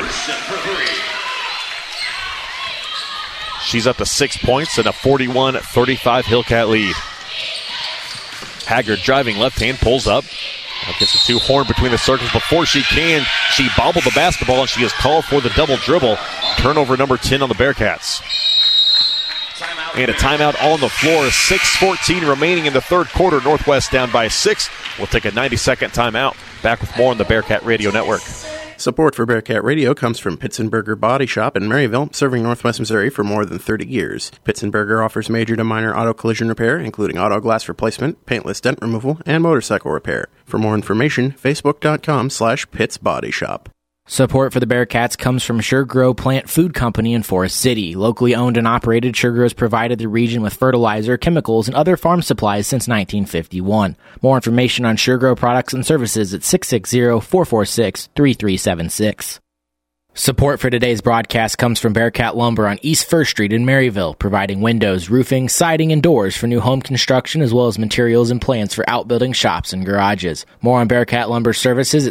She's up to 6 points and a 41-35 Hillcat lead. Haggard driving left hand, pulls up. Gets it to Horn between the circles. Before she can, she bobbled the basketball, and she is called for the double dribble. Turnover number 10 on the Bearcats. And a timeout on the floor. 6:14 remaining in the 3rd quarter. Northwest down by 6. We'll take a 90-second timeout. Back with more on the Bearcat Radio Network. Support for Bearcat Radio comes from Pitzenberger Body Shop in Maryville, serving Northwest Missouri for more than 30 years. Pitzenberger offers major to minor auto collision repair, including auto glass replacement, paintless dent removal, and motorcycle repair. For more information, facebook.com/PittsBodyShop. Support for the Bearcats comes from SureGrow Plant Food Company in Forest City. Locally owned and operated, SureGrow has provided the region with fertilizer, chemicals, and other farm supplies since 1951. More information on SureGrow products and services at 660-446-3376. Support for today's broadcast comes from Bearcat Lumber on East 1st Street in Maryville, providing windows, roofing, siding, and doors for new home construction, as well as materials and plans for outbuilding shops and garages. More on Bearcat Lumber services at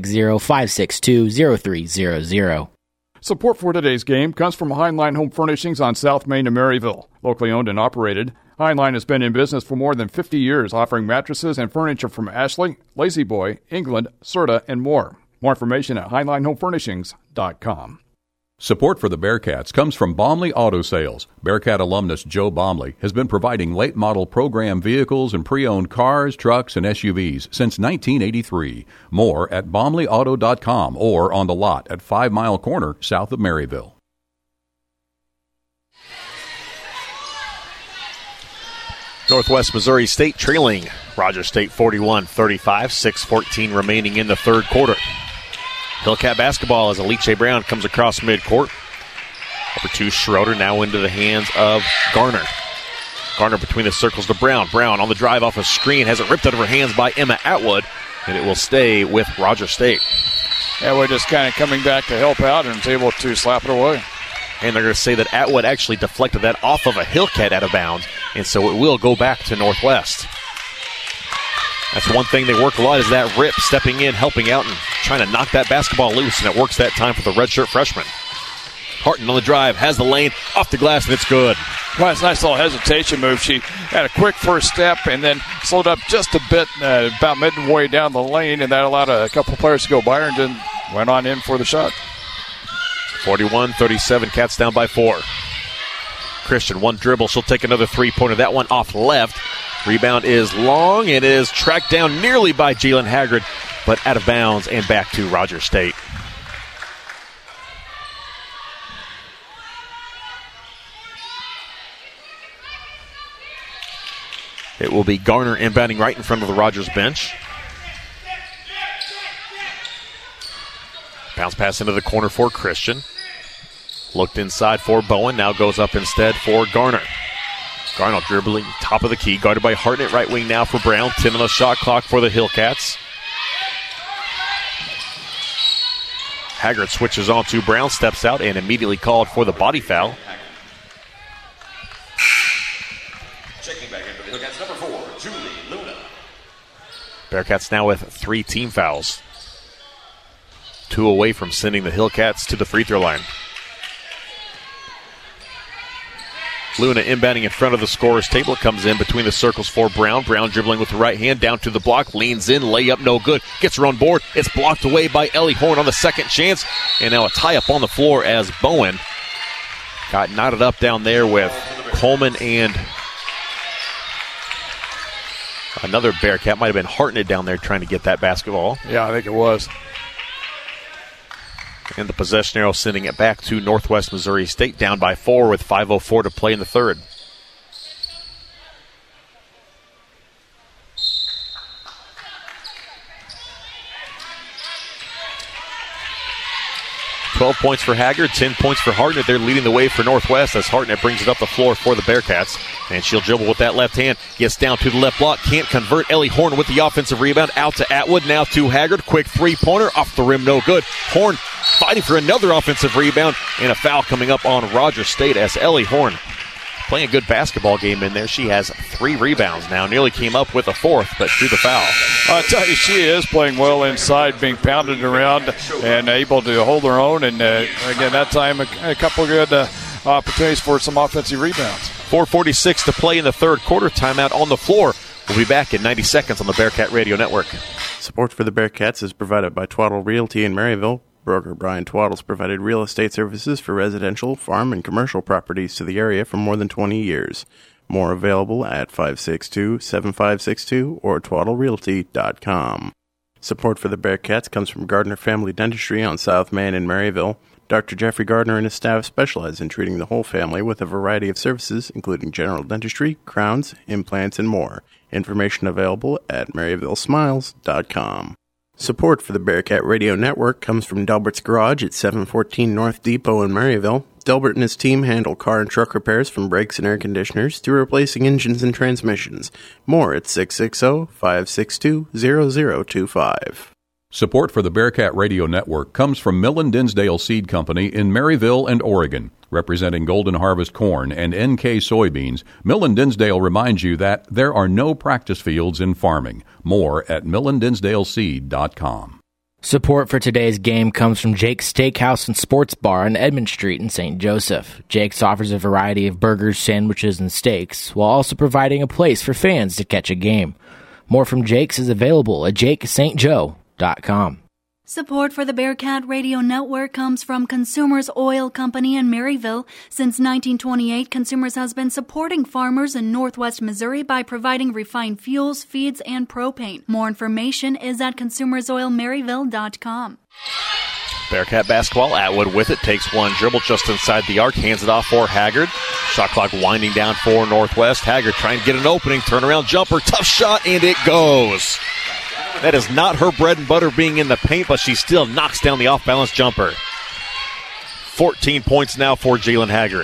660-562-0300. Support for today's game comes from Heinlein Home Furnishings on South Main in Maryville. Locally owned and operated, Heinlein has been in business for more than 50 years, offering mattresses and furniture from Ashley, Lazy Boy, England, Serta, and more. More information at HeinleinHomeFurnishings.com. Support for the Bearcats comes from Baumley Auto Sales. Bearcat alumnus Joe Baumley has been providing late model program vehicles and pre-owned cars, trucks, and SUVs since 1983. More at BaumleyAuto.com or on the lot at 5 Mile Corner south of Maryville. Northwest Missouri State trailing Rogers State 41-35, 6:14 remaining in the 3rd quarter. Hillcat basketball as Alicia Brown comes across midcourt. Over to Schroeder, now into the hands of Garner. Garner between the circles to Brown. Brown on the drive off a screen, has it ripped out of her hands by Emma Atwood, and it will stay with Rogers State. Atwood just kind of coming back to help out and is able to slap it away. And they're going to say that Atwood actually deflected that off of a Hillcat out of bounds, and so it will go back to Northwest. That's one thing they work a lot, is that rip, stepping in, helping out, and trying to knock that basketball loose, and it works that time for the redshirt freshman. Harton on the drive, has the lane, off the glass, and it's good. Well, it's a nice little hesitation move. She had a quick first step and then slowed up just a bit, about midway down the lane, and that allowed a couple players to go by her and then went on in for the shot. 41-37, Cats down by 4. Christian, one dribble, she'll take another 3-pointer. That one off left. Rebound is long. It is tracked down nearly by Jalen Haggard, but out of bounds and back to Rogers State. It will be Garner inbounding right in front of the Rogers bench. Bounce pass into the corner for Christian. Looked inside for Bowen, now goes up instead for Garner. Garner dribbling top of the key, guarded by Hartnett, right wing now for Brown. 10 on the shot clock for the Hillcats. Haggard switches on to Brown, steps out, and immediately called for the body foul. Checking back in for the Hillcats, number 4, Julie Luna. Bearcats now with 3 team fouls. 2 away from sending the Hillcats to the free throw line. Luna inbounding in front of the scorer's table. Comes in between the circles for Brown. Brown dribbling with the right hand down to the block. Leans in. Layup no good. Gets her on board. It's blocked away by Ellie Horn on the second chance. And now a tie-up on the floor as Bowen got knotted up down there with Coleman and another Bearcat. Might have been Hartnett down there trying to get that basketball. Yeah, I think it was. And the possession arrow sending it back to Northwest Missouri State, down by 4 with 5:04 to play in the third. $12 points for Haggard, 10 points for Hartnett. They're leading the way for Northwest as Hartnett brings it up the floor for the Bearcats. And she'll dribble with that left hand. Gets down to the left block. Can't convert. Ellie Horn with the offensive rebound. Out to Atwood. Now to Haggard. Quick three-pointer. Off the rim. No good. Horn fighting for another offensive rebound. And a foul coming up on Rogers State as Ellie Horn playing a good basketball game in there. She has 3 rebounds now. Nearly came up with a 4th, but drew the foul. I'll tell you, she is playing well inside, being pounded around and able to hold her own. And, again, that time a couple good opportunities for some offensive rebounds. 4:46 to play in the third quarter. Timeout on the floor. We'll be back in 90 seconds on the Bearcat Radio Network. Support for the Bearcats is provided by Twaddle Realty in Maryville. Broker Brian Twaddle's provided real estate services for residential, farm, and commercial properties to the area for more than 20 years. More available at 562-7562 or twaddlerealty.com. Support for the Bearcats comes from Gardner Family Dentistry on South Main in Maryville. Dr. Jeffrey Gardner and his staff specialize in treating the whole family with a variety of services, including general dentistry, crowns, implants, and more. Information available at maryvillesmiles.com. Support for the Bearcat Radio Network comes from Delbert's Garage at 714 North Depot in Maryville. Delbert and his team handle car and truck repairs from brakes and air conditioners to replacing engines and transmissions. More at 660-562-0025. Support for the Bearcat Radio Network comes from Millen Dinsdale Seed Company in Maryville and Oregon. Representing Golden Harvest corn and NK soybeans, Millen Dinsdale reminds you that there are no practice fields in farming. More at millendinsdaleseed.com. Support for today's game comes from Jake's Steakhouse and Sports Bar on Edmond Street in St. Joseph. Jake's offers a variety of burgers, sandwiches, and steaks, while also providing a place for fans to catch a game. More from Jake's is available at jakestjoe.com. Support for the Bearcat Radio Network comes from Consumers Oil Company in Maryville. Since 1928, Consumers has been supporting farmers in Northwest Missouri by providing refined fuels, feeds, and propane. More information is at consumersoilmaryville.com. Bearcat basketball. Atwood with it. Takes one dribble just inside the arc. Hands it off for Haggard. Shot clock winding down for Northwest. Haggard trying to get an opening. Turnaround jumper. Tough shot, and it goes. That is not her bread and butter being in the paint, but she still knocks down the off-balance jumper. 14 points now for Jalen Haggard.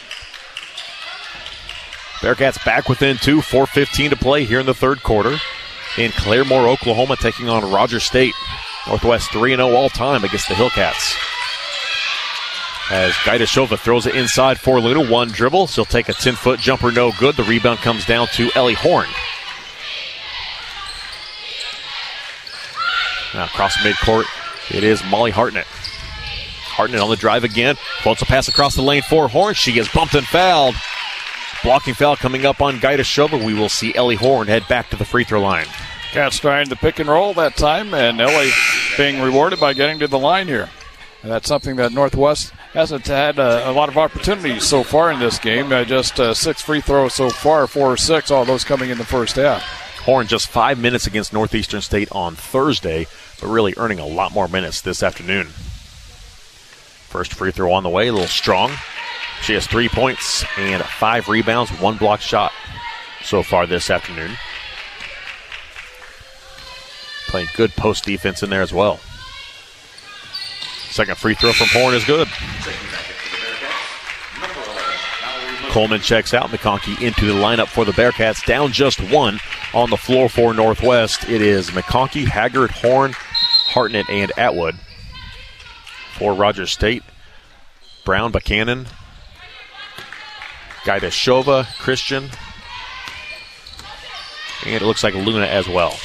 Bearcats back within 2, 4:15 to play here in the third quarter. In Claremore, Oklahoma, taking on Rogers State. Northwest 3-0 all-time against the Hillcats. As Gaidashova throws it inside for Luna. One dribble. She'll take a 10-foot jumper, no good. The rebound comes down to Ellie Horn. Now across midcourt, it is Molly Hartnett. Hartnett on the drive again. Floats a pass across the lane for Horn. She is bumped and fouled. Blocking foul coming up on Gaidashova. We will see Ellie Horn head back to the free throw line. Cats trying to pick and roll that time, and Ellie being rewarded by getting to the line here. And that's something that Northwest hasn't had a lot of opportunities so far in this game. Just 6 free throws so far, 4 or 6, all those coming in the first half. Horn just 5 minutes against Northeastern State on Thursday, but really earning a lot more minutes this afternoon. First free throw on the way, a little strong. She has 3 points and 5 rebounds, 1 block shot so far this afternoon. Playing good post defense in there as well. Second free throw from Horn is good. Coleman checks out. McConkey into the lineup for the Bearcats. Down just one on the floor for Northwest. It is McConkey, Haggard, Horn, Hartnett, and Atwood. For Rogers State, Brown, Buchanan, Gaidashova, Christian, and it looks like Luna as well.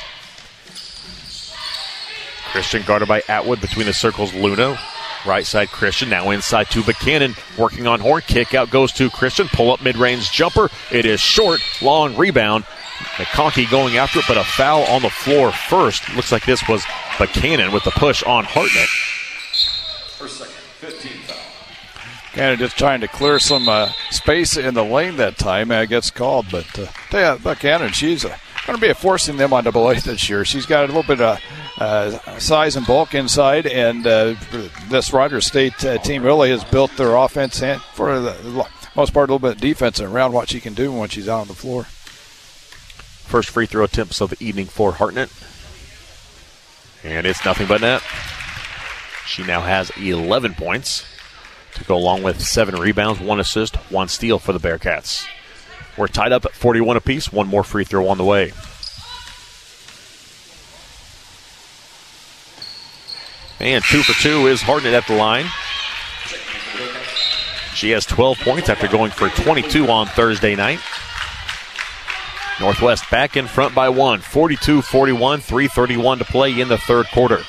Christian guarded by Atwood. Between the circles, Luna. Right side, Christian. Now inside to Buchanan. Working on Horn. Kick out goes to Christian. Pull up mid-range jumper. It is short. Long rebound. McConkey going after it, but a foul on the floor first. Looks like this was Buchanan with the push on Hartnett. First second, 15 foul. Buchanan just trying to clear some space in the lane that time. Gets called, but Buchanan, she's going to be forcing them on AA this year. She's got a little bit of size and bulk inside, and this Rogers State team really has built their offense and for the most part a little bit of defense around what she can do when she's out on the floor. First free throw attempts of the evening for Hartnett, and it's nothing but net. She now has 11 points to go along with 7 rebounds, 1 assist, 1 steal for the Bearcats. We're tied up at 41 apiece. One more free throw on the way. And 2 for 2 is Hartnett at the line. She has 12 points after going for 22 on Thursday night. Northwest back in front by 1. 42-41, 3:31 to play in the third quarter.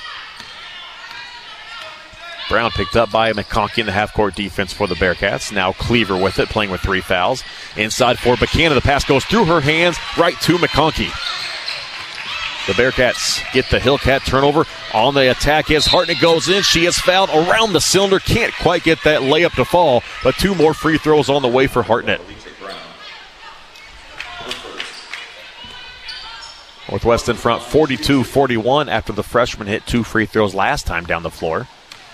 Brown picked up by McConkey in the half-court defense for the Bearcats. Now Cleaver with it, playing with 3 fouls. Inside for Buchanan. The pass goes through her hands right to McConkey. The Bearcats get the Hillcat turnover. On the attack as Hartnett goes in. She is fouled around the cylinder. Can't quite get that layup to fall, but 2 more free throws on the way for Hartnett. Northwest in front 42-41 after the freshman hit 2 free throws last time down the floor.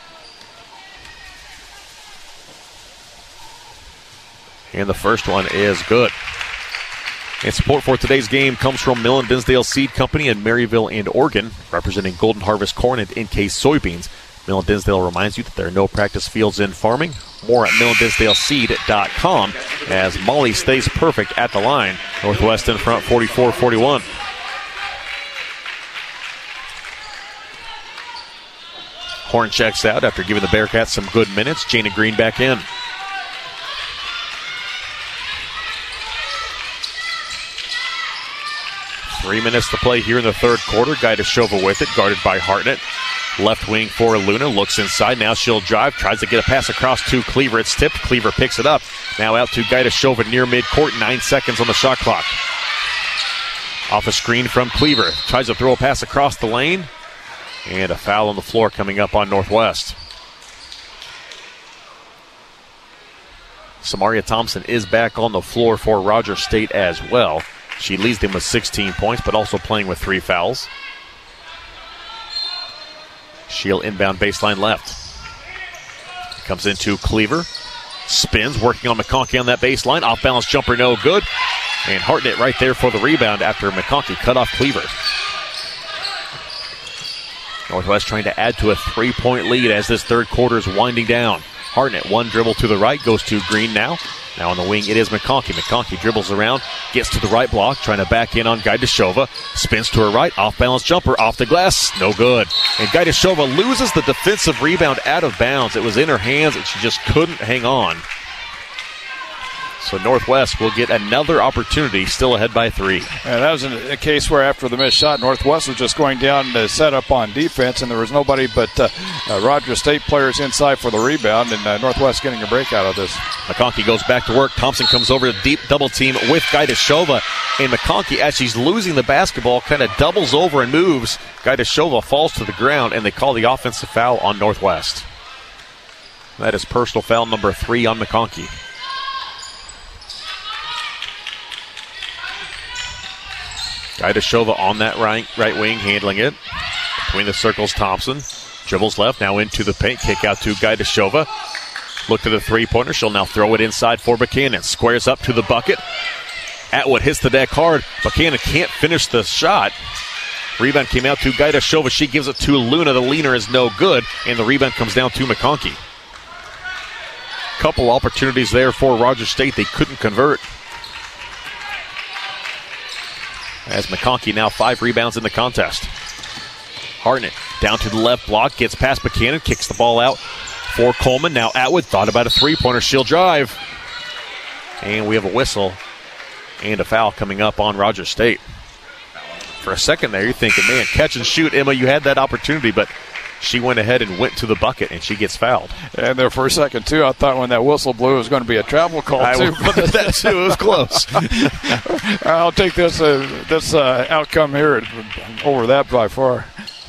And the first one is good. And support for today's game comes from Millen Dinsdale Seed Company in Maryville and Oregon, representing Golden Harvest Corn and NK Soybeans. Millen Dinsdale reminds you that there are no practice fields in farming. More at MillenDinsdaleSeed.com as Molly stays perfect at the line. Northwest in front 44-41. Horn checks out after giving the Bearcats some good minutes. Jana Green back in. Three minutes to play here in the third quarter. Gaidashova with it, guarded by Hartnett. Left wing for Luna, looks inside. Now she'll drive, tries to get a pass across to Cleaver. It's tipped. Cleaver picks it up. Now out to Gaidashova near midcourt. 9 seconds on the shot clock. Off a screen from Cleaver. Tries to throw a pass across the lane. And a foul on the floor coming up on Northwest. Samaria Thompson is back on the floor for Rogers State as well. She leads them with 16 points, but also playing with 3 fouls. She'll inbound baseline left. Comes into Cleaver. Spins, working on McConkey on that baseline. Off-balance jumper, no good. And Hartnett right there for the rebound after McConkey cut off Cleaver. Northwest trying to add to a 3-point lead as this third quarter is winding down. Hartnett, 1 dribble to the right, goes to Green now. Now on the wing, it is McConkey. McConkey dribbles around, gets to the right block, trying to back in on Gaidashova. Spins to her right, off-balance jumper, off the glass, no good. And Gaidashova loses the defensive rebound out of bounds. It was in her hands, and she just couldn't hang on. So Northwest will get another opportunity, still ahead by 3. And that was a case where after the missed shot, Northwest was just going down to set up on defense, and there was nobody but Rogers State players inside for the rebound, and Northwest getting a break out of this. McConkey goes back to work. Thompson comes over to deep double team with Gaidashova, and McConkey, as she's losing the basketball, kind of doubles over and moves. Gaidashova falls to the ground, and they call the offensive foul on Northwest. That is personal foul number 3 on McConkey. Gaidashova on that right wing, handling it. Between the circles, Thompson. Dribbles left, now into the paint. Kick out to Gaidashova. Look to the three-pointer. She'll now throw it inside for Buchanan. Squares up to the bucket. Atwood hits the deck hard. Buchanan can't finish the shot. Rebound came out to Gaidashova. She gives it to Luna. The leaner is no good, and the rebound comes down to McConkey. Couple opportunities there for Rogers State. They couldn't convert. As McConkey now 5 rebounds in the contest. Hartnett down to the left block, gets past Buchanan, kicks the ball out for Coleman. Now Atwood thought about a three-pointer. She'll drive. And we have a whistle and a foul coming up on Rogers State. For a second there, you're thinking, man, catch and shoot. Emma, you had that opportunity, but she went ahead and went to the bucket, and she gets fouled. And there for a second, too, I thought when that whistle blew, it was going to be a travel call, too. That, too. It was close. I'll take this outcome here over that by far.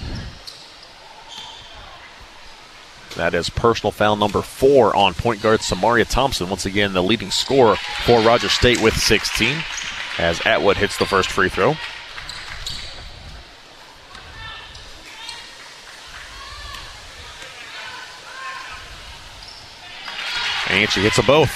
That is personal foul number 4 on point guard Samaria Thompson. Once again, the leading scorer for Rogers State with 16, as Atwood hits the first free throw. And she hits them both.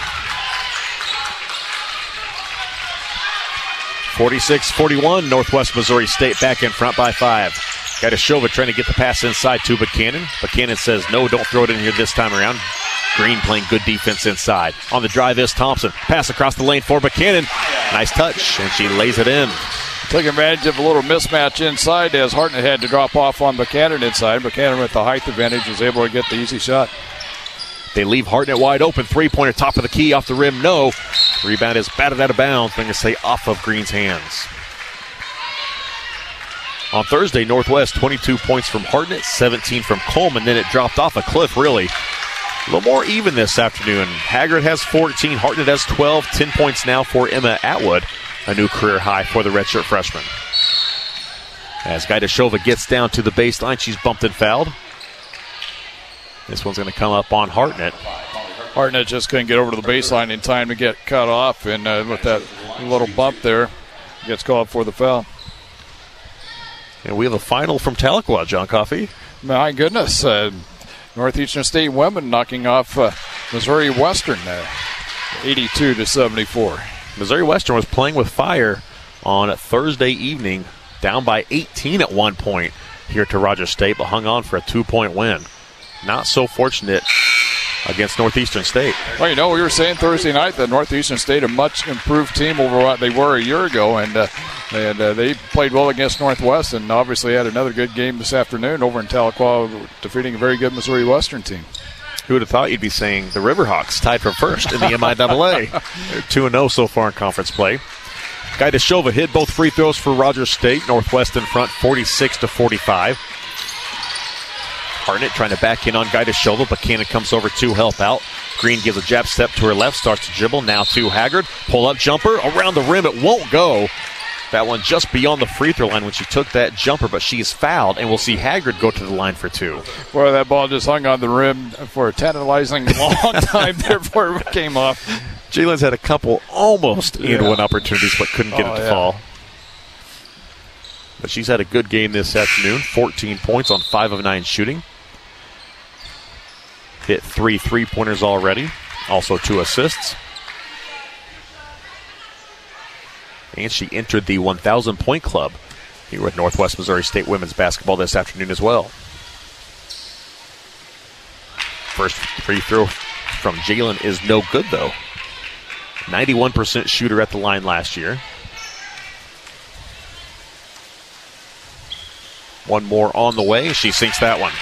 46-41, Northwest Missouri State back in front by 5. Gajdashova trying to get the pass inside to Buchanan. Buchanan says, no, don't throw it in here this time around. Green playing good defense inside. On the drive is Thompson. Pass across the lane for Buchanan. Nice touch, and she lays it in. Took advantage of a little mismatch inside as Hartnett had to drop off on Buchanan inside. Buchanan with the height advantage was able to get the easy shot. They leave Hartnett wide open. Three-pointer, top of the key, off the rim, no. Rebound is batted out of bounds. I'm going to say off of Green's hands. On Thursday, Northwest, 22 points from Hartnett, 17 from Coleman. Then it dropped off a cliff, really. A little more even this afternoon. Haggard has 14. Hartnett has 12. 10 points now for Emma Atwood. A new career high for the redshirt freshman. As Gajdashova gets down to the baseline, she's bumped and fouled. This one's going to come up on Hartnett. Hartnett just couldn't get over to the baseline in time to get cut off, and with that little bump there, gets called for the foul. And we have a final from Tahlequah, John Coffey. My goodness. Northeastern State women knocking off Missouri Western 82-74. Missouri Western was playing with fire on a Thursday evening, down by 18 at one point here to Rogers State, but hung on for a 2-point win. Not so fortunate against Northeastern State. Well, we were saying Thursday night that Northeastern State a much improved team over what they were a year ago, and they played well against Northwest, and obviously had another good game this afternoon over in Tahlequah, defeating a very good Missouri Western team. Who would have thought you'd be saying the Riverhawks tied for first in the MIAA? They're 2-0 so far in conference play. Gajdashova hit both free throws for Rogers State. Northwest in front, 46-45. Hartnett trying to back in on Gajdashova. Buchanan comes over to help out. Green gives a jab step to her left, starts to dribble. Now to Haggard. Pull-up jumper around the rim. It won't go. That one just beyond the free throw line when she took that jumper, but she is fouled, and we'll see Haggard go to the line for 2. Boy, that ball just hung on the rim for a tantalizing long time there before it came off. Jalen's had a couple almost and-one opportunities, but couldn't get it to fall. But she's had a good game this afternoon. 14 points on 5 of 9 shooting. Hit 3 3-pointers already. Also 2 assists. And she entered the 1,000-point club here with Northwest Missouri State women's basketball this afternoon as well. First free throw from Jalen is no good, though. 91% shooter at the line last year. One more on the way. She sinks that one.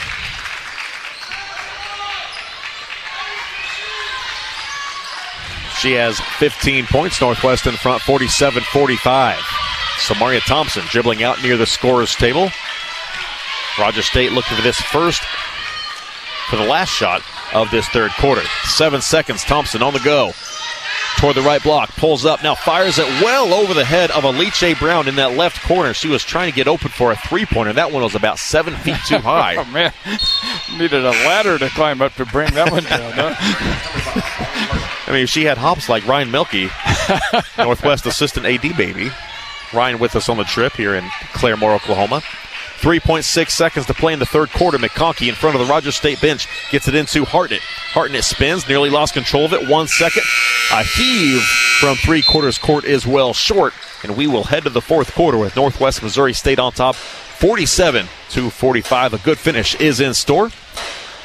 She has 15 points. Northwest in front, 47-45. Samaria Thompson dribbling out near the scorer's table. Rogers State looking for this first, for the last shot of this third quarter. 7 seconds. Thompson on the go. Toward the right block. Pulls up. Now fires it well over the head of Alicia Brown in that left corner. She was trying to get open for a three-pointer. That one was about 7 feet too high. Oh, man. Needed a ladder to climb up to bring that one down, huh? I mean, she had hops like Ryan Melke, Northwest assistant AD baby. Ryan with us on the trip here in Claremore, Oklahoma. 3.6 seconds to play in the third quarter. McConkey in front of the Rogers State bench gets it into Hartnett. Hartnett spins, nearly lost control of it. 1 second. A heave from three-quarters court is well short. And we will head to the fourth quarter with Northwest Missouri State on top, 47-45. A good finish is in store.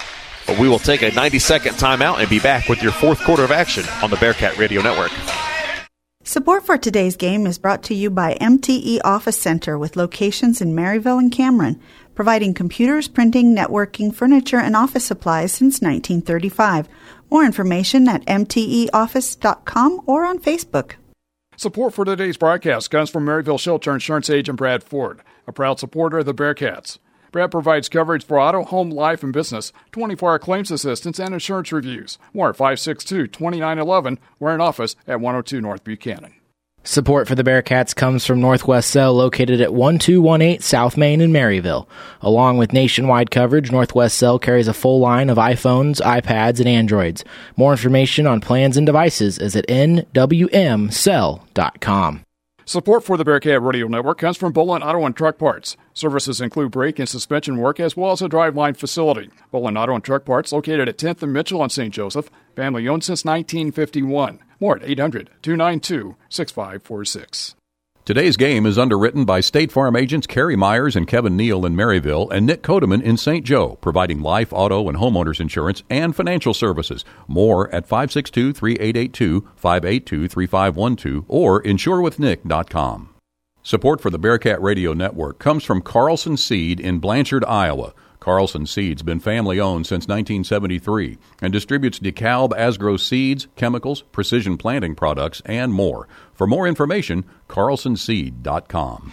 But we will take a 90-second timeout and be back with your fourth quarter of action on the Bearcat Radio Network. Support for today's game is brought to you by MTE Office Center with locations in Maryville and Cameron, providing computers, printing, networking, furniture, and office supplies since 1935. More information at mteoffice.com or on Facebook. Support for today's broadcast comes from Maryville Shelter Insurance agent Brad Ford, a proud supporter of the Bearcats. Brad provides coverage for auto, home, life, and business, 24-hour claims assistance, and insurance reviews. More at 562-2911. We're in office at 102 North Buchanan. Support for the Bearcats comes from Northwest Cell, located at 1218 South Main in Maryville. Along with nationwide coverage, Northwest Cell carries a full line of iPhones, iPads, and Androids. More information on plans and devices is at nwmcell.com. Support for the Bearcat Radio Network comes from Bolin Auto and Truck Parts. Services include brake and suspension work as well as a driveline facility. Bolin Auto and Truck Parts located at 10th and Mitchell on St. Joseph. Family owned since 1951. More at 800-292-6546. Today's game is underwritten by State Farm agents Kerry Myers and Kevin Neal in Maryville and Nick Kodeman in St. Joe, providing life, auto, and homeowners insurance and financial services. More at 562-3882, 582-3512, or insurewithnick.com. Support for the Bearcat Radio Network comes from Carlson Seed in Blanchard, Iowa. Carlson Seed's been family-owned since 1973 and distributes DeKalb Asgrow seeds, chemicals, precision planting products, and more. For more information, carlsonseed.com.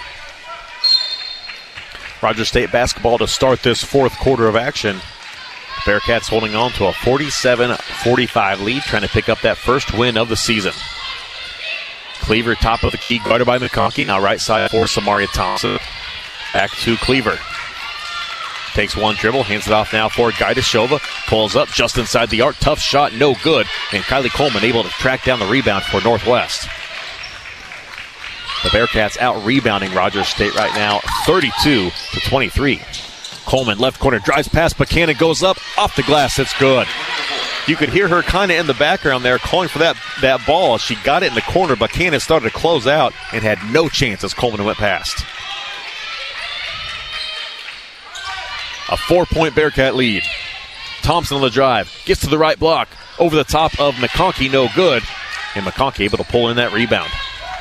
Rogers State basketball to start this fourth quarter of action. Bearcats holding on to a 47-45 lead, trying to pick up that first win of the season. Cleaver, top of the key, guarded by McConkey. Now right side for Samaria Thompson. Back to Cleaver. Takes one dribble, hands it off now for Gaidashova. Pulls up just inside the arc. Tough shot, no good. And Kylie Coleman able to track down the rebound for Northwest. The Bearcats out-rebounding Rogers State right now, 32-23. Coleman, left corner, drives past Buchanan, goes up, off the glass, it's good. You could hear her kind of in the background there calling for that ball. She got it in the corner. Buchanan started to close out and had no chance as Coleman went past. A 4-point Bearcat lead. Thompson on the drive. Gets to the right block. Over the top of McConkey, no good. And McConkey able to pull in that rebound.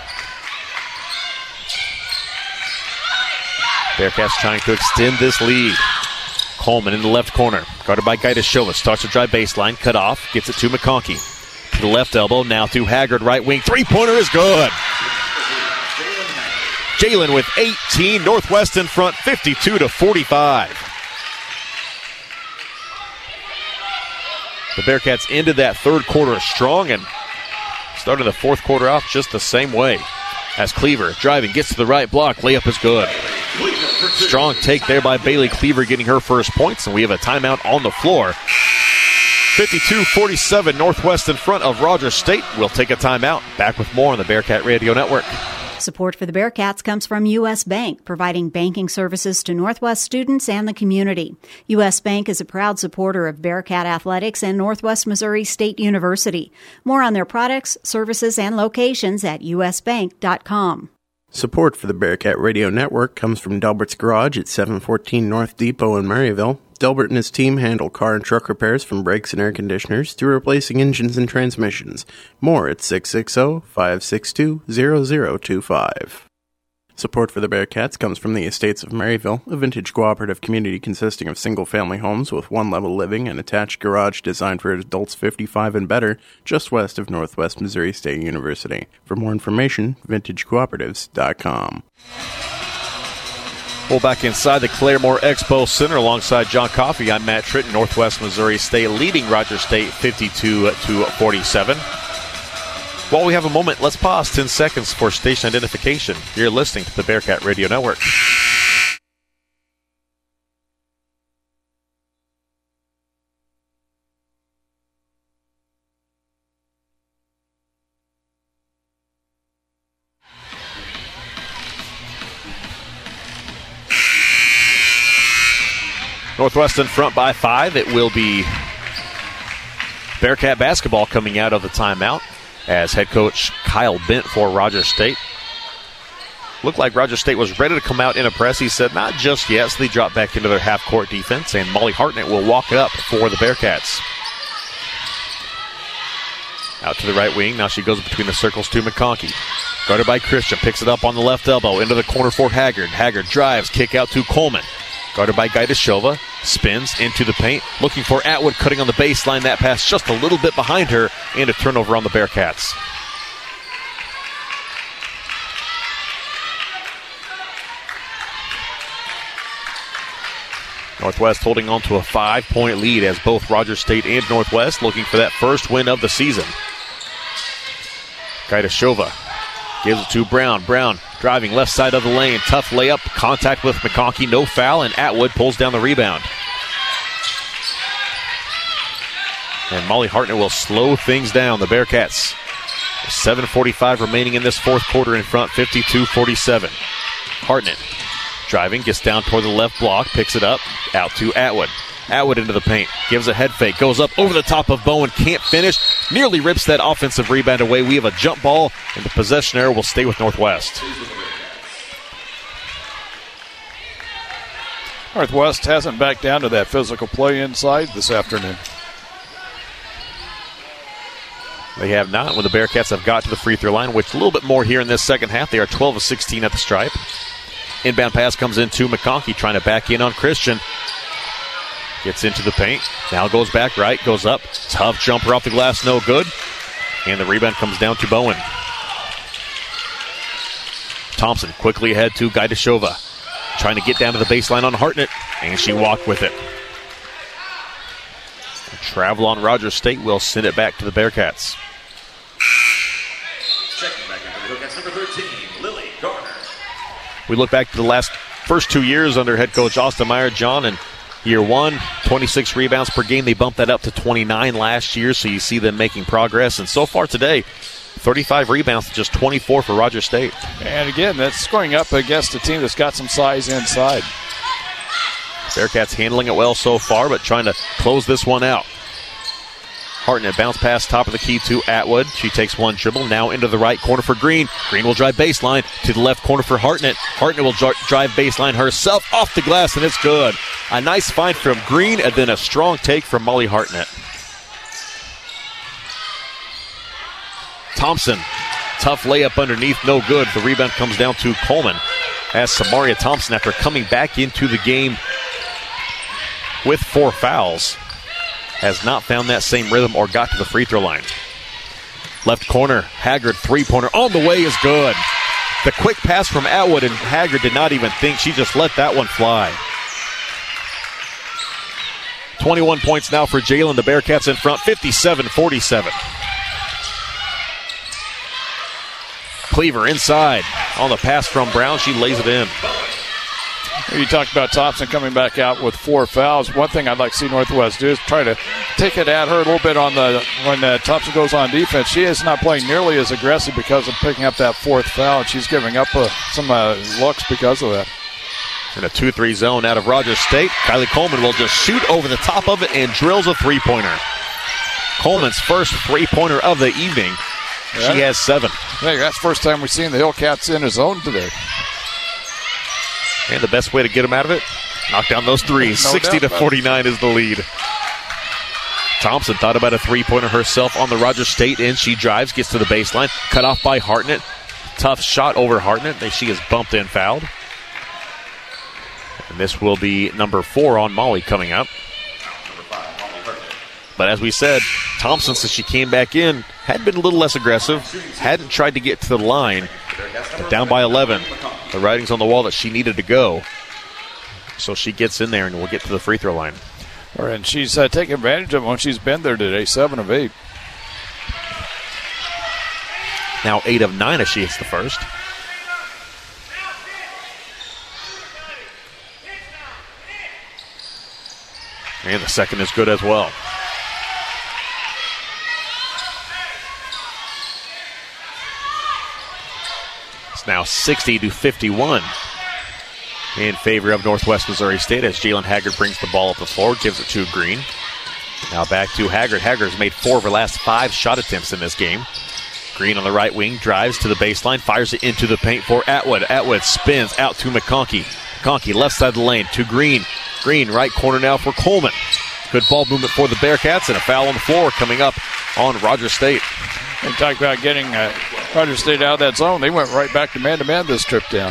Bearcats trying to extend this lead. Coleman in the left corner. Guarded by Gaidashova. Starts to drive baseline. Cut off. Gets it to McConkey. To the left elbow. Now to Haggard. Right wing. Three-pointer is good. Jalen with 18. Northwest in front. 52-45. The Bearcats ended that third quarter strong and started the fourth quarter off just the same way. As Cleaver driving, gets to the right block, layup is good. Strong take there by Bailey Cleaver getting her first points, and we have a timeout on the floor. 52-47, Northwest in front of Rogers State. We'll take a timeout. Back with more on the Bearcat Radio Network. Support for the Bearcats comes from U.S. Bank, providing banking services to Northwest students and the community. U.S. Bank is a proud supporter of Bearcat Athletics and Northwest Missouri State University. More on their products, services, and locations at usbank.com. Support for the Bearcat Radio Network comes from Delbert's Garage at 714 North Depot in Maryville. Delbert and his team handle car and truck repairs from brakes and air conditioners to replacing engines and transmissions. More at 660-562-0025. Support for the Bearcats comes from the Estates of Maryville, a vintage cooperative community consisting of single-family homes with one-level living and attached garage designed for adults 55 and better, just west of Northwest Missouri State University. For more information, vintagecooperatives.com. Well, back inside the Claremore Expo Center alongside John Coffey, I'm Matt Tritton. Northwest Missouri State leading Rogers State 52-47. While we have a moment, let's pause 10 seconds for station identification. You're listening to the Bearcat Radio Network. Northwest in front by 5. It will be Bearcat basketball coming out of the timeout as head coach Kyle Bent for Rogers State Looked like Rogers State was ready to come out in a press. He said not just yet, so they dropped back into their half-court defense, and Molly Hartnett will walk it up for the Bearcats. Out to the right wing. Now she goes between the circles to McConkey. Guarded by Christian. Picks it up on the left elbow. Into the corner for Haggard. Haggard drives. Kick out to Coleman. Guarded by Gaidashova. Spins into the paint. Looking for Atwood cutting on the baseline. That pass just a little bit behind her. And a turnover on the Bearcats. Northwest holding on to a 5-point lead as both Rogers State and Northwest looking for that first win of the season. Gaidashova gives it to Brown. Brown driving left side of the lane. Tough layup. Contact with McConkey. No foul, and Atwood pulls down the rebound. And Molly Hartnett will slow things down. The Bearcats, 7:45 remaining in this fourth quarter, in front 52-47. Hartnett driving, gets down toward the left block, picks it up, out to Atwood. Atwood into the paint, gives a head fake, goes up over the top of Bowen, can't finish, nearly rips that offensive rebound away. We have a jump ball, and the possession error will stay with Northwest. Northwest hasn't backed down to that physical play inside this afternoon. They have not. When the Bearcats have got to the free throw line, which a little bit more here in this second half. They are 12 of 16 at the stripe. Inbound pass comes into McConkey, trying to back in on Christian. Gets into the paint. Now goes back right, goes up. Tough jumper off the glass, no good. And the rebound comes down to Bowen. Thompson quickly ahead to Gaidashova. Trying to get down to the baseline on Hartnett, and she walked with it. Travel on Rogers State will send it back to the Bearcats. Checking back into the hook, that's number 13, Lily Garner. We look back to the first 2 years under head coach Austin Meyer. John, in year one, 26 rebounds per game. They bumped that up to 29 last year, so you see them making progress. And so far today, 35 rebounds to just 24 for Rogers State. And again, that's going up against a team that's got some size inside. Bearcats handling it well so far, but trying to close this one out. Hartnett bounce pass top of the key to Atwood. She takes one dribble, now into the right corner for Green. Green will drive baseline to the left corner for Hartnett. Hartnett will drive baseline herself off the glass, and it's good. A nice find from Green, and then a strong take from Molly Hartnett. Thompson, tough layup underneath, no good. The rebound comes down to Coleman as Samaria Thompson, after coming back into the game with 4 fouls, has not found that same rhythm or got to the free throw line. Left corner, Haggard three-pointer on the way is good. The quick pass from Atwood, and Haggard did not even think. She just let that one fly. 21 points now for Jalen. The Bearcats in front, 57-47. Cleaver inside on the pass from Brown. She lays it in. You talked about Thompson coming back out with 4 fouls. One thing I'd like to see Northwest do is try to take it at her a little bit when Thompson goes on defense. She is not playing nearly as aggressive because of picking up that 4th foul, and she's giving up some looks because of that. In a 2-3 zone out of Rogers State, Kylie Coleman will just shoot over the top of it and drills a three-pointer. Coleman's first three-pointer of the evening. Yeah. She has 7. Yeah, that's the first time we've seen the Hillcats in a zone today. And the best way to get them out of it, knock down those threes. No 60-49 is the lead. Thompson thought about a three-pointer herself on the Rogers State end. She drives, gets to the baseline, cut off by Hartnett. Tough shot over Hartnett. She is bumped and fouled. And this will be number 4 on Molly coming up. But as we said, Thompson, since she came back in, had been a little less aggressive, hadn't tried to get to the line. But down by 11. The writing's on the wall that she needed to go. So she gets in there and will get to the free throw line. And she's taking advantage of it when she's been there today, 7 of 8. Now 8 of 9 as she hits the first. And the second is good as well. Now 60-51 in favor of Northwest Missouri State as Jalen Haggard brings the ball up the floor, gives it to Green. Now back to Haggard. Haggard has made 4 of her last 5 shot attempts in this game. Green on the right wing, drives to the baseline, fires it into the paint for Atwood. Atwood spins out to McConkey. McConkey left side of the lane to Green. Green right corner now for Coleman. Good ball movement for the Bearcats, and a foul on the floor coming up on Rogers State. And talk about getting Rogers State out of that zone. They went right back to man-to-man this trip down.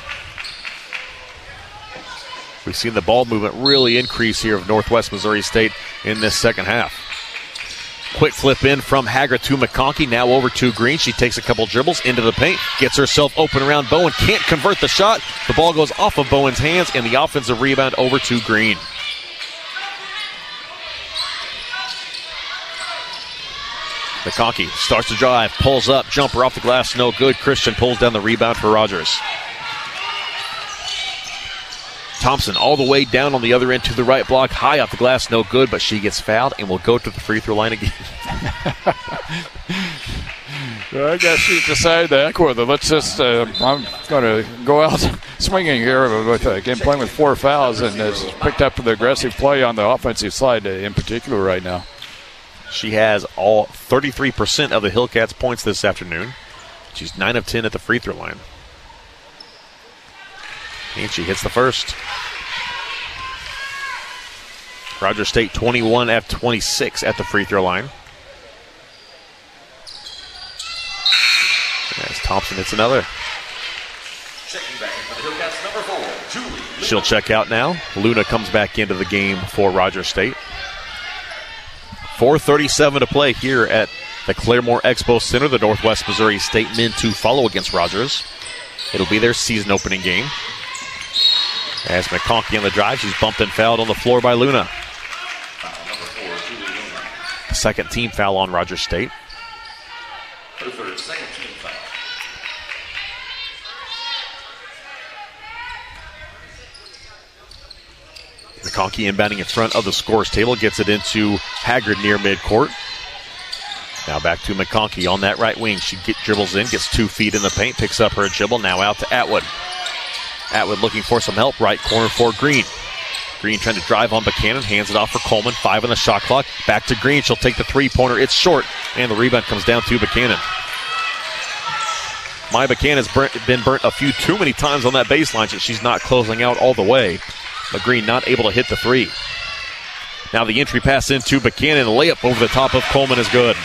We've seen the ball movement really increase here of Northwest Missouri State in this second half. Quick flip in from Haggard to McConkey. Now over to Green. She takes a couple dribbles into the paint. Gets herself open around Bowen. Can't convert the shot. The ball goes off of Bowen's hands, and the offensive rebound over to Green. McConkey starts to drive. Pulls up. Jumper off the glass. No good. Christian pulls down the rebound for Rogers. Thompson all the way down on the other end to the right block. High off the glass, no good, but she gets fouled and will go to the free throw line again. I guess she decided to echo with it. Let's just, I'm going to go out swinging here with again playing with 4 fouls, and has picked up the aggressive play on the offensive side in particular right now. She has all 33% of the Hillcats' points this afternoon. She's 9 of 10 at the free throw line. And she hits the first. Rogers State 21 of 26 at the free throw line. As Thompson hits another. She'll check out now. Luna comes back into the game for Rogers State. 4:37 to play here at the Claremore Expo Center. The Northwest Missouri State men to follow against Rogers. It'll be their season opening game. As McConkey on the drive, she's bumped and fouled on the floor by Luna. Second team foul on Rogers State. McConkey inbounding in front of the scores table, gets it into Haggard near midcourt. Now back to McConkey on that right wing. She dribbles in, gets 2 feet in the paint, picks up her dribble. Now out to Atwood. Atwood looking for some help. Right corner for Green. Green trying to drive on Buchanan. Hands it off for Coleman. 5 on the shot clock. Back to Green. She'll take the three-pointer. It's short. And the rebound comes down to Buchanan. Maya Buchanan's been burnt a few too many times on that baseline. She's not closing out all the way. But Green not able to hit the three. Now the entry pass into Buchanan. The layup over the top of Coleman is good.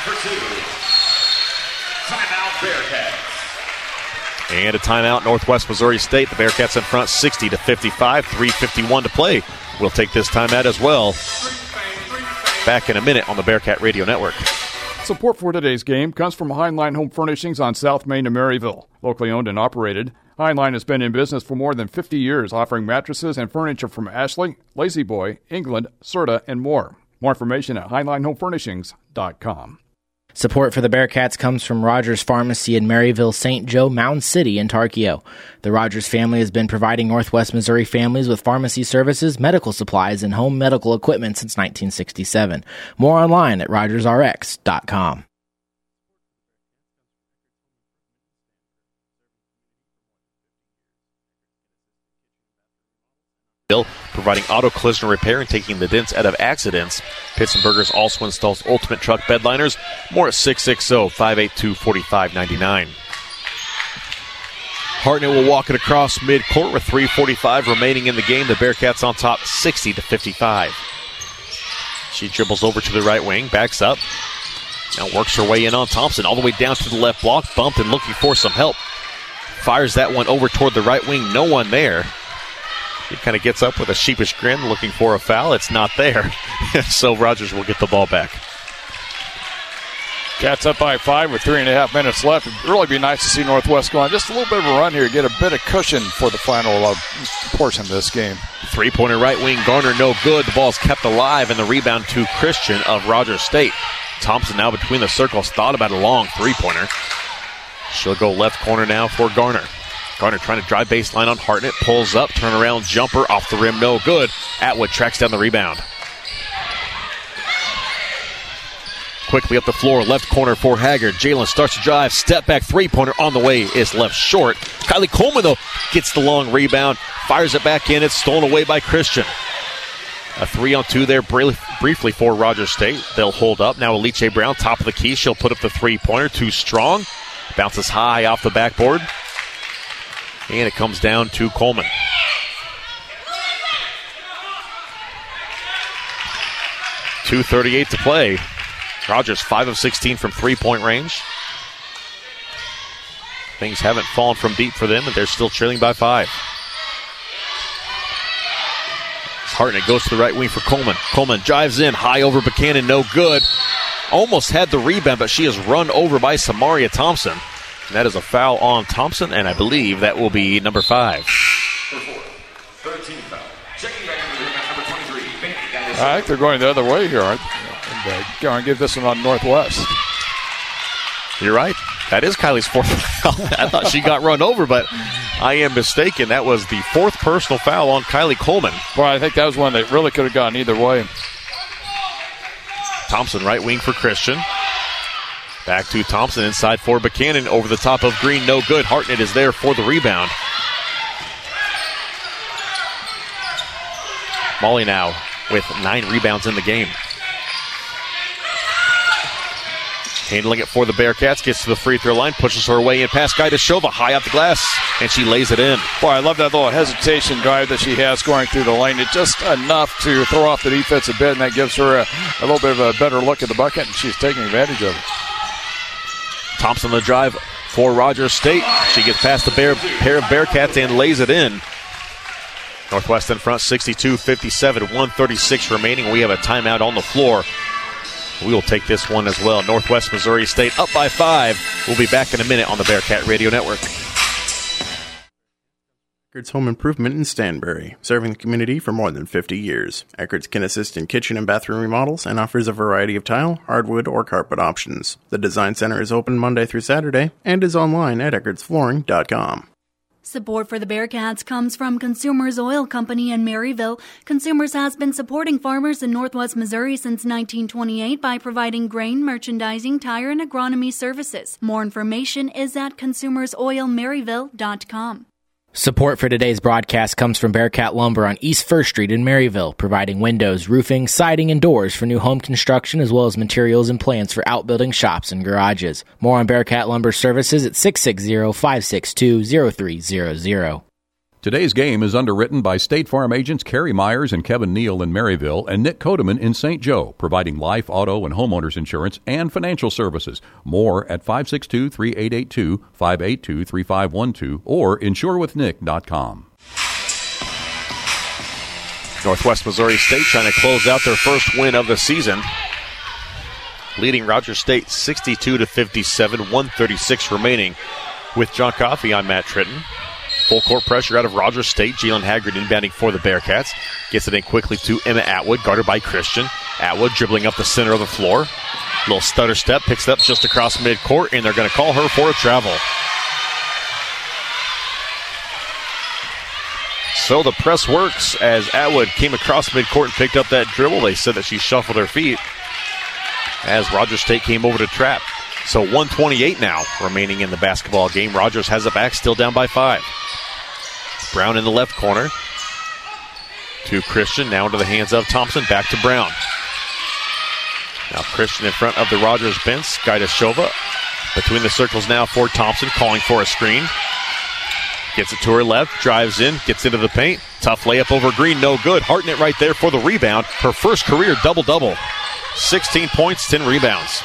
And a timeout, Northwest Missouri State. The Bearcats in front 60-55, 3:51 to play. We'll take this timeout as well. Back in a minute on the Bearcat Radio Network. Support for today's game comes from Heinlein Home Furnishings on South Main in Maryville. Locally owned and operated, Heinlein has been in business for more than 50 years, offering mattresses and furniture from Ashley, Lazy Boy, England, Serta, and more. More information at HeinleinHomeFurnishings.com. Support for the Bearcats comes from Rogers Pharmacy in Maryville, St. Joe, Mound City, and Tarkio. The Rogers family has been providing Northwest Missouri families with pharmacy services, medical supplies, and home medical equipment since 1967. More online at RogersRx.com. Providing auto collision repair and taking the dents out of accidents. Pittsburghers also installs ultimate truck bed liners. More at 660-582-4599. Hartnett will walk it across midcourt with 3:45 remaining in the game. The Bearcats on top 60-55. She dribbles over to the right wing, backs up. Now works her way in on Thompson, all the way down to the left block, bumped and looking for some help. Fires that one over toward the right wing, no one there. He kind of gets up with a sheepish grin looking for a foul. It's not there. So Rogers will get the ball back. Cats up by 5 with 3.5 minutes left. It'd really be nice to see Northwest go on just a little bit of a run here, get a bit of cushion for the final portion of this game. Three-pointer right wing, Garner no good. The ball's kept alive, and the rebound to Christian of Rogers State. Thompson now between the circles, thought about a long three-pointer. She'll go left corner now for Garner. Garner trying to drive baseline on Hartnett, pulls up, turnaround jumper off the rim, no good. Atwood tracks down the rebound. Quickly up the floor, left corner for Haggard. Jalen starts to drive, step back three-pointer on the way is left short. Kylie Coleman, though, gets the long rebound, fires it back in. It's stolen away by Christian. A 3-on-2 there, briefly for Rogers State. They'll hold up. Now Alicia Brown, top of the key. She'll put up the three-pointer. Too strong. Bounces high off the backboard. And it comes down to Coleman. .238 to play. Rogers 5 of 16 from three-point range. Things haven't fallen from deep for them, and they're still trailing by 5. Hartnett goes to the right wing for Coleman. Coleman drives in, high over Buchanan, no good. Almost had the rebound, but she is run over by Samaria Thompson. And that is a foul on Thompson, and I believe that will be number 5. 13 foul. Checking back into the rim at number 23. I think they're going the other way here, aren't they? And going to give this one on Northwest. You're right. That is Kylie's fourth foul. I thought she got run over, but I am mistaken. That was the 4th personal foul on Kylie Coleman. Boy, I think that was one that really could have gone either way. Thompson, right wing for Christian. Back to Thompson, inside for Buchanan. Over the top of Green, no good. Hartnett is there for the rebound. Molly now with 9 rebounds in the game. Handling it for the Bearcats, gets to the free throw line, pushes her way in past Gaidashova, high off the glass, and she lays it in. Boy, I love that little hesitation drive that she has going through the lane. It's just enough to throw off the defense a bit, and that gives her a little bit of a better look at the bucket, and she's taking advantage of it. Thompson the drive for Rogers State. She gets past the pair of Bearcats and lays it in. Northwest in front, 62-57, 1:36 remaining. We have a timeout on the floor. We will take this one as well. Northwest Missouri State up by 5. We'll be back in a minute on the Bearcat Radio Network. Eckerd's Home Improvement in Stanbury, serving the community for more than 50 years. Eckerd's can assist in kitchen and bathroom remodels and offers a variety of tile, hardwood, or carpet options. The Design Center is open Monday through Saturday and is online at eckardsflooring.com. Support for the Bearcats comes from Consumers Oil Company in Maryville. Consumers has been supporting farmers in Northwest Missouri since 1928 by providing grain, merchandising, tire, and agronomy services. More information is at consumersoilmaryville.com. Support for today's broadcast comes from Bearcat Lumber on East 1st Street in Maryville, providing windows, roofing, siding, and doors for new home construction, as well as materials and plans for outbuilding shops and garages. More on Bearcat Lumber services at 660-562-0300. Today's game is underwritten by State Farm agents Kerry Myers and Kevin Neal in Maryville and Nick Kodeman in St. Joe, providing life, auto, and homeowners insurance and financial services. More at 562-3882, 582-3512, or insurewithnick.com. Northwest Missouri State trying to close out their first win of the season, leading Rogers State 62-57, 1:36 remaining. With John Coffey, I'm Matt Tritton. Full court pressure out of Rogers State. Jalen Haggard inbounding for the Bearcats. Gets it in quickly to Emma Atwood, guarded by Christian. Atwood dribbling up the center of the floor. Little stutter step, picks it up just across midcourt, and they're going to call her for a travel. So the press works as Atwood came across midcourt and picked up that dribble. They said that she shuffled her feet as Rogers State came over to trap. So 1:28 now remaining in the basketball game. Rogers has it back, still down by 5. Brown in the left corner to Christian, now into the hands of Thompson, back to Brown. Now Christian in front of the Rogers bench. Gaidashova between the circles now for Thompson, calling for a screen. Gets it to her left, drives in, gets into the paint. Tough layup over Green, no good. Hartnett right there for the rebound. Her first career double-double. 16 points, 10 rebounds.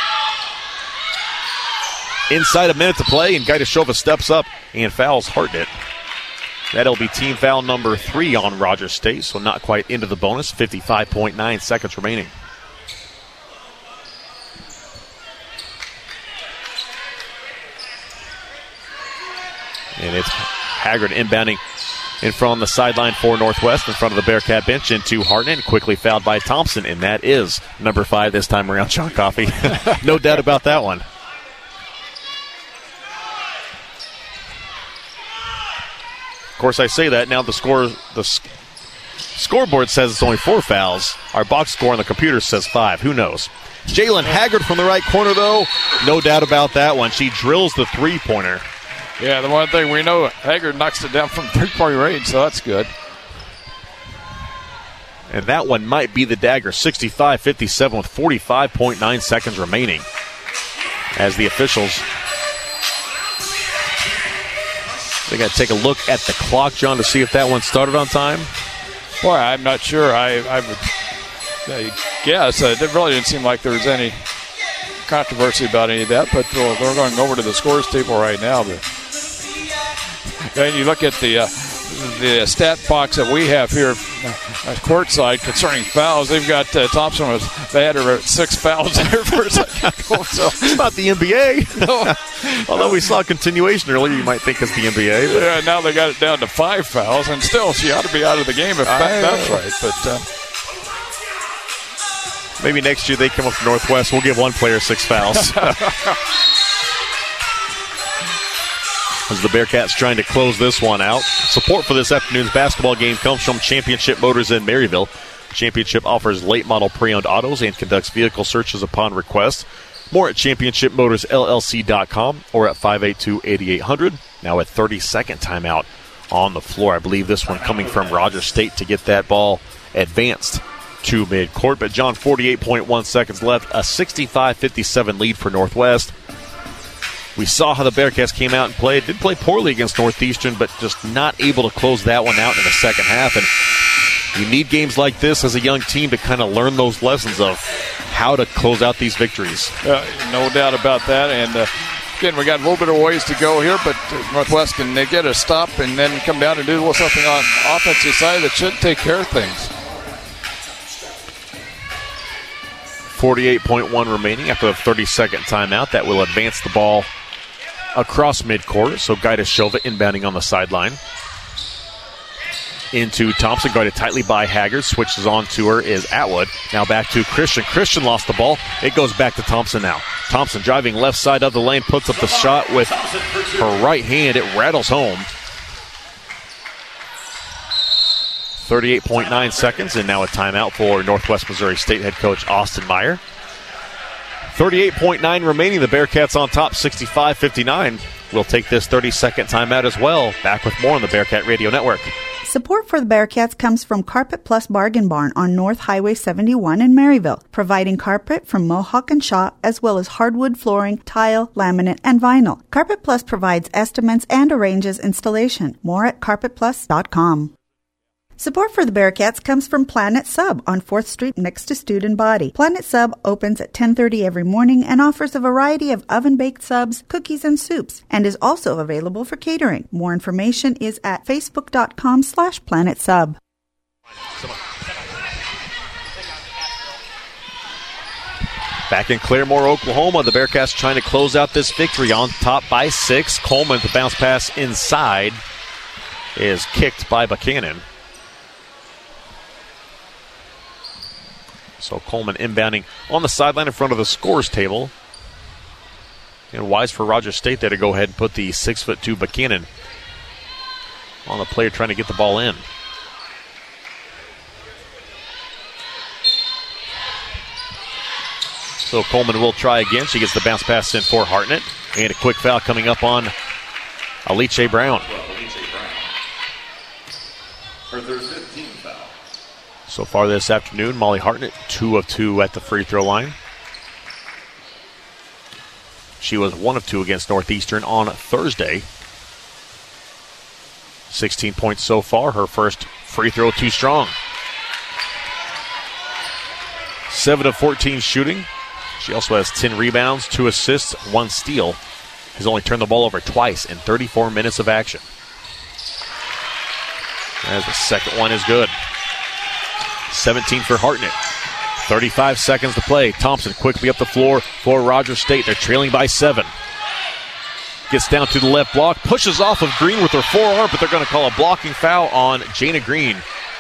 Inside a minute to play, and Gaidashova steps up and fouls Hartnett. That'll be team foul number 3 on Rogers State, so not quite into the bonus. 55.9 seconds remaining. And it's Haggard inbounding in front on the sideline for Northwest, in front of the Bearcat bench, into Hartnett, quickly fouled by Thompson, and that is number 5 this time around, Sean Coffey. No doubt about that one. Of course, I say that now. The scoreboard says it's only 4 fouls. Our box score on the computer says 5. Who knows? Jalen Haggard from the right corner, though. No doubt about that one. She drills the three-pointer. Yeah, the one thing we know, Haggard knocks it down from three-point range, so that's good. And that one might be the dagger. 65-57 with 45.9 seconds remaining. As the officials, they got to take a look at the clock, John, to see if that one started on time. Boy, I'm not sure. I would guess. It really didn't seem like there was any controversy about any of that, but they're going over to the scores table right now. But you look at the stat box that we have here courtside concerning fouls. They've got Thompson they had her at 6 fouls there for a second. So it's not the NBA. No. Although we saw a continuation earlier, you might think it's the NBA. But. Yeah, now they got it down to 5 fouls, and still she ought to be out of the game if that's right. But maybe next year they come up to Northwest. We'll give one player 6 fouls. As the Bearcats trying to close this one out. Support for this afternoon's basketball game comes from Championship Motors in Maryville. Championship offers late model pre-owned autos and conducts vehicle searches upon request. More at championshipmotorsllc.com or at 582-8800. Now at 32nd timeout on the floor. I believe this one coming from Rogers State to get that ball advanced to midcourt. But John, 48.1 seconds left. A 65-57 lead for Northwest. We saw how the Bearcats came out and played. Did play poorly against Northeastern, but just not able to close that one out in the second half. And you need games like this as a young team to kind of learn those lessons of how to close out these victories. No doubt about that. And again, we got a little bit of ways to go here, but Northwest can get a stop and then come down and do a little something on offensive side that should take care of things. 48.1 remaining after the 30-second timeout. That will advance the ball across midcourt. So Gaidashova inbounding on the sideline. Into Thompson, guarded tightly by Haggard. Switches on to her is Atwood. Now back to Christian. Christian lost the ball. It goes back to Thompson now. Thompson driving left side of the lane, puts up the shot with her right hand. It rattles home. 38.9 seconds, and now a timeout for Northwest Missouri State head coach Austin Meyer. 38.9 remaining. The Bearcats on top, 65-59. We'll take this 30-second timeout as well. Back with more on the Bearcat Radio Network. Support for the Bearcats comes from Carpet Plus Bargain Barn on North Highway 71 in Maryville, providing carpet from Mohawk and Shaw, as well as hardwood flooring, tile, laminate, and vinyl. Carpet Plus provides estimates and arranges installation. More at carpetplus.com. Support for the Bearcats comes from Planet Sub on 4th Street next to Student Body. Planet Sub opens at 10:30 every morning and offers a variety of oven-baked subs, cookies, and soups, and is also available for catering. More information is at facebook.com/planetsub. Back in Claremore, Oklahoma, the Bearcats trying to close out this victory on top by 6. Coleman, the bounce pass inside, is kicked by Buchanan. So Coleman inbounding on the sideline in front of the scores table. And wise for Rogers State there to go ahead and put the 6'2" Buchanan on the player trying to get the ball in. So Coleman will try again. She gets the bounce pass in for Hartnett. And a quick foul coming up on Alice Brown. Her third 15 foul. So far this afternoon, Molly Hartnett, 2 of 2 at the free throw line. She was 1 of 2 against Northeastern on Thursday. 16 points so far. Her first free throw too strong. 7 of 14 shooting. She also has 10 rebounds, 2 assists, 1 steal. Has only turned the ball over twice in 34 minutes of action. As the second one is good. 17 for Hartnett. 35 seconds to play. Thompson quickly up the floor for Rogers State. They're trailing by 7. Gets down to the left block. Pushes off of Green with her forearm, but they're going to call a blocking foul on Jana Green.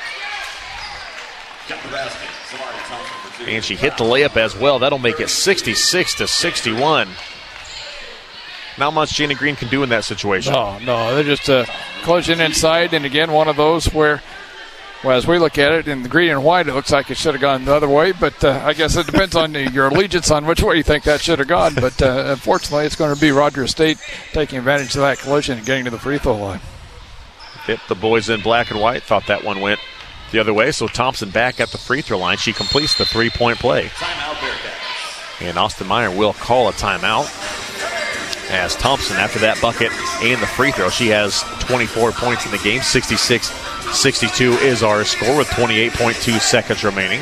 And she hit the layup as well. That'll make it 66-61. Not much Jana Green can do in that situation. No, they're just closing inside. And again, one of those where, well, as we look at it in the green and white, it looks like it should have gone the other way. But I guess it depends on your allegiance on which way you think that should have gone. But unfortunately, it's going to be Rogers State taking advantage of that collision and getting to the free throw line. Yep, the boys in black and white thought that one went the other way. So Thompson back at the free throw line. She completes the 3-point play. Timeout Bearcats. And Austin Meyer will call a timeout as Thompson, after that bucket and the free throw, she has 24 points in the game. 66-62 is our score with 28.2 seconds remaining.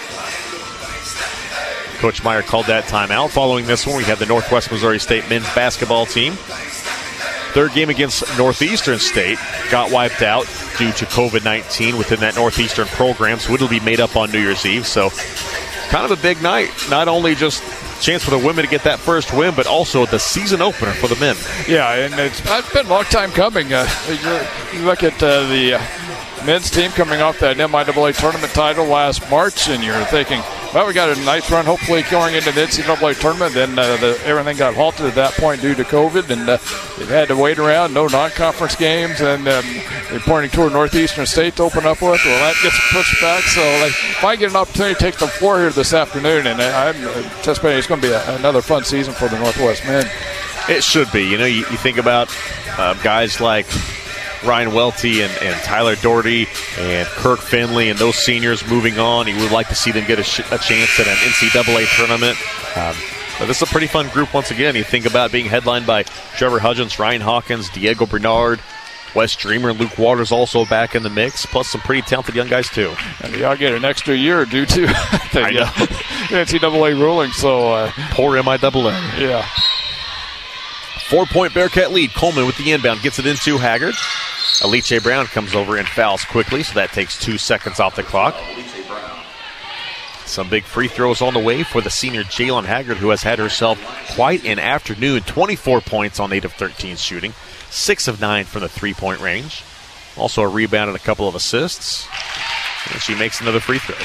Coach Meyer called that timeout. Following this one, we have the Northwest Missouri State men's basketball team. Third game against Northeastern State got wiped out due to COVID-19 within that Northeastern program, so it'll be made up on New Year's Eve. So kind of a big night. Not only just chance for the women to get that first win, but also the season opener for the men. Yeah, and it's been a long time coming. You look at the men's team coming off that MIAA tournament title last March, and you're thinking, well, we got a nice run hopefully going into the NCAA tournament. Then everything got halted at that point due to COVID, and they've had to wait around, no non-conference games, and they're pointing toward Northeastern State to open up with. Well, that gets pushed back, so if I get an opportunity to take the floor here this afternoon, and I'm anticipating it's going to be another fun season for the Northwest men. It should be. You know, you think about guys like Ryan Welty and Tyler Doherty and Kirk Finley and those seniors moving on. You would like to see them get a chance at an NCAA tournament. But this is a pretty fun group once again. You think about being headlined by Trevor Hudgens, Ryan Hawkins, Diego Bernard, Wes Dreamer, and Luke Waters also back in the mix, plus some pretty talented young guys too. And y'all get an extra year due to I know. NCAA ruling. So poor MIAA. Yeah. 4-point Bearcat lead. Coleman with the inbound gets it into Haggard. Alicia Brown comes over and fouls quickly, so that takes 2 seconds off the clock. Some big free throws on the way for the senior Jalen Haggard, who has had herself quite an afternoon. 24 points on 8 of 13 shooting, 6 of 9 from the three-point range. Also a rebound and a couple of assists. And she makes another free throw.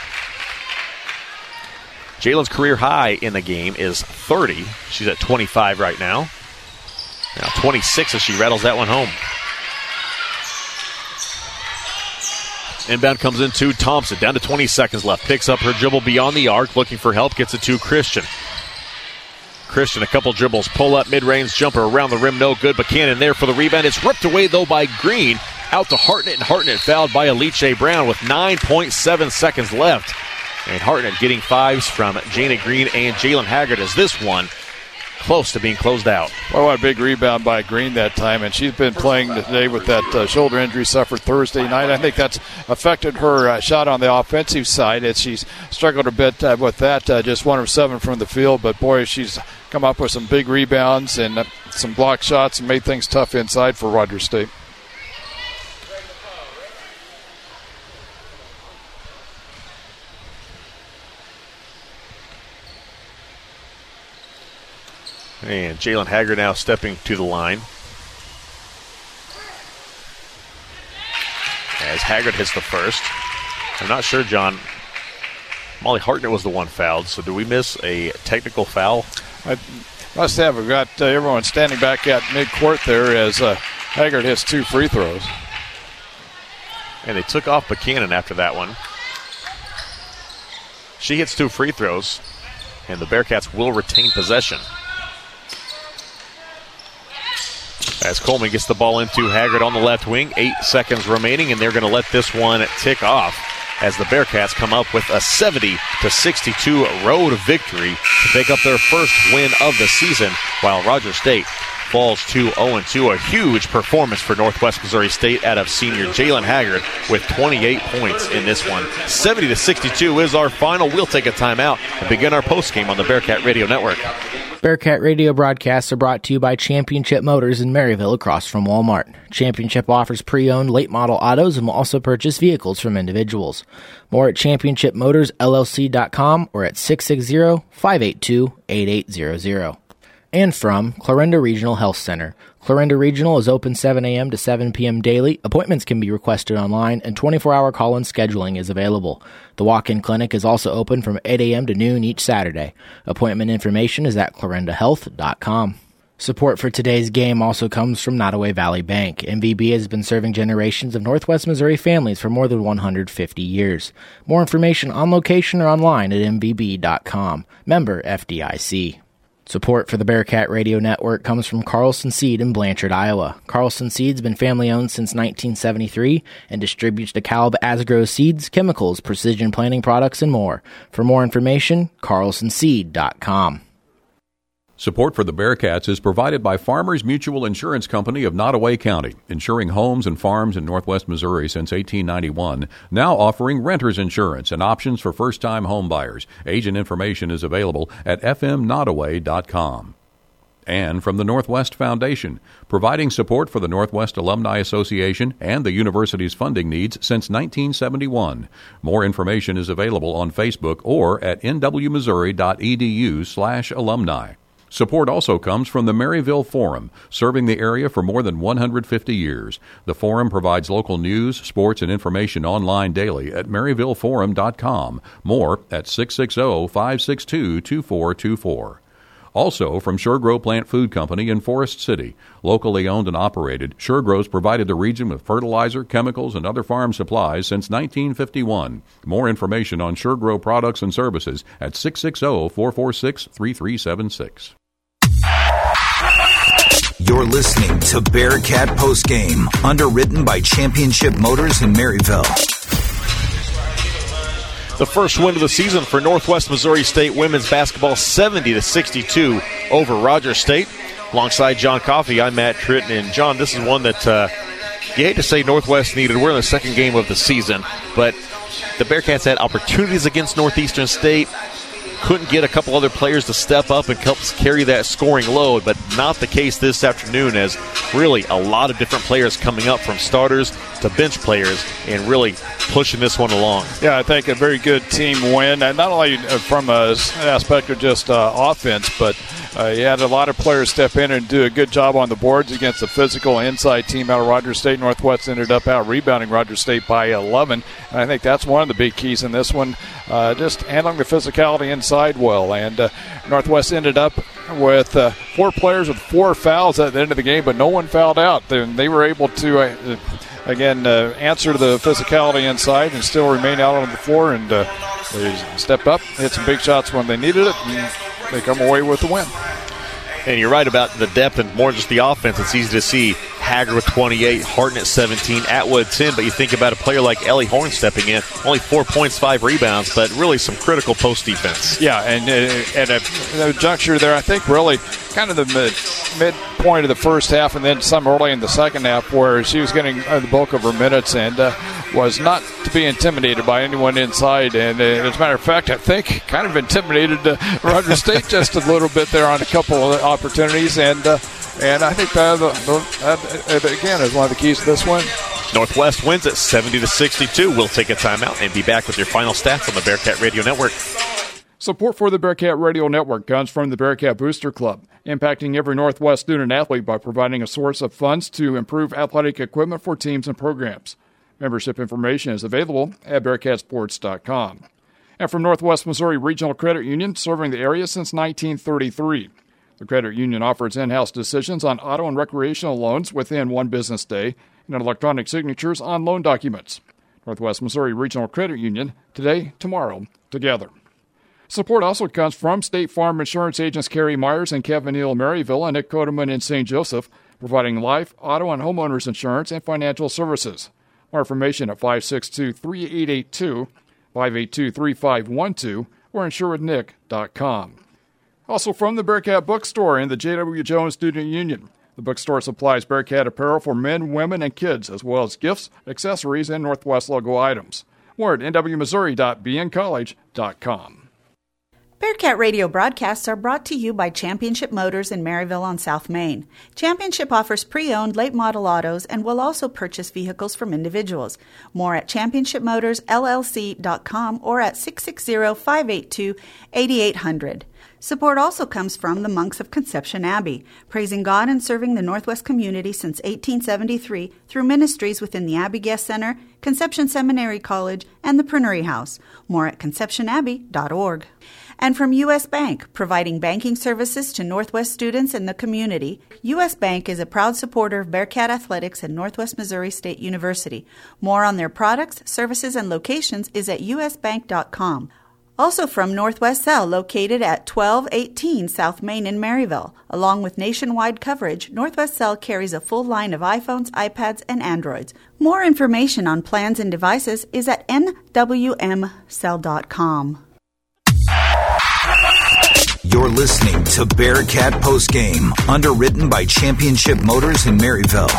Jalen's career high in the game is 30. She's at 25 right now. Now 26 as she rattles that one home. Inbound comes into Thompson, down to 20 seconds left. Picks up her dribble beyond the arc, looking for help, gets it to Christian. Christian, a couple dribbles, pull up, mid-range jumper around the rim, no good. Buchanan there for the rebound. It's ripped away, though, by Green. Out to Hartnett, and Hartnett fouled by Alicia Brown with 9.7 seconds left. And Hartnett getting fives from Jana Green and Jalen Haggard as this one close to being closed out. Well, what a big rebound by Green that time, and she's been playing today with that shoulder injury suffered Thursday night. I think that's affected her shot on the offensive side as she's struggled a bit with that. Just 1 of 7 from the field, but boy, she's come up with some big rebounds and some block shots and made things tough inside for Rogers State. And Jalen Haggard now stepping to the line. As Haggard hits the first. I'm not sure, John. Molly Hartnett was the one fouled, so do we miss a technical foul? I must have. We've got everyone standing back at midcourt there as Haggard hits 2 free throws. And they took off Buchanan after that one. She hits 2 free throws, and the Bearcats will retain possession. As Coleman gets the ball into Haggard on the left wing, 8 seconds remaining, and they're going to let this one tick off as the Bearcats come up with a 70-62 road victory to pick up their first win of the season, while Rogers State falls to 0-2. A huge performance for Northwest Missouri State out of senior Jalen Haggard with 28 points in this one. 70-62 is our final. We'll take a timeout and begin our postgame on the Bearcat Radio Network. Bearcat Radio broadcasts are brought to you by Championship Motors in Maryville across from Walmart. Championship offers pre-owned late model autos and will also purchase vehicles from individuals. More at championshipmotorsllc.com or at 660-582-8800. And from Clarinda Regional Health Center. Clarinda Regional is open 7 a.m. to 7 p.m. daily. Appointments can be requested online, and 24-hour call-in scheduling is available. The walk-in clinic is also open from 8 a.m. to noon each Saturday. Appointment information is at clarindahealth.com. Support for today's game also comes from Nottoway Valley Bank. MVB has been serving generations of Northwest Missouri families for more than 150 years. More information on location or online at mvb.com. Member FDIC. Support for the Bearcat Radio Network comes from Carlson Seed in Blanchard, Iowa. Carlson Seed's been family-owned since 1973 and distributes DeKalb Asgrow seeds, chemicals, precision planting products, and more. For more information, carlsonseed.com. Support for the Bearcats is provided by Farmers Mutual Insurance Company of Nottoway County, insuring homes and farms in northwest Missouri since 1891, now offering renter's insurance and options for first-time home buyers. Agent information is available at fmnottoway.com. And from the Northwest Foundation, providing support for the Northwest Alumni Association and the university's funding needs since 1971. More information is available on Facebook or at nwmissouri.edu/alumni. Support also comes from the Maryville Forum, serving the area for more than 150 years. The Forum provides local news, sports, and information online daily at maryvilleforum.com. More at 660-562-2424. Also from SureGrow Plant Food Company in Forest City. Locally owned and operated, SureGrow's provided the region with fertilizer, chemicals, and other farm supplies since 1951. More information on SureGrow products and services at 660-446-3376. You're listening to Bearcat Postgame, underwritten by Championship Motors in Maryville. The first win of the season for Northwest Missouri State women's basketball, 70-62 over Rogers State. Alongside John Coffey, I'm Matt Tritton. And John, this is one that you hate to say Northwest needed. We're in the second game of the season, but the Bearcats had opportunities against Northeastern State. Couldn't get a couple other players to step up and help carry that scoring load, but not the case this afternoon, as really a lot of different players coming up from starters to bench players and really pushing this one along. Yeah, I think a very good team win, and not only from an aspect of just offense, but you had a lot of players step in and do a good job on the boards against the physical inside team out of Rogers State. Northwest ended up out rebounding Rogers State by 11, and I think that's one of the big keys in this one, just handling the physicality inside well. And Northwest ended up with 4 players with 4 fouls at the end of the game, but no one fouled out. They were able to answer the physicality inside and still remain out on the floor, and they stepped up, hit some big shots when they needed it, and they come away with the win. And you're right about the depth and more just the offense. It's easy to see Hager with 28, Harden at 17, Atwood 10, but you think about a player like Ellie Horn stepping in, only 4 points, 5 rebounds, but really some critical post defense. Yeah, and at a juncture there, I think really kind of the midpoint of the first half and then some early in the second half where she was getting the bulk of her minutes and was not to be intimidated by anyone inside. And as a matter of fact, I think kind of intimidated Rogers State just a little bit there on a couple of opportunities. And I think that again, is one of the keys to this one. Northwest wins at 70-62. We'll take a timeout and be back with your final stats on the Bearcat Radio Network. Support for the Bearcat Radio Network comes from the Bearcat Booster Club, impacting every Northwest student athlete by providing a source of funds to improve athletic equipment for teams and programs. Membership information is available at BearcatSports.com. And from Northwest Missouri Regional Credit Union, serving the area since 1933. The credit union offers in-house decisions on auto and recreational loans within 1 business day and electronic signatures on loan documents. Northwest Missouri Regional Credit Union, today, tomorrow, together. Support also comes from State Farm Insurance agents Kerry Myers and Kevin Neal Maryville and Nick Kodeman in St. Joseph, providing life, auto, and homeowners insurance and financial services. More information at 562-3882, 582-3512, or insurewithnick.com. Also from the Bearcat Bookstore and the J.W. Jones Student Union. The bookstore supplies Bearcat apparel for men, women, and kids, as well as gifts, accessories, and Northwest logo items. More at nwmissouri.bncollege.com. Bearcat Radio broadcasts are brought to you by Championship Motors in Maryville on South Main. Championship offers pre-owned late model autos and will also purchase vehicles from individuals. More at championshipmotorsllc.com or at 660-582-8800. Support also comes from the Monks of Conception Abbey, praising God and serving the Northwest community since 1873 through ministries within the Abbey Guest Center, Conception Seminary College, and the Prunery House. More at conceptionabbey.org. And from U.S. Bank, providing banking services to Northwest students in the community. U.S. Bank is a proud supporter of Bearcat Athletics and Northwest Missouri State University. More on their products, services, and locations is at usbank.com. Also from Northwest Cell, located at 1218 South Main in Maryville. Along with nationwide coverage, Northwest Cell carries a full line of iPhones, iPads, and Androids. More information on plans and devices is at nwmcell.com. You're listening to Bearcat Postgame, underwritten by Championship Motors in Maryville.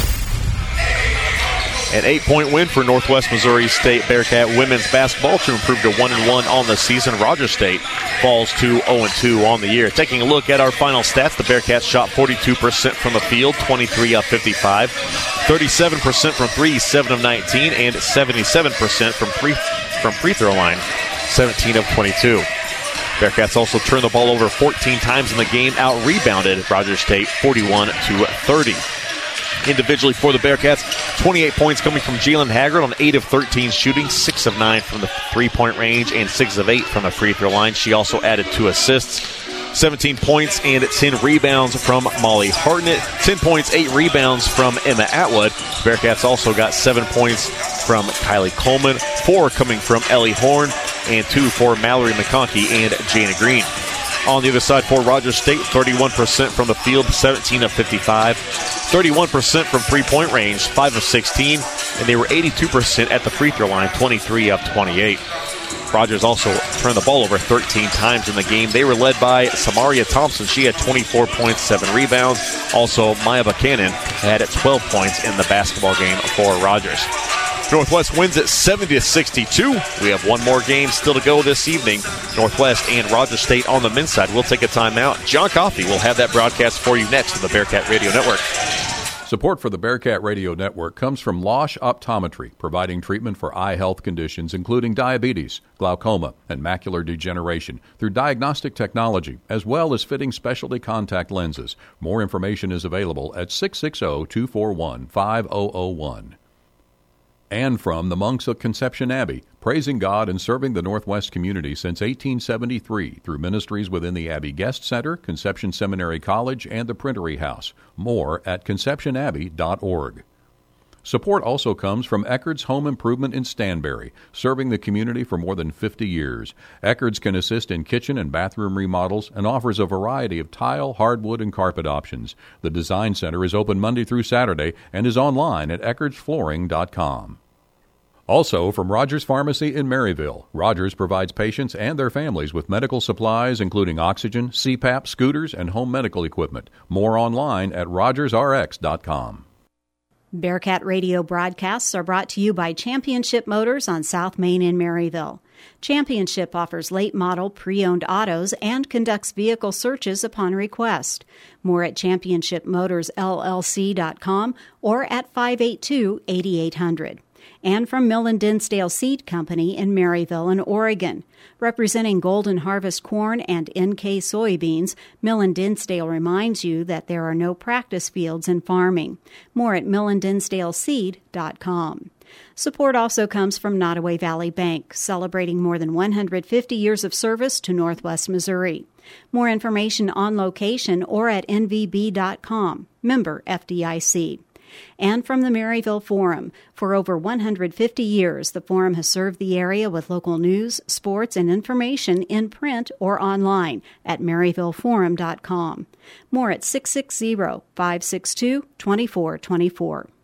An 8-point win for Northwest Missouri State Bearcat women's basketball to improve to 1-1 on the season. Rogers State falls to 0-2 on the year. Taking a look at our final stats, the Bearcats shot 42% from the field, 23 of 55, 37% from 3, 7 of 19, and 77% from free throw line, 17 of 22. Bearcats also turned the ball over 14 times in the game, out-rebounded Rogers State 41-30. Individually for the Bearcats, 28 points coming from Jalen Haggard on 8 of 13 shooting, 6 of 9 from the three-point range, and 6 of 8 from the free throw line. She also added 2 assists, 17 points and 10 rebounds from Molly Hartnett, 10 points, 8 rebounds from Emma Atwood. Bearcats also got 7 points from Kylie Coleman, 4 coming from Ellie Horn, and 2 for Mallory McConkey and Jana Green. On the other side for Rogers State, 31% from the field, 17 of 55, 31% from three-point range, 5 of 16, and they were 82% at the free throw line, 23 of 28. Rogers also turned the ball over 13 times in the game. They were led by Samaria Thompson. She had 24 points, 7 rebounds. Also, Maya Buchanan had 12 points in the basketball game for Rogers. Northwest wins at 70-62. We have one more game still to go this evening. Northwest and Rogers State on the men's side. We'll take a timeout. John Coffey will have that broadcast for you next on the Bearcat Radio Network. Support for the Bearcat Radio Network comes from Losh Optometry, providing treatment for eye health conditions including diabetes, glaucoma, and macular degeneration through diagnostic technology, as well as fitting specialty contact lenses. More information is available at 660-241-5001. And from the monks of Conception Abbey, praising God and serving the Northwest community since 1873 through ministries within the Abbey Guest Center, Conception Seminary College, and the Printery House. More at conceptionabbey.org. Support also comes from Eckerd's Home Improvement in Stanberry, serving the community for more than 50 years. Eckerd's can assist in kitchen and bathroom remodels and offers a variety of tile, hardwood, and carpet options. The Design Center is open Monday through Saturday and is online at eckardsflooring.com. Also, from Rogers Pharmacy in Maryville, Rogers provides patients and their families with medical supplies including oxygen, CPAP, scooters, and home medical equipment. More online at rogersrx.com. Bearcat Radio broadcasts are brought to you by Championship Motors on South Main in Maryville. Championship offers late model pre-owned autos and conducts vehicle searches upon request. More at championshipmotorsllc.com or at 582-8800. And from Millen Dinsdale Seed Company in Maryville in Oregon. Representing Golden Harvest corn and NK soybeans, Millen Dinsdale reminds you that there are no practice fields in farming. More at millendinsdaleseed.com. Support also comes from Nottoway Valley Bank, celebrating more than 150 years of service to Northwest Missouri. More information on location or at nvb.com. Member FDIC. And from the Maryville Forum. For over 150 years, the Forum has served the area with local news, sports, and information in print or online at maryvilleforum.com. More at 660-562-2424.